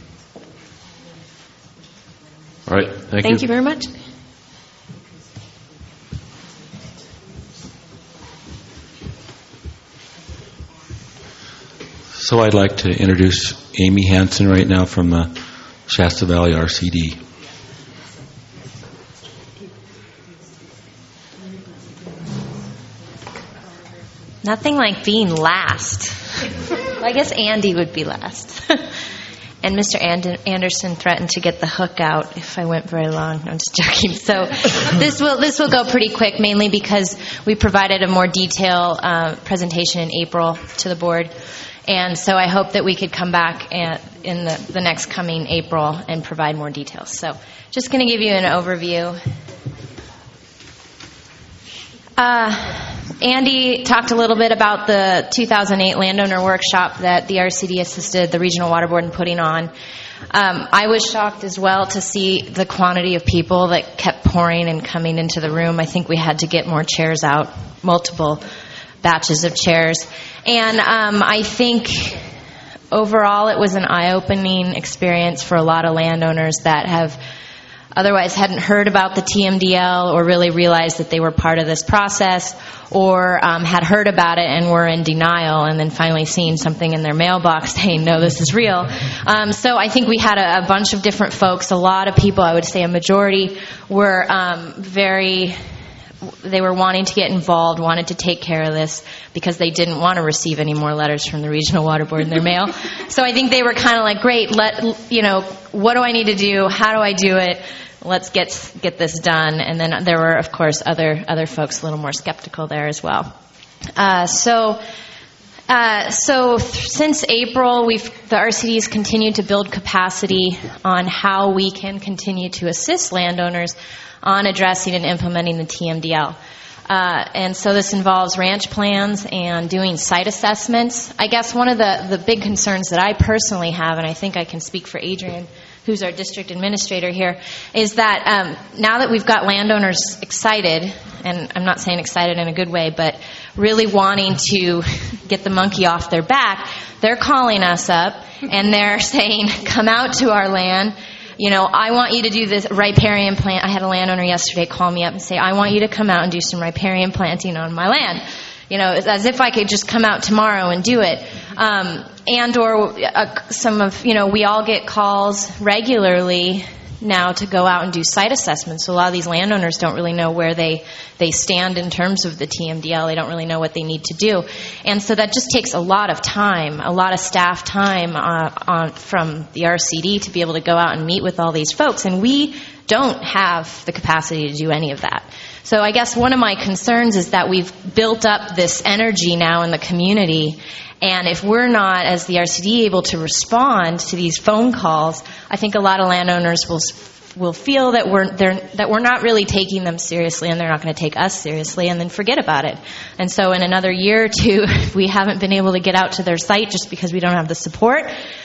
All right. Thank, thank you. you very much. So I'd like to introduce Amy Hansen right now from the Shasta Valley R C D. Nothing like being last. Well, I guess Andy would be last. And Mister And- Anderson threatened to get the hook out if I went very long. No, I'm just joking. So this will this will go pretty quick, mainly because we provided a more detailed uh, presentation in April to the board. And so I hope that we could come back at, in the, the next coming April and provide more details. So just going to give you an overview. Uh, Andy talked a little bit about the two thousand eight landowner workshop that the R C D assisted the Regional Water Board in putting on. Um, I was shocked as well to see the quantity of people that kept pouring and coming into the room. I think we had to get more chairs out, multiple batches of chairs. And um, I think overall it was an eye-opening experience for a lot of landowners that have otherwise hadn't heard about the T M D L or really realized that they were part of this process, or um, had heard about it and were in denial, and then finally seeing something in their mailbox saying, no, this is real. Um, so I think we had a, a bunch of different folks. A lot of people, I would say a majority, were um, very... They were wanting to get involved, wanted to take care of this because they didn't want to receive any more letters from the Regional Water Board in their mail. So I think they were kind of like, great, let, you know, what do I need to do? How do I do it? Let's get get this done. And then there were, of course, other other folks a little more skeptical there as well. Uh, so uh, so th- since April, we've the R C D has continued to build capacity on how we can continue to assist landowners on addressing and implementing the T M D L. Uh, and so this involves ranch plans and doing site assessments. I guess one of the, the big concerns that I personally have, and I think I can speak for Adrian, who's our district administrator here, is that um, now that we've got landowners excited, and I'm not saying excited in a good way, but really wanting to get the monkey off their back, they're calling us up and they're saying, come out to our land. You know, I want you to do this riparian plant. I had a landowner yesterday call me up and say, I want you to come out and do some riparian planting on my land. You know, as if I could just come out tomorrow and do it. Um, and or uh, some of, you know, we all get calls regularly now to go out and do site assessments. So a lot of these landowners don't really know where they, they stand in terms of the T M D L. They don't really know what they need to do. And so that just takes a lot of time, a lot of staff time uh, on, from the R C D to be able to go out and meet with all these folks. And we don't have the capacity to do any of that. So I guess one of my concerns is that we've built up this energy now in the community, and if we're not, as the R C D, able to respond to these phone calls, I think a lot of landowners will will feel that we're they're, that we're not really taking them seriously, and they're not going to take us seriously, and then forget about it. And so in another year or two, if we haven't been able to get out to their site just because we don't have the support,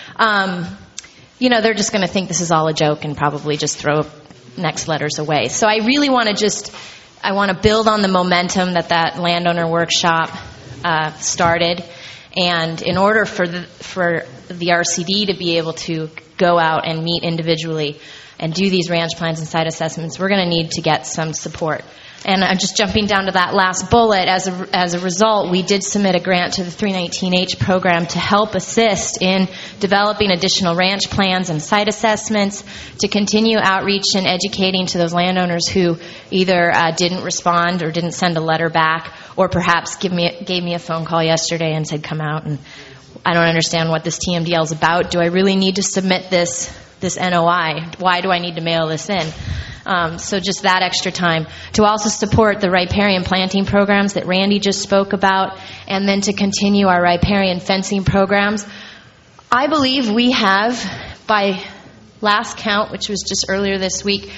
um, you know, they're just going to think this is all a joke and probably just throw next letters away. So I really want to just I want to build on the momentum that that landowner workshop uh, started. And in order for the, for the R C D to be able to go out and meet individually and do these ranch plans and site assessments, we're going to need to get some support. And I'm just jumping down to that last bullet. As a, as a result, we did submit a grant to the three nineteen H program to help assist in developing additional ranch plans and site assessments, to continue outreach and educating to those landowners who either uh, didn't respond or didn't send a letter back, or perhaps give me, gave me a phone call yesterday and said, come out, and I don't understand what this T M D L is about. Do I really need to submit this, this N O I? Why do I need to mail this in? Um, so just that extra time. To also support the riparian planting programs that Randy just spoke about, and then to continue our riparian fencing programs. I believe we have, by last count, which was just earlier this week,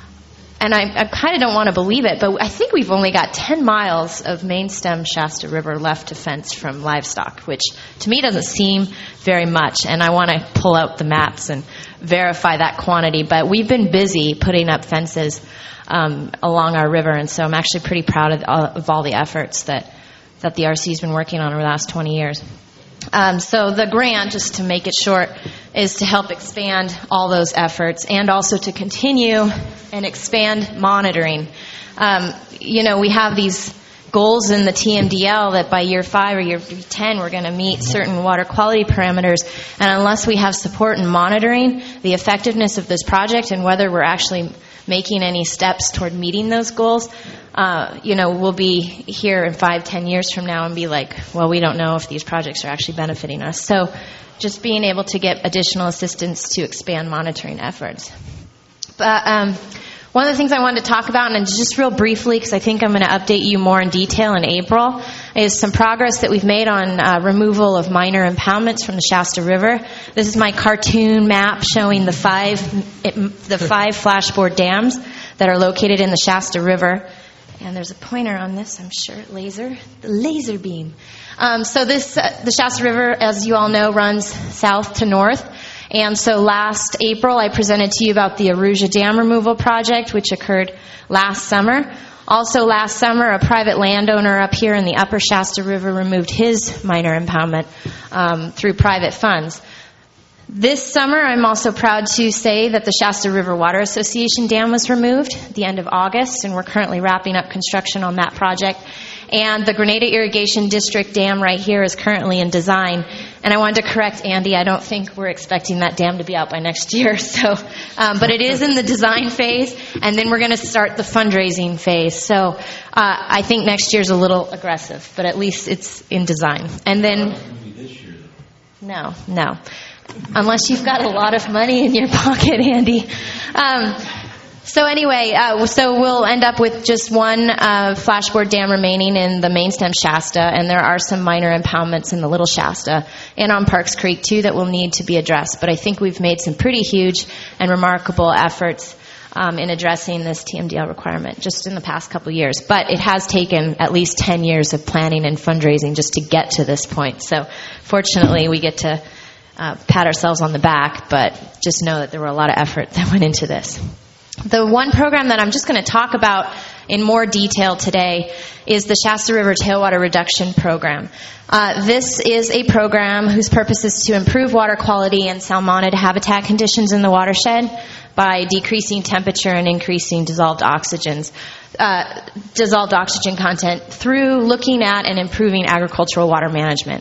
and I, I kind of don't want to believe it, but I think we've only got ten miles of main stem Shasta River left to fence from livestock, which to me doesn't seem very much, and I want to pull out the maps and verify that quantity. But we've been busy putting up fences um, along our river, and so I'm actually pretty proud of, of all the efforts that, that the R C has been working on over the last twenty years. Um, so the grant, just to make it short, is to help expand all those efforts and also to continue and expand monitoring. Um, you know, we have these goals in the T M D L that by year five or year ten we're going to meet certain water quality parameters, and unless we have support in monitoring the effectiveness of this project and whether we're actually making any steps toward meeting those goals, uh, you know, we'll be here in five, ten years from now and be like, well, we don't know if these projects are actually benefiting us. So just being able to get additional assistance to expand monitoring efforts. But um, one of the things I wanted to talk about, and just real briefly, because I think I'm going to update you more in detail in April, is some progress that we've made on uh, removal of minor impoundments from the Shasta River. This is my cartoon map showing the five it, the five flashboard dams that are located in the Shasta River. And there's a pointer on this, I'm sure, laser, the laser beam. Um, so this, uh, the Shasta River, as you all know, runs south to north. And so last April, I presented to you about the Aruja Dam removal project, which occurred last summer. Also last summer, a private landowner up here in the upper Shasta River removed his minor impoundment um, through private funds. This summer, I'm also proud to say that the Shasta River Water Association dam was removed at the end of August, and we're currently wrapping up construction on that project. And the Grenada Irrigation District dam right here is currently in design. And I wanted to correct Andy, I don't think we're expecting that dam to be out by next year. So, um, but it is in the design phase, and then we're going to start the fundraising phase. So uh, I think next year's a little aggressive, but at least it's in design. And then, no, no. Unless you've got a lot of money in your pocket, Andy. Um, so anyway, uh, so we'll end up with just one uh, flashboard dam remaining in the main stem Shasta, and there are some minor impoundments in the Little Shasta and on Parks Creek, too, that will need to be addressed. But I think we've made some pretty huge and remarkable efforts um, in addressing this T M D L requirement just in the past couple years. But it has taken at least ten years of planning and fundraising just to get to this point. So fortunately, we get to Uh, pat ourselves on the back, but just know that there were a lot of effort that went into this. The one program that I'm just going to talk about in more detail today is the Shasta River Tailwater Reduction Program. Uh, this is a program whose purpose is to improve water quality and salmonid habitat conditions in the watershed by decreasing temperature and increasing dissolved oxygens, uh, dissolved oxygen content through looking at and improving agricultural water management.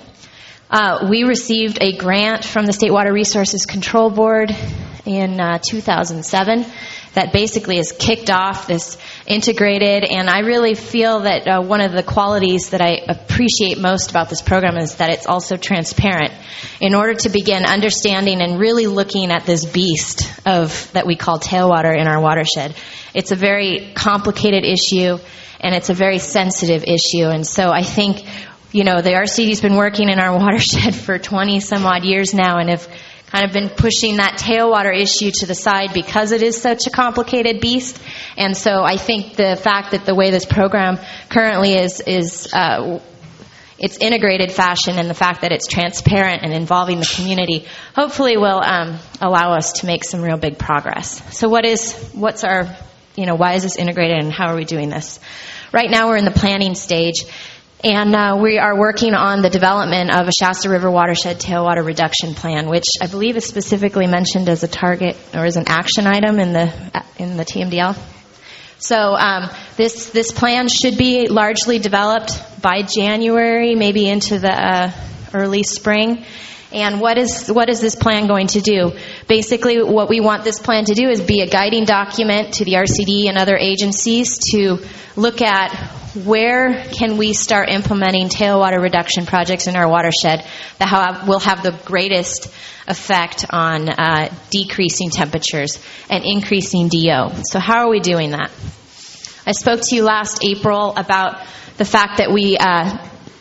Uh, we received a grant from the State Water Resources Control Board in uh, two thousand seven that basically has kicked off this integrated, and I really feel that uh, one of the qualities that I appreciate most about this program is that it's also transparent. In order to begin understanding and really looking at this beast of that we call tailwater in our watershed, it's a very complicated issue, and it's a very sensitive issue, and so I think You know, the R C D's been working in our watershed for twenty some odd years now and have kind of been pushing that tailwater issue to the side because it is such a complicated beast. And so I think the fact that the way this program currently is, is uh, its integrated fashion, and the fact that it's transparent and involving the community, hopefully will um, allow us to make some real big progress. So what is, what's our, you know, why is this integrated and how are we doing this? Right now we're in the planning stage. And uh, we are working on the development of a Shasta River Watershed Tailwater Reduction Plan, which I believe is specifically mentioned as a target or as an action item in the in the T M D L. So um, this this plan should be largely developed by January, maybe into the uh, early spring. And what is what is this plan going to do? Basically, what we want this plan to do is be a guiding document to the R C D and other agencies to look at where can we start implementing tailwater reduction projects in our watershed that have, will have the greatest effect on uh, decreasing temperatures and increasing D O. So how are we doing that? I spoke to you last April about the fact that we uh,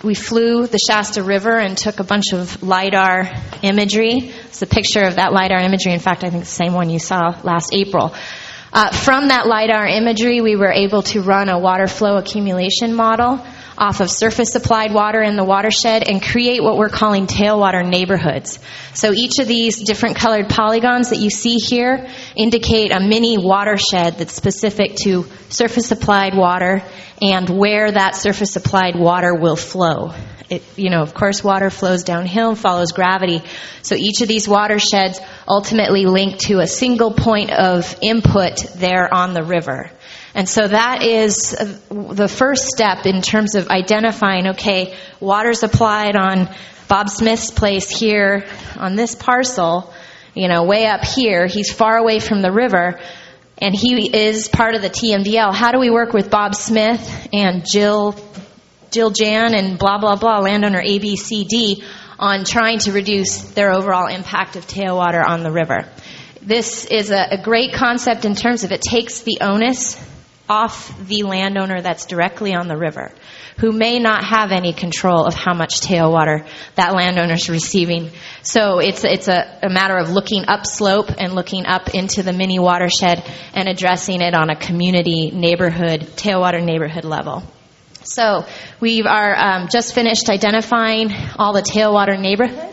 we flew the Shasta River and took a bunch of LiDAR imagery. It's a picture of that LiDAR imagery. In fact, I think the same one you saw last April. Uh, from that LiDAR imagery, we were able to run a water flow accumulation model off of surface-supplied water in the watershed and create what we're calling tailwater neighborhoods. So each of these different colored polygons that you see here indicate a mini watershed that's specific to surface-supplied water and where that surface-supplied water will flow. It, you know, of course, water flows downhill, follows gravity. So each of these watersheds ultimately link to a single point of input there on the river. And so that is the first step in terms of identifying, okay, water's applied on Bob Smith's place here on this parcel, you know, way up here. He's far away from the river, and he is part of the T M D L. How do we work with Bob Smith and Jill, Jill Jan and blah, blah, blah, landowner A, B, C, D, on trying to reduce their overall impact of tailwater on the river? This is a, a great concept in terms of it takes the onus off the landowner that's directly on the river, who may not have any control of how much tailwater that landowner's receiving. So it's it's a, a matter of looking upslope and looking up into the mini watershed and addressing it on a community neighborhood, tailwater neighborhood level. So we are um, just finished identifying all the tailwater neighborhoods.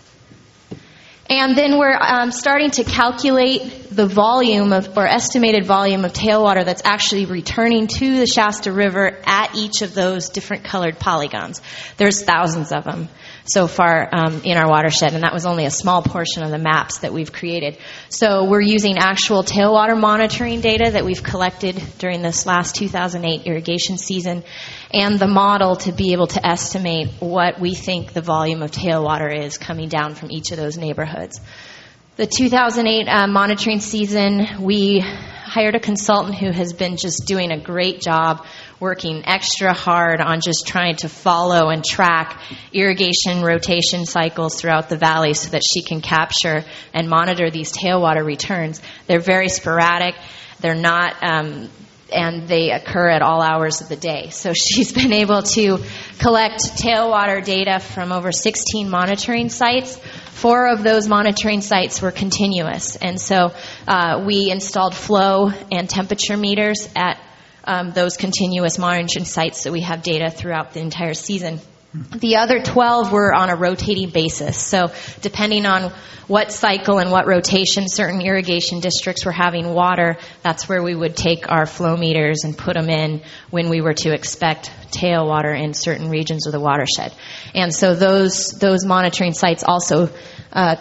And then we're um, starting to calculate the volume of, or estimated volume of tailwater that's actually returning to the Shasta River at each of those different colored polygons. There's thousands of them so far um, in our watershed, and that was only a small portion of the maps that we've created. So we're using actual tailwater monitoring data that we've collected during this last two thousand eight irrigation season and the model to be able to estimate what we think the volume of tailwater is coming down from each of those neighborhoods. The two thousand eight uh, monitoring season, we hired a consultant who has been just doing a great job, working extra hard on just trying to follow and track irrigation rotation cycles throughout the valley so that she can capture and monitor these tailwater returns. They're very sporadic. They're not, um, and they occur at all hours of the day. So she's been able to collect tailwater data from over sixteen monitoring sites. Four of those monitoring sites were continuous. And so uh, we installed flow and temperature meters at um, those continuous monitoring sites so we have data throughout the entire season. The other twelve were on a rotating basis. So depending on what cycle and what rotation certain irrigation districts were having water, that's where we would take our flow meters and put them in when we were to expect tailwater in certain regions of the watershed. And so those those monitoring sites also uh,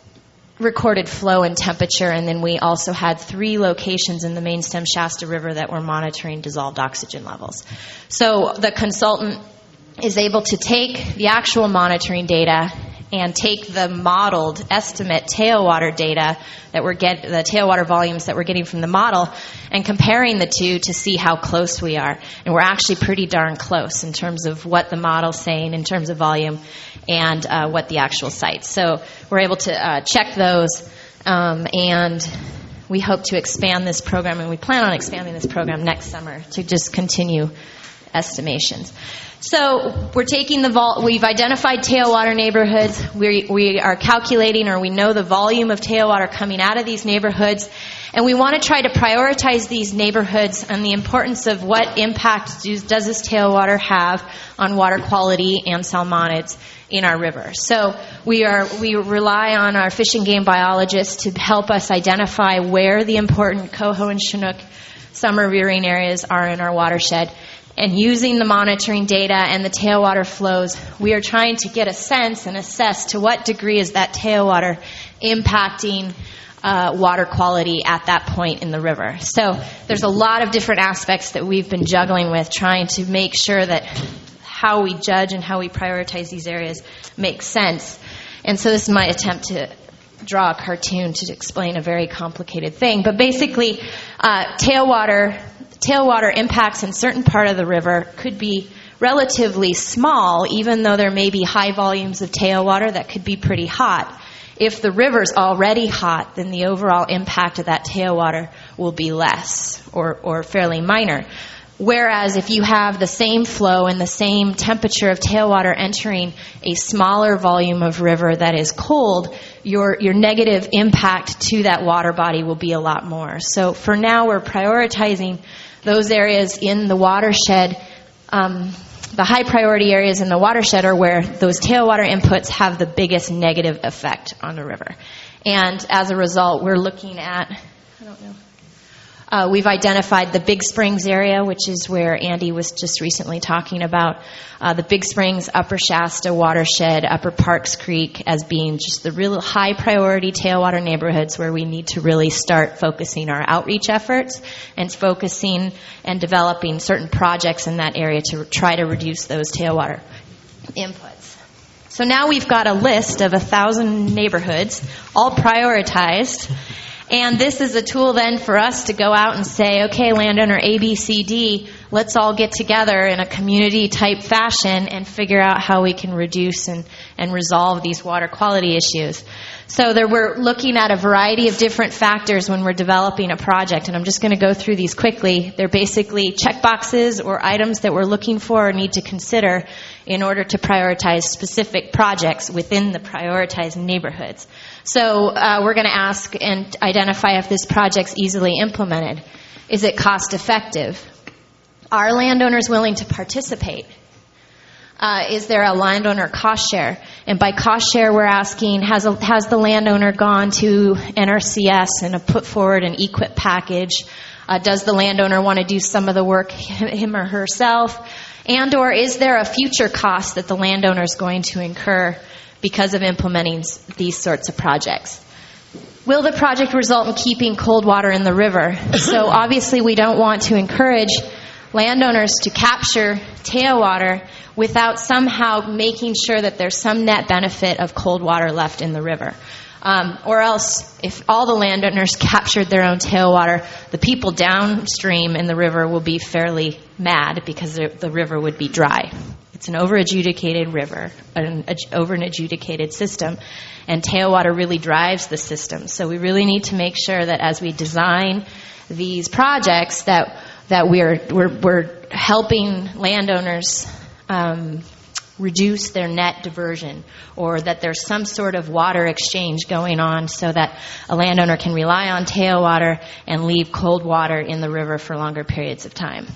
recorded flow and temperature, and then we also had three locations in the main stem Shasta River that were monitoring dissolved oxygen levels. So the consultant is able to take the actual monitoring data and take the modeled estimate tailwater data that we're get the tailwater volumes that we're getting from the model and comparing the two to see how close we are. And we're actually pretty darn close in terms of what the model's saying in terms of volume and uh, what the actual sites. So we're able to uh, check those um, and we hope to expand this program, and we plan on expanding this program next summer to just continue estimations. So we're taking the vol- we've identified tailwater neighborhoods. We we are calculating, or we know the volume of tailwater coming out of these neighborhoods, and we want to try to prioritize these neighborhoods and the importance of what impact does, does this tailwater have on water quality and salmonids in our river. So we are we rely on our fish and game biologists to help us identify where the important coho and chinook summer rearing areas are in our watershed. And using the monitoring data and the tailwater flows, we are trying to get a sense and assess to what degree is that tailwater impacting uh, water quality at that point in the river. So there's a lot of different aspects that we've been juggling with, trying to make sure that how we judge and how we prioritize these areas makes sense. And so this is my attempt to draw a cartoon to explain a very complicated thing. But basically, uh, tailwater... Tailwater impacts in certain part of the river could be relatively small, even though there may be high volumes of tailwater that could be pretty hot. If the river's already hot, then the overall impact of that tailwater will be less or, or fairly minor. Whereas if you have the same flow and the same temperature of tailwater entering a smaller volume of river that is cold, your your negative impact to that water body will be a lot more. So for now, we're prioritizing those areas in the watershed. Um, the high priority areas in the watershed are where those tailwater inputs have the biggest negative effect on the river. And as a result, we're looking at, I don't know. Uh, we've identified the Big Springs area, which is where Andy was just recently talking about. Uh, the Big Springs, Upper Shasta watershed, Upper Parks Creek as being just the real high priority tailwater neighborhoods where we need to really start focusing our outreach efforts and focusing and developing certain projects in that area to try to reduce those tailwater inputs. So now we've got a list of a thousand neighborhoods, all prioritized. And this is a tool then for us to go out and say, okay, landowner A, B, C, D, let's all get together in a community type fashion and figure out how we can reduce and, and resolve these water quality issues. So there, we're looking at a variety of different factors when we're developing a project, and I'm just going to go through these quickly. They're basically checkboxes or items that we're looking for or need to consider in order to prioritize specific projects within the prioritized neighborhoods. So uh, we're going to ask and identify if this project's easily implemented. Is it cost effective? Are landowners willing to participate? Uh, is there a landowner cost share? And by cost share, we're asking, has, a, has the landowner gone to N R C S and put forward an E Q I P package? Uh, does the landowner want to do some of the work him or herself? And or is there a future cost that the landowner is going to incur because of implementing these sorts of projects? Will the project result in keeping cold water in the river? So obviously we don't want to encourage landowners to capture tailwater without somehow making sure that there's some net benefit of cold water left in the river. Um, or else, if all the landowners captured their own tailwater, the people downstream in the river will be fairly mad because the, the river would be dry. It's an over-adjudicated river, an over-adjudicated system, and tailwater really drives the system. So we really need to make sure that as we design these projects that that we're we're, we're helping landowners um, reduce their net diversion, or that there's some sort of water exchange going on so that a landowner can rely on tailwater and leave cold water in the river for longer periods of time.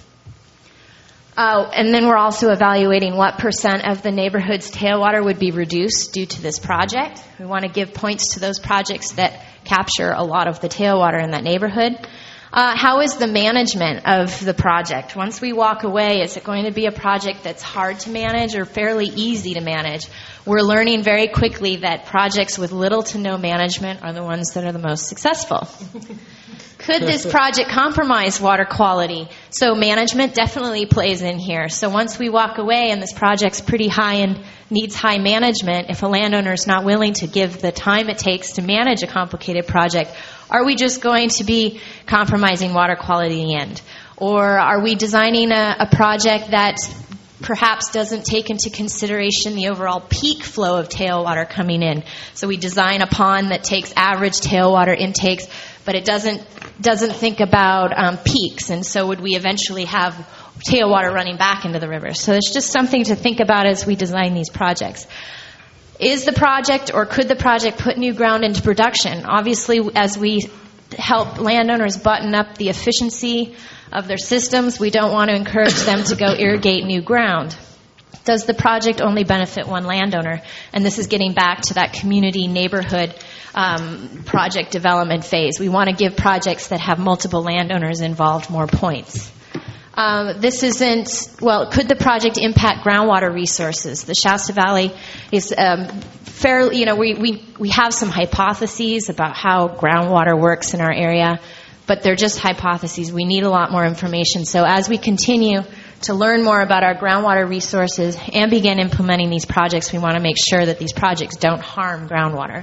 Uh, and then we're also evaluating what percent of the neighborhood's tailwater would be reduced due to this project. We want to give points to those projects that capture a lot of the tailwater in that neighborhood. Uh, how is the management of the project? Once we walk away, is it going to be a project that's hard to manage or fairly easy to manage? We're learning very quickly that projects with little to no management are the ones that are the most successful. Could this project compromise water quality? So management definitely plays in here. So once we walk away and this project's pretty high and needs high management, if a landowner is not willing to give the time it takes to manage a complicated project, are we just going to be compromising water quality in the end? Or are we designing a, a project that perhaps doesn't take into consideration the overall peak flow of tailwater coming in? So we design a pond that takes average tailwater intakes, but it doesn't doesn't think about um, peaks, and so would we eventually have tailwater running back into the river? So it's just something to think about as we design these projects. Is the project, or could the project put new ground into production? Obviously, as we help landowners button up the efficiency of their systems, we don't want to encourage them to go irrigate new ground. Does the project only benefit one landowner? And this is getting back to that community neighborhood um, project development phase. We want to give projects that have multiple landowners involved more points. Um, this isn't, well, could the project impact groundwater resources? The Shasta Valley is um, fairly, you know, we, we, we have some hypotheses about how groundwater works in our area, but they're just hypotheses. We need a lot more information. So as we continue to learn more about our groundwater resources and begin implementing these projects, we want to make sure that these projects don't harm groundwater.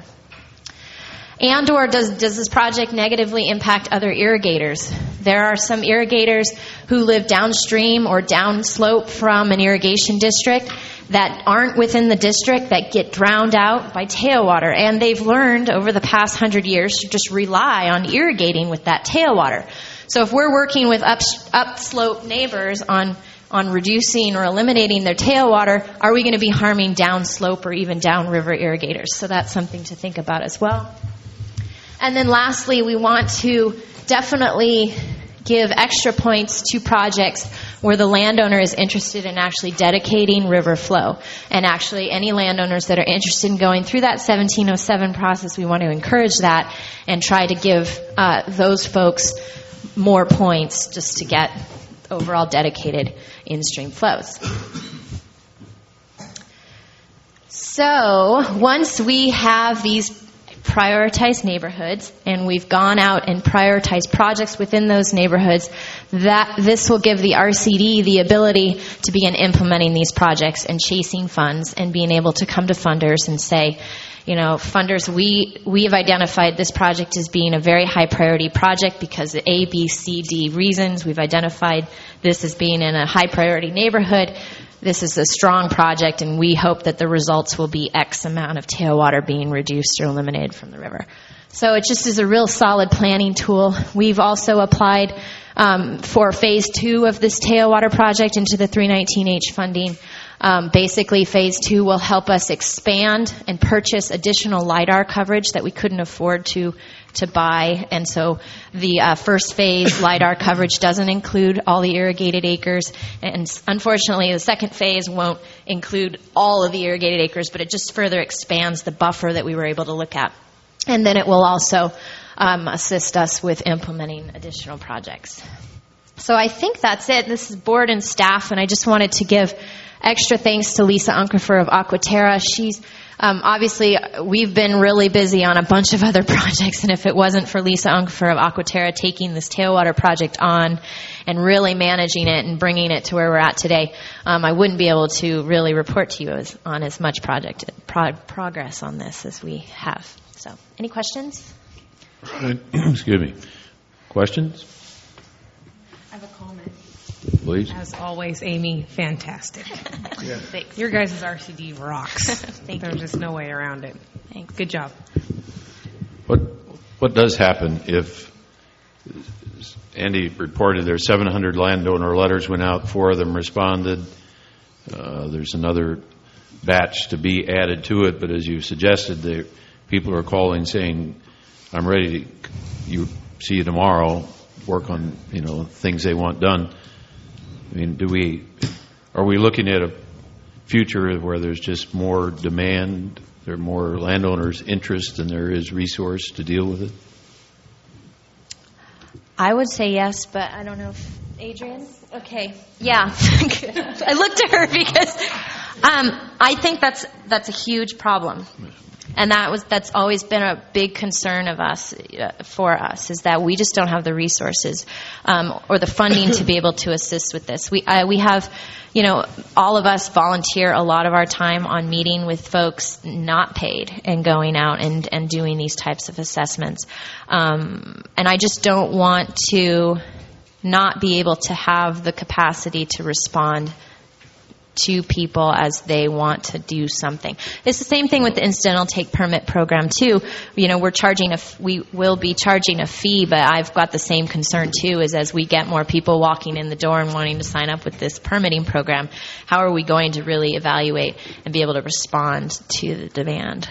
And or does, does this project negatively impact other irrigators? There are some irrigators who live downstream or downslope from an irrigation district that aren't within the district that get drowned out by tailwater. And they've learned over the past hundred years to just rely on irrigating with that tailwater. So if we're working with up, upslope neighbors on on reducing or eliminating their tailwater, are we going to be harming downslope or even downriver irrigators? So that's something to think about as well. And then lastly, we want to definitely give extra points to projects where the landowner is interested in actually dedicating river flow. And actually, any landowners that are interested in going through that seventeen oh seven process, we want to encourage that and try to give uh, those folks more points just to get overall dedicated in-stream flows. So once we have these prioritized neighborhoods and we've gone out and prioritized projects within those neighborhoods, that this will give the R C D the ability to begin implementing these projects and chasing funds and being able to come to funders and say, you know, funders, we, we have identified this project as being a very high priority project because of A, B, C, D reasons. We've identified this as being in a high priority neighborhood. This is a strong project, and we hope that the results will be X amount of tailwater being reduced or eliminated from the river. So it just is a real solid planning tool. We've also applied um, for phase two of this tailwater project into the three nineteen H funding. Um, basically, phase two will help us expand and purchase additional LIDAR coverage that we couldn't afford to to buy. And so the uh, first phase LIDAR coverage doesn't include all the irrigated acres. And unfortunately, the second phase won't include all of the irrigated acres, but it just further expands the buffer that we were able to look at. And then it will also um, assist us with implementing additional projects. So I think that's it. This is board and staff, and I just wanted to give extra thanks to Lisa Unkefer of Aquaterra. She's um, obviously, we've been really busy on a bunch of other projects, and if it wasn't for Lisa Unkefer of Aquaterra taking this tailwater project on and really managing it and bringing it to where we're at today, um, I wouldn't be able to really report to you as, on as much project pro- progress on this as we have. So, any questions? Excuse me. Questions? I have a comment. Please. As always, Amy, fantastic. Yeah. Thanks. Your guys' R C D rocks. Thank There's you. just no way around it. Thanks. Good job. What what does happen if Andy reported there seven hundred landowner letters went out, four of them responded. Uh, there's another batch to be added to it, but as you suggested, the people are calling saying, "I'm ready to you see you tomorrow. Work on you know things they want done." I mean, do we are we looking at a future where there's just more demand, there are more landowners' interest than there is resource to deal with it? I would say yes, but I don't know if Adrian? Okay. Yeah. I looked at her because um, I think that's that's a huge problem. And that was that's always been a big concern of us, uh, for us, is that we just don't have the resources um, or the funding to be able to assist with this. We uh, we have, you know, all of us volunteer a lot of our time on meeting with folks not paid and going out and, and doing these types of assessments. Um, and I just don't want to not be able to have the capacity to respond to people as they want to do something. It's the same thing with the incidental take permit program too. You know, we're charging a, we will be charging a fee, but I've got the same concern too, is as we get more people walking in the door and wanting to sign up with this permitting program, how are we going to really evaluate and be able to respond to the demand?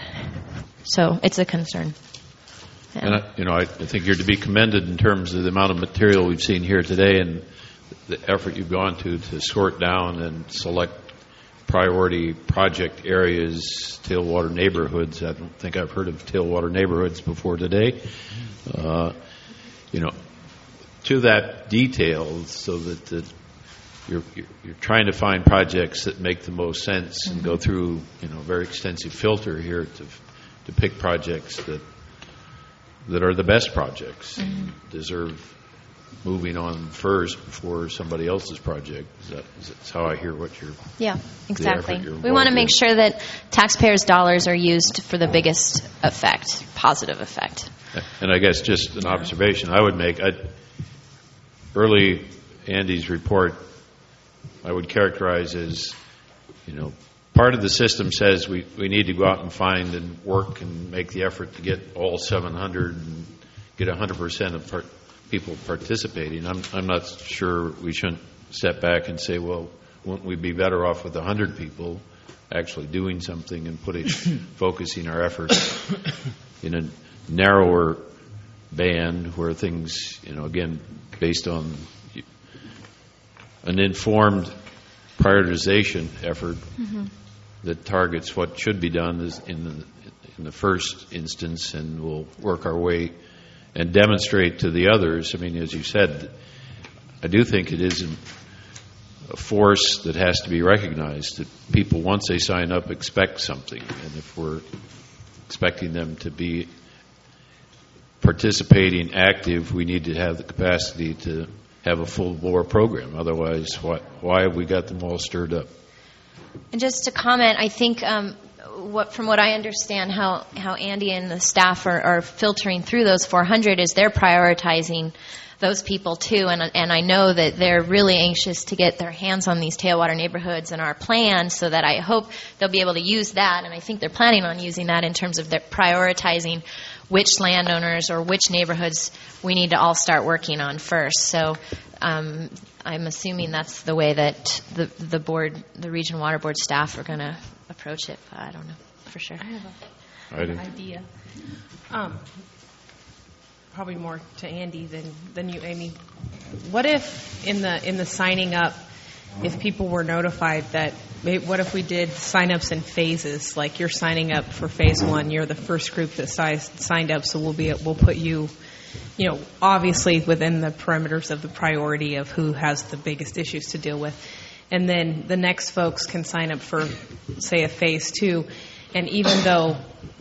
So it's a concern. Yeah. And I, you know, I, I think you're to be commended in terms of the amount of material we've seen here today and the effort you've gone to to sort down and select priority project areas, tailwater neighborhoods. I don't think I've heard of tailwater neighborhoods before today. Uh, you know, to that detail, so that the, you're, you're trying to find projects that make the most sense and go through, you know, a very extensive filter here to to pick projects that that are the best projects and deserve moving on first before somebody else's project. Is that, is that how I hear what you're... Yeah, exactly. you're We want to involved make in. sure that taxpayers' dollars are used for the biggest effect, positive effect. And I guess just an observation I would make, I'd, early Andy's report I would characterize as, you know, part of the system says we, we need to go out and find and work and make the effort to get all seven hundred and get one hundred percent of part, people participating. I'm, I'm not sure we shouldn't step back and say, well, wouldn't we be better off with one hundred people actually doing something and putting, focusing our efforts in a narrower band where things, you know, again, based on an informed prioritization effort mm-hmm. that targets what should be done is in the, in the first instance, and we'll work our way and demonstrate to the others. I mean, as you said, I do think it is a force that has to be recognized, that people, once they sign up, expect something. And if we're expecting them to be participating, active, we need to have the capacity to have a full-bore program. Otherwise, why, why have we got them all stirred up? And just to comment, I think um, what, from what I understand, how, how Andy and the staff are, are filtering through those four hundred is they're prioritizing those people too, and and I know that they're really anxious to get their hands on these tailwater neighborhoods and our plan, so that I hope they'll be able to use that, and I think they're planning on using that in terms of their prioritizing which landowners or which neighborhoods we need to all start working on first. So um, I'm assuming that's the way that the the board, the Regional Water Board staff are going to approach it, but I don't know for sure. I have a, an idea. Um, probably more to Andy than, than you, Amy. What if in the in the signing up, if people were notified that, what if we did sign-ups in phases? Like you're signing up for phase one, you're the first group that si- signed up, so we'll be we'll put you, you know, obviously within the perimeters of the priority of who has the biggest issues to deal with. And then the next folks can sign up for, say, a phase two. And even though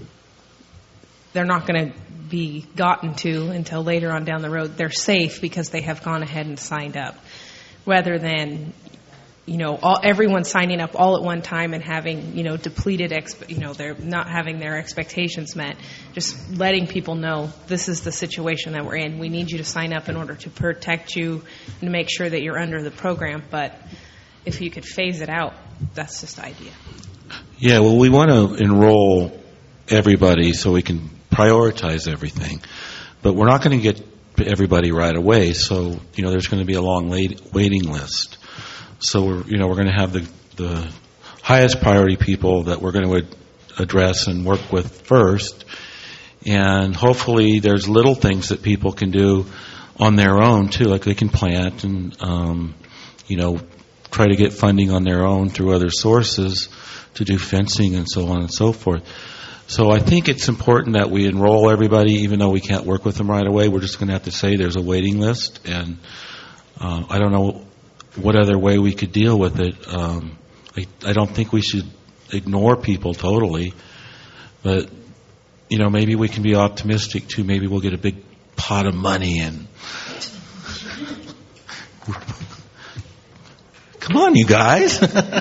they're not going to be gotten to until later on down the road, they're safe because they have gone ahead and signed up, rather than, you know, all, everyone signing up all at one time and having, you know, depleted, exp- you know, they're not having their expectations met. Just letting people know this is the situation that we're in. We need you to sign up in order to protect you and to make sure that you're under the program. But if you could phase it out, that's just the idea. Yeah, well, we want to enroll everybody so we can prioritize everything. But we're not going to get everybody right away, so, you know, there's going to be a long wait, waiting list. So we're, you know, we're going to have the, the highest priority people that we're going to ad- address and work with first, and hopefully there's little things that people can do on their own too, like they can plant and um, you know, try to get funding on their own through other sources to do fencing and so on and so forth. So I think it's important that we enroll everybody, even though we can't work with them right away. We're just going to have to say there's a waiting list, and uh, I don't know what other way we could deal with it. Um, I, I don't think we should ignore people totally, but, you know, maybe we can be optimistic too. Maybe we'll get a big pot of money and come on, you guys.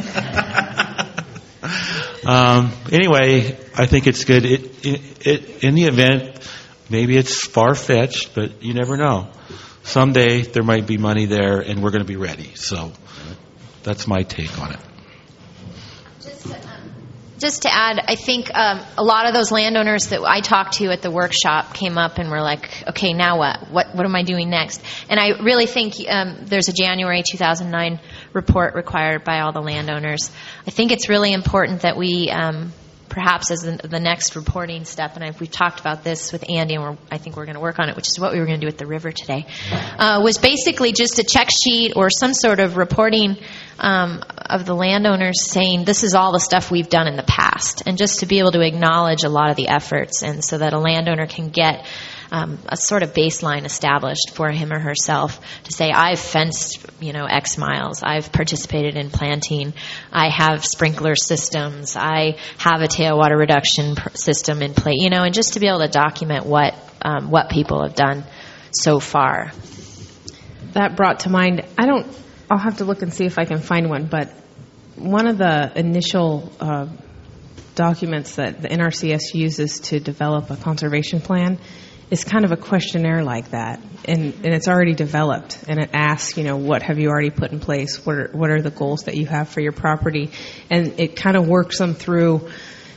um, anyway, I think it's good. It, it, it, in the event, maybe it's far-fetched, but you never know. Someday there might be money there, and we're going to be ready. So that's my take on it. Just to, um, just to add, I think um, a lot of those landowners that I talked to at the workshop came up and were like, okay, now what? What, what am I doing next? And I really think um, there's a January two thousand nine report required by all the landowners. I think it's really important that we um, perhaps as the, the next reporting step, and I've, we've talked about this with Andy, and we're, I think we're going to work on it, which is what we were going to do at the river today, uh, was basically just a check sheet or some sort of reporting um, of the landowners saying this is all the stuff we've done in the past, and just to be able to acknowledge a lot of the efforts, and so that a landowner can get Um, a sort of baseline established for him or herself to say, I've fenced, you know, X miles, I've participated in planting, I have sprinkler systems, I have a tailwater reduction pr- system in place, you know, and just to be able to document what um, what people have done so far. That brought to mind, I don't, I'll have to look and see if I can find one, but one of the initial uh, documents that the N R C S uses to develop a conservation plan is kind of a questionnaire like that, and, and it's already developed, and it asks, you know, what have you already put in place? What are, what are the goals that you have for your property? And it kind of works them through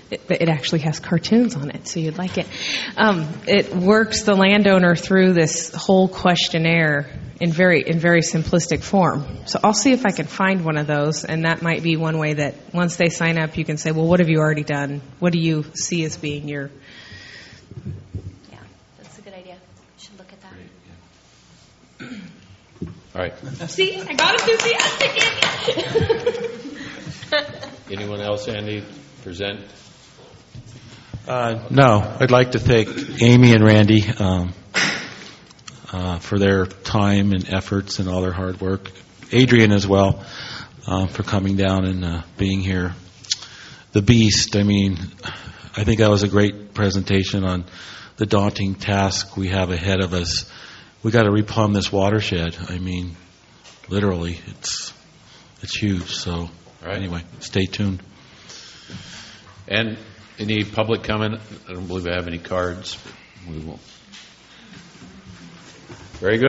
It, it actually has cartoons on it, so you'd like it. Um, it works the landowner through this whole questionnaire in very in very simplistic form. So I'll see if I can find one of those, and that might be one way that once they sign up, you can say, well, what have you already done? What do you see as being your... Yeah, that's a good idea. You should look at that. All right. See, I got enthusiastic. Anyone else, Andy, present? Uh, no, I'd like to thank Amy and Randy um, uh, for their time and efforts and all their hard work. Adrian as well uh, for coming down and uh, being here. The Beast, I mean, I think that was a great presentation on the daunting task we have ahead of us. We got to replumb this watershed. I mean, literally, it's it's huge. So right. Anyway, stay tuned. And any public comment? I don't believe I have any cards, but we will. Very good.